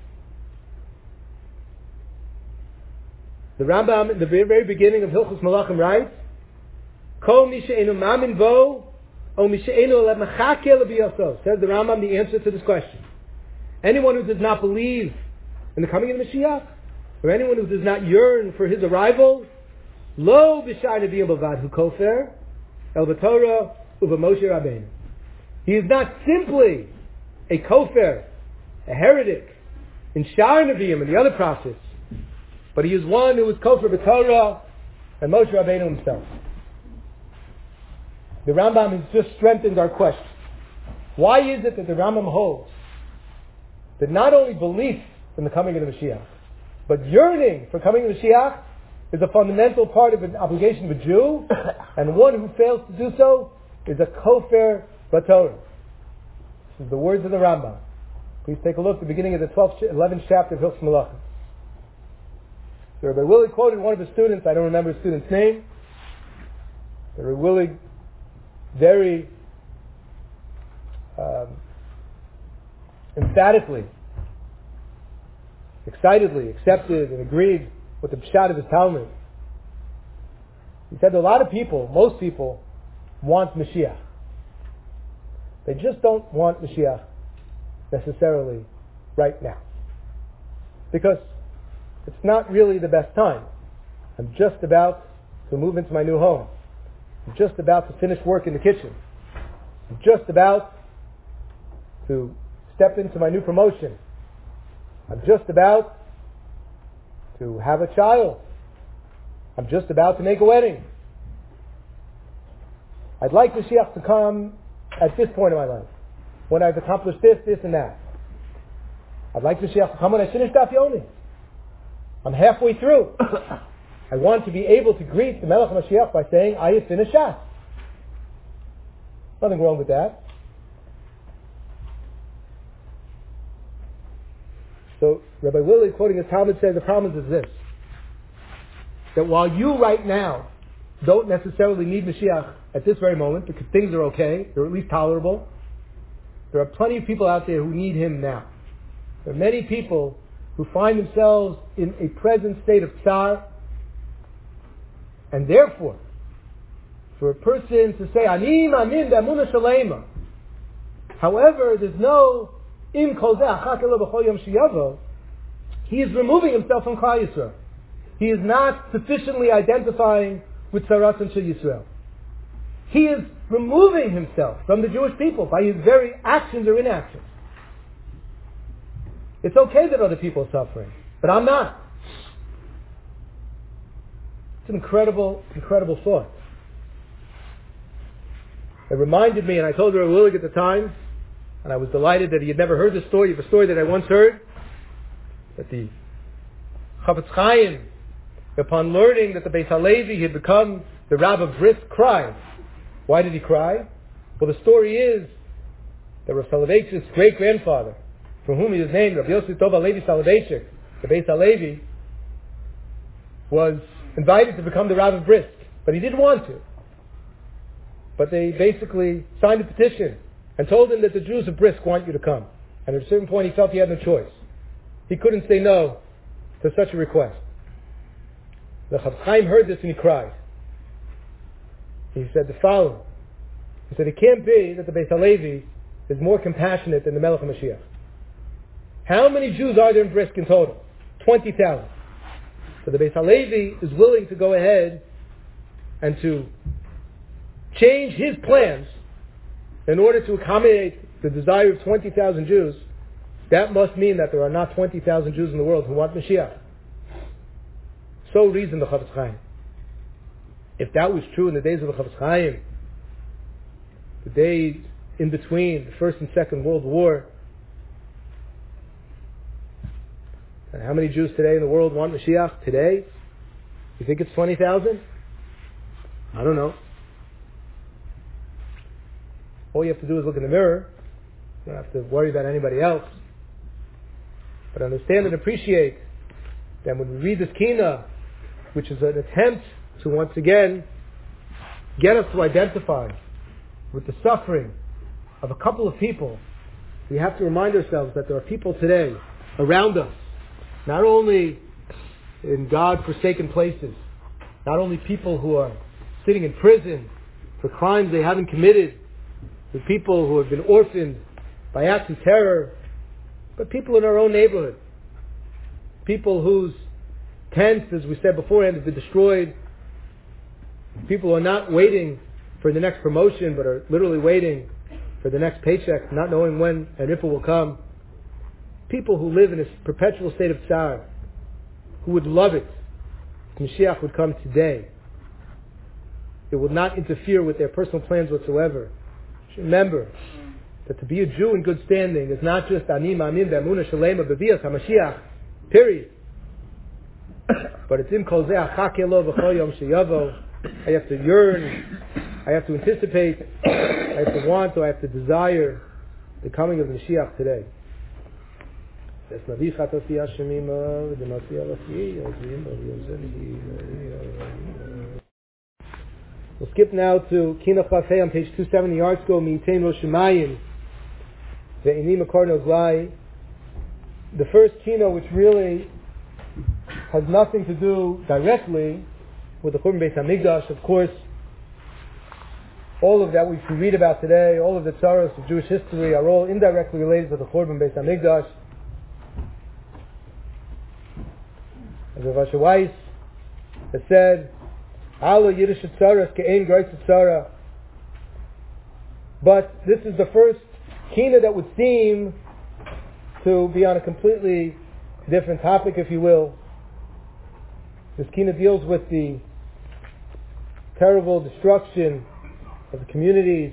The Rambam, in the very beginning of Hilchos Malachim, writes, Kol mi she'enu mamin bo, o mi she'enu mechake lebiyaso. Says the Rambam, the answer to this question. Anyone who does not believe in the coming of the Mashiach, or anyone who does not yearn for his arrival, lo b'shai nebiyim bavad hu kofer, el b'torah u'b'Moshe Rabbeinu. He is not simply a kofer, a heretic, in Shar Nevi'im and the other prophets, but he is one who is kofer b'Torah and Moshe Rabbeinu himself. The Rambam has just strengthened our question. Why is it that the Rambam holds that not only belief in the coming of the Mashiach, but yearning for coming of the Mashiach is a fundamental part of an obligation of a Jew, and one who fails to do so is a kofer b'Torah? This is the words of the Rambam. Please take a look at the beginning of the 11th chapter of Hilchos Malachim. So Rabbi Willig quoted one of his students, I don't remember his student's name, but Rabbi Willig very emphatically, excitedly accepted and agreed with the pshat of his Talmud. He said that a lot of people, most people, want Mashiach. They just don't want Mashiach necessarily right now. Because it's not really the best time. I'm just about to move into my new home. I'm just about to finish work in the kitchen. I'm just about to step into my new promotion. I'm just about to have a child. I'm just about to make a wedding. I'd like Mashiach to come at this point in my life, when I've accomplished this, this, and that. I'd like Mashiach to come when I finish Daf Yomi. I'm halfway through. I want to be able to greet the Melech Mashiach by saying, I have finished Shas. Nothing wrong with that. So Rabbi Willig, quoting his Talmud, says the problem is this: that while you right now don't necessarily need Mashiach at this very moment, because things are okay, they're at least tolerable, there are plenty of people out there who need him now. There are many people who find themselves in a present state of tsar, and therefore, for a person to say, Ani Ma'amin Be'emunah Shlema, however, there's no Im Kol Zeh Achakelo B'chol Yom Sheyavo, he is removing himself from Klal Yisrael. He is not sufficiently identifying with Tzaras and Shel Yisrael. He is removing himself from the Jewish people by his very actions or inactions. It's okay that other people are suffering, but I'm not. It's an incredible, incredible thought. It reminded me, and I told Rabbi Willig at the time, And I was delighted that he had never heard the story of a story that I once heard, that the Chafetz Chaim, upon learning that the Beis HaLevi had become the Rav of Brisk, cried. Why did he cry? Well, the story is that Rav Soloveitchik's great-grandfather, from whom he was named, Rav Yosef Tov HaLevi Soloveitchik, the Beis HaLevi, was invited to become the Rav of Brisk, but he didn't want to. But they basically signed a petition and told him that the Jews of Brisk want you to come. And at a certain point he felt he had no choice. He couldn't say no to such a request. The Chafetz Chaim heard this and he cried. He said the following. He said, it can't be that the Beis HaLevi is more compassionate than the Melech HaMashiach. How many Jews are there in Brisk in total? 20,000. So the Beis HaLevi is willing to go ahead and to change his plans in order to accommodate the desire of 20,000 Jews. That must mean that there are not 20,000 Jews in the world who want Mashiach. So reasoned the Chafetz Chaim. If that was true in the days of the Chafetz Chaim, the days in between the First and Second World War, and how many Jews today in the world want Mashiach today? You think it's 20,000? I don't know. All you have to do is look in the mirror. You don't have to worry about anybody else. But understand and appreciate that when we read this Kina, which is an attempt to once again get us to identify with the suffering of a couple of people, we have to remind ourselves that there are people today around us, not only in God-forsaken places, not only people who are sitting in prison for crimes they haven't committed, the people who have been orphaned by acts of terror, but people in our own neighborhood, people whose tents, as we said beforehand, have been destroyed, people who are not waiting for the next promotion, but are literally waiting for the next paycheck, not knowing when and if it will come, people who live in a perpetual state of tsar, who would love it if Mashiach would come today. It would not interfere with their personal plans whatsoever. Remember that to be a Jew in good standing is not just ani ma'amin be'emunah shalema b'bias HaMashiach, period. But it's in kol zeh achake lo v'chol yom sheyavo. I have to yearn, I have to anticipate, I have to want, or I have to desire the coming of Mashiach today. We'll skip now to Kina Chafei on page 270, Yard Scroll, Mitain Rosh Hashanah, Ve'ini Makar Nozlai. The first Kina, which really has nothing to do directly with the Churban Beis HaMikdash. Of course, all of that we can read about today, all of the tzaros of Jewish history are all indirectly related to the Churban Beis HaMikdash. As Rav Asher Weiss has said, Alo Yiddish tzaros ke'ein greis tzara. But this is the first kina that would seem to be on a completely different topic, if you will. This kina deals with the terrible destruction of the communities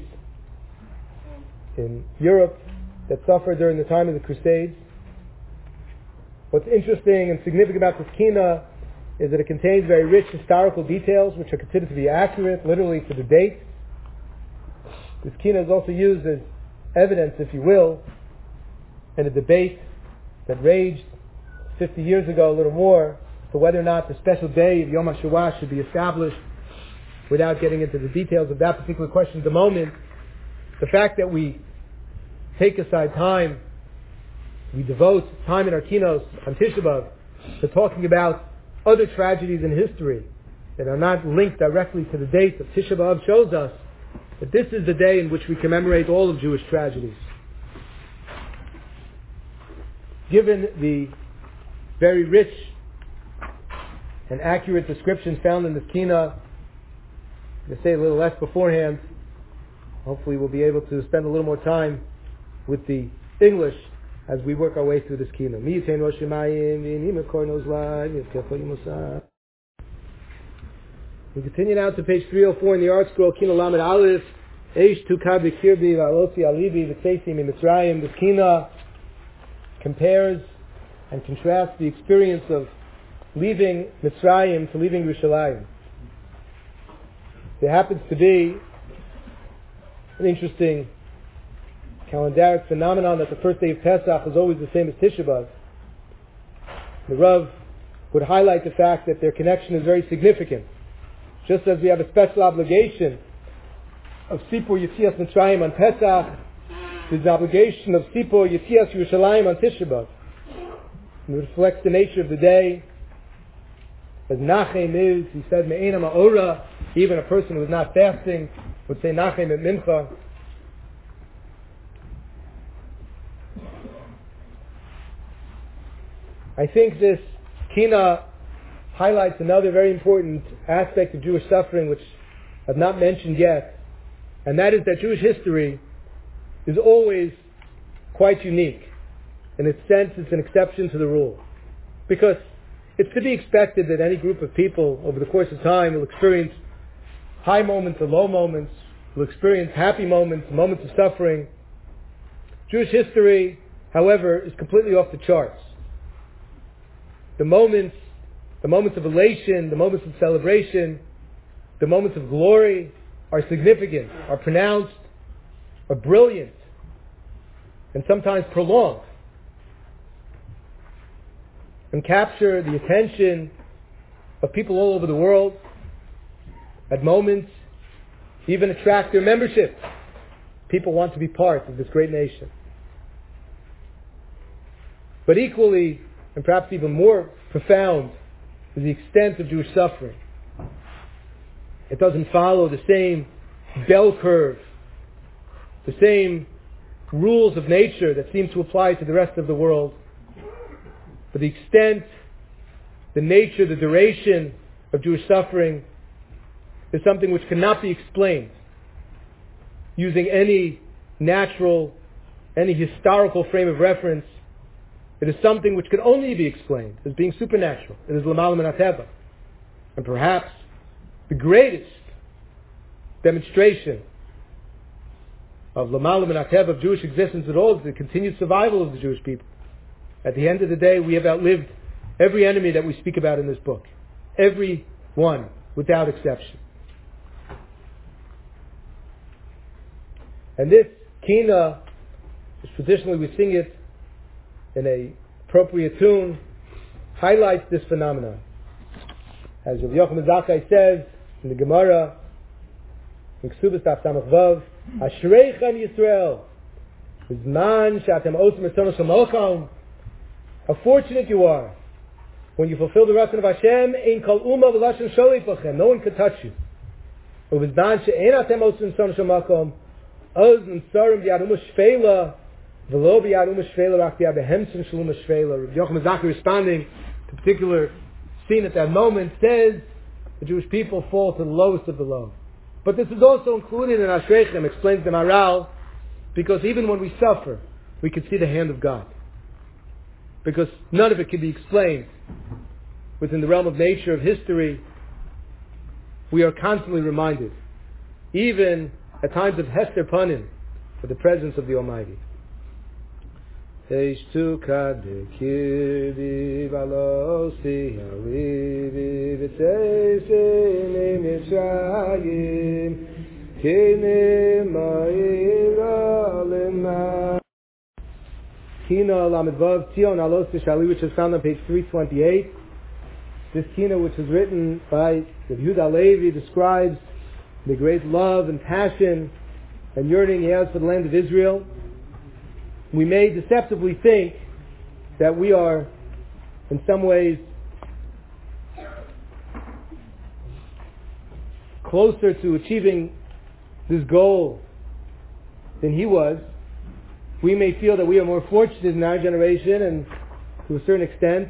in Europe that suffered during the time of the Crusades. What's interesting and significant about this kina is that it contains very rich historical details which are considered to be accurate, literally to the date. This kina is also used as evidence, if you will, in a debate that raged 50 years ago, a little more, to whether or not the special day of Yom HaShoah should be established. Without getting into the details of that particular question at the moment, the fact that we take aside time, we devote time in our kinos on Tisha B'Av to talking about other tragedies in history that are not linked directly to the date of Tisha B'Av, shows us that this is the day in which we commemorate all of Jewish tragedies. Given the very rich and accurate descriptions found in this kina, to say a little less beforehand, hopefully we'll be able to spend a little more time with the English as we work our way through this kina. We continue now to page 304 in the Art Scroll, Kina Lamed Aleph, Eish tukad b'kirbi v'alosi alibi v'tzeisim in Mitzrayim. The Kina compares and contrasts the experience of leaving Mitzrayim to leaving Yerushalayim. There happens to be an interesting calendaric phenomenon that the first day of Pesach is always the same as Tisha B'Av. The Rav would highlight the fact that their connection is very significant. Just as we have a special obligation of Sipur Yetzias Mitzrayim on Pesach, there's an obligation of Sipur Yetzias Yerushalayim on Tisha B'Av. And it reflects the nature of the day. As Nachem is, he said, Me'ena Ma'ora, even a person who is not fasting would say Nachem at Mincha. I think this Kina highlights another very important aspect of Jewish suffering which I've not mentioned yet, and that is that Jewish history is always quite unique. In its sense, it's an exception to the rule. Because it's to be expected that any group of people over the course of time will experience high moments or low moments, will experience happy moments, moments of suffering. Jewish history, however, is completely off the charts. The moments of elation, the moments of celebration, the moments of glory are significant, are pronounced, are brilliant, and sometimes prolonged, and capture the attention of people all over the world. At moments, even attract their membership. People want to be part of this great nation. But equally, and perhaps even more profound, is the extent of Jewish suffering. It doesn't follow the same bell curve, the same rules of nature that seem to apply to the rest of the world. But the extent, the nature, the duration of Jewish suffering is something which cannot be explained using any natural, any historical frame of reference. It is something which can only be explained as being supernatural. It is l'malam min hateva. And perhaps the greatest demonstration of l'malam min hateva, of Jewish existence at all, is the continued survival of the Jewish people. At the end of the day, we have outlived every enemy that we speak about in this book. Every one, without exception. And this Kina, as traditionally we sing it in a appropriate tune, highlights this phenomenon. As Rav Yochanan Zakkai says in the Gemara, in Ksubas Daf Samach Vav, Ashreichem Yisrael, Bizman Shatem Osim Etzonos Hamalcham. How fortunate you are when you fulfill the Ratzon of Hashem. Ein kol uma v'lashem sholif lachem. No one can touch you. Ubizman she'ein atem osim etzonos hamalcham. Oz n'tzarim b'yad uma shveila. V'lo b'yad uma shveila rak b'yad behemtzin shel uma shveila. Rabbi Yochanan Zakkai, responding to a particular scene at that moment, says the Jewish people fall to the lowest of the low. But this is also included in Ashreichem, explains the Maharal, because even when we suffer, we can see the hand of God. Because none of it can be explained within the realm of nature, of history. We are constantly reminded, even at times of Hester Panim, of the presence of the Almighty. Kina Lamed Vav Tzion Alos Tishali, which is found on page 328. This Kina, which is written by the Yehuda Levi, describes the great love and passion and yearning he has for the land of Israel. We may deceptively think that we are, in some ways, closer to achieving this goal than he was. We may feel that we are more fortunate in our generation, and to a certain extent,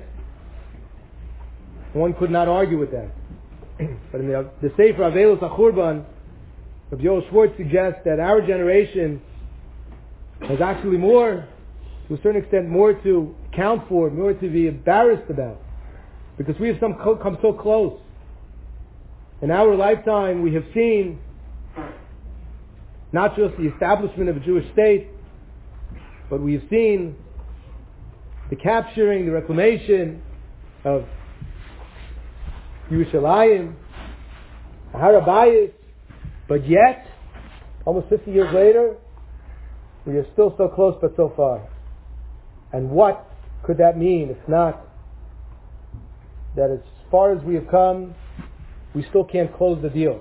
one could not argue with that. But in the Sefer Avelos HaChurban, Rabbi Yoel Schwartz suggests that our generation has actually more, to a certain extent, more to account for, more to be embarrassed about, because we have come so close. In our lifetime, we have seen not just the establishment of a Jewish state, but we have seen the capturing, the reclamation of Yerushalayim, Har HaBayis, but yet, almost 50 years later, we are still so close but so far. And what could that mean if not that as far as we have come, we still can't close the deal?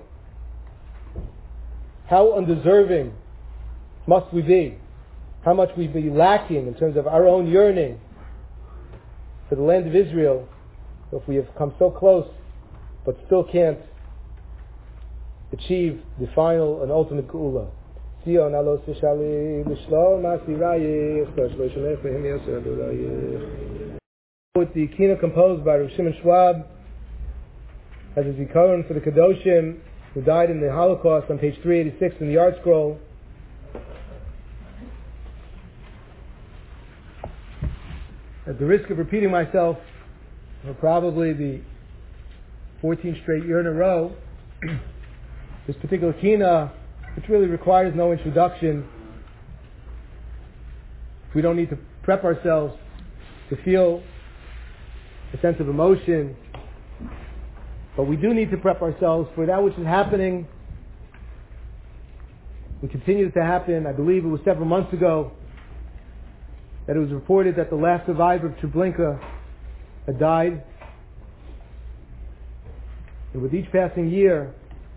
How undeserving must we be? How much we be lacking in terms of our own yearning for the land of Israel, if we have come so close but still can't achieve the final and ultimate Geula. With the Kina composed by Rav Shimon Schwab as a zikaron for the Kedoshim who died in the Holocaust on page 386 in the Art Scroll. At the risk of repeating myself for probably the 14th straight year in a row, this particular Kina, which really requires no introduction, we don't need to prep ourselves to feel a sense of emotion, but we do need to prep ourselves for that which is happening and continues to happen. I believe it was several months ago that it was reported that the last survivor of Treblinka had died. And with each passing year,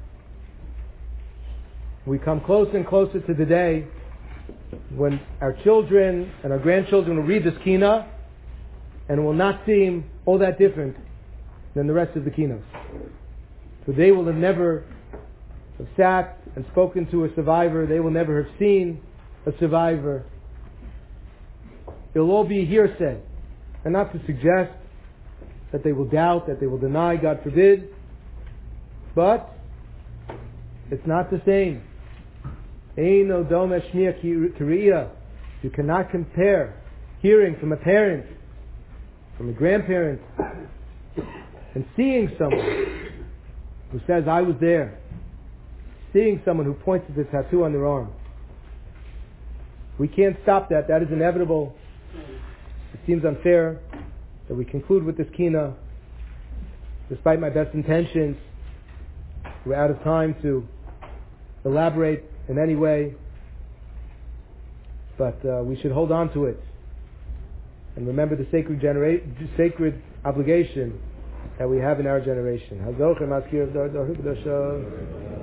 we come closer and closer to the day when our children and our grandchildren will read this Kina and it will not seem all that different than the rest of the Kinos. So they will have never have sat and spoken to a survivor. They will never have seen a survivor. It'll all be hearsay. And not to suggest that they will doubt, that they will deny, God forbid. But it's not the same. Eino doma shmiya kiriya. You cannot compare hearing from a parent, from a grandparent, and seeing someone who says, I was there. Seeing someone who points to the tattoo on their arm. We can't stop that. That is inevitable. It seems unfair that we conclude with this Kina. Despite my best intentions, we're out of time to elaborate in any way. But we should hold on to it and remember the sacred obligation that we have in our generation.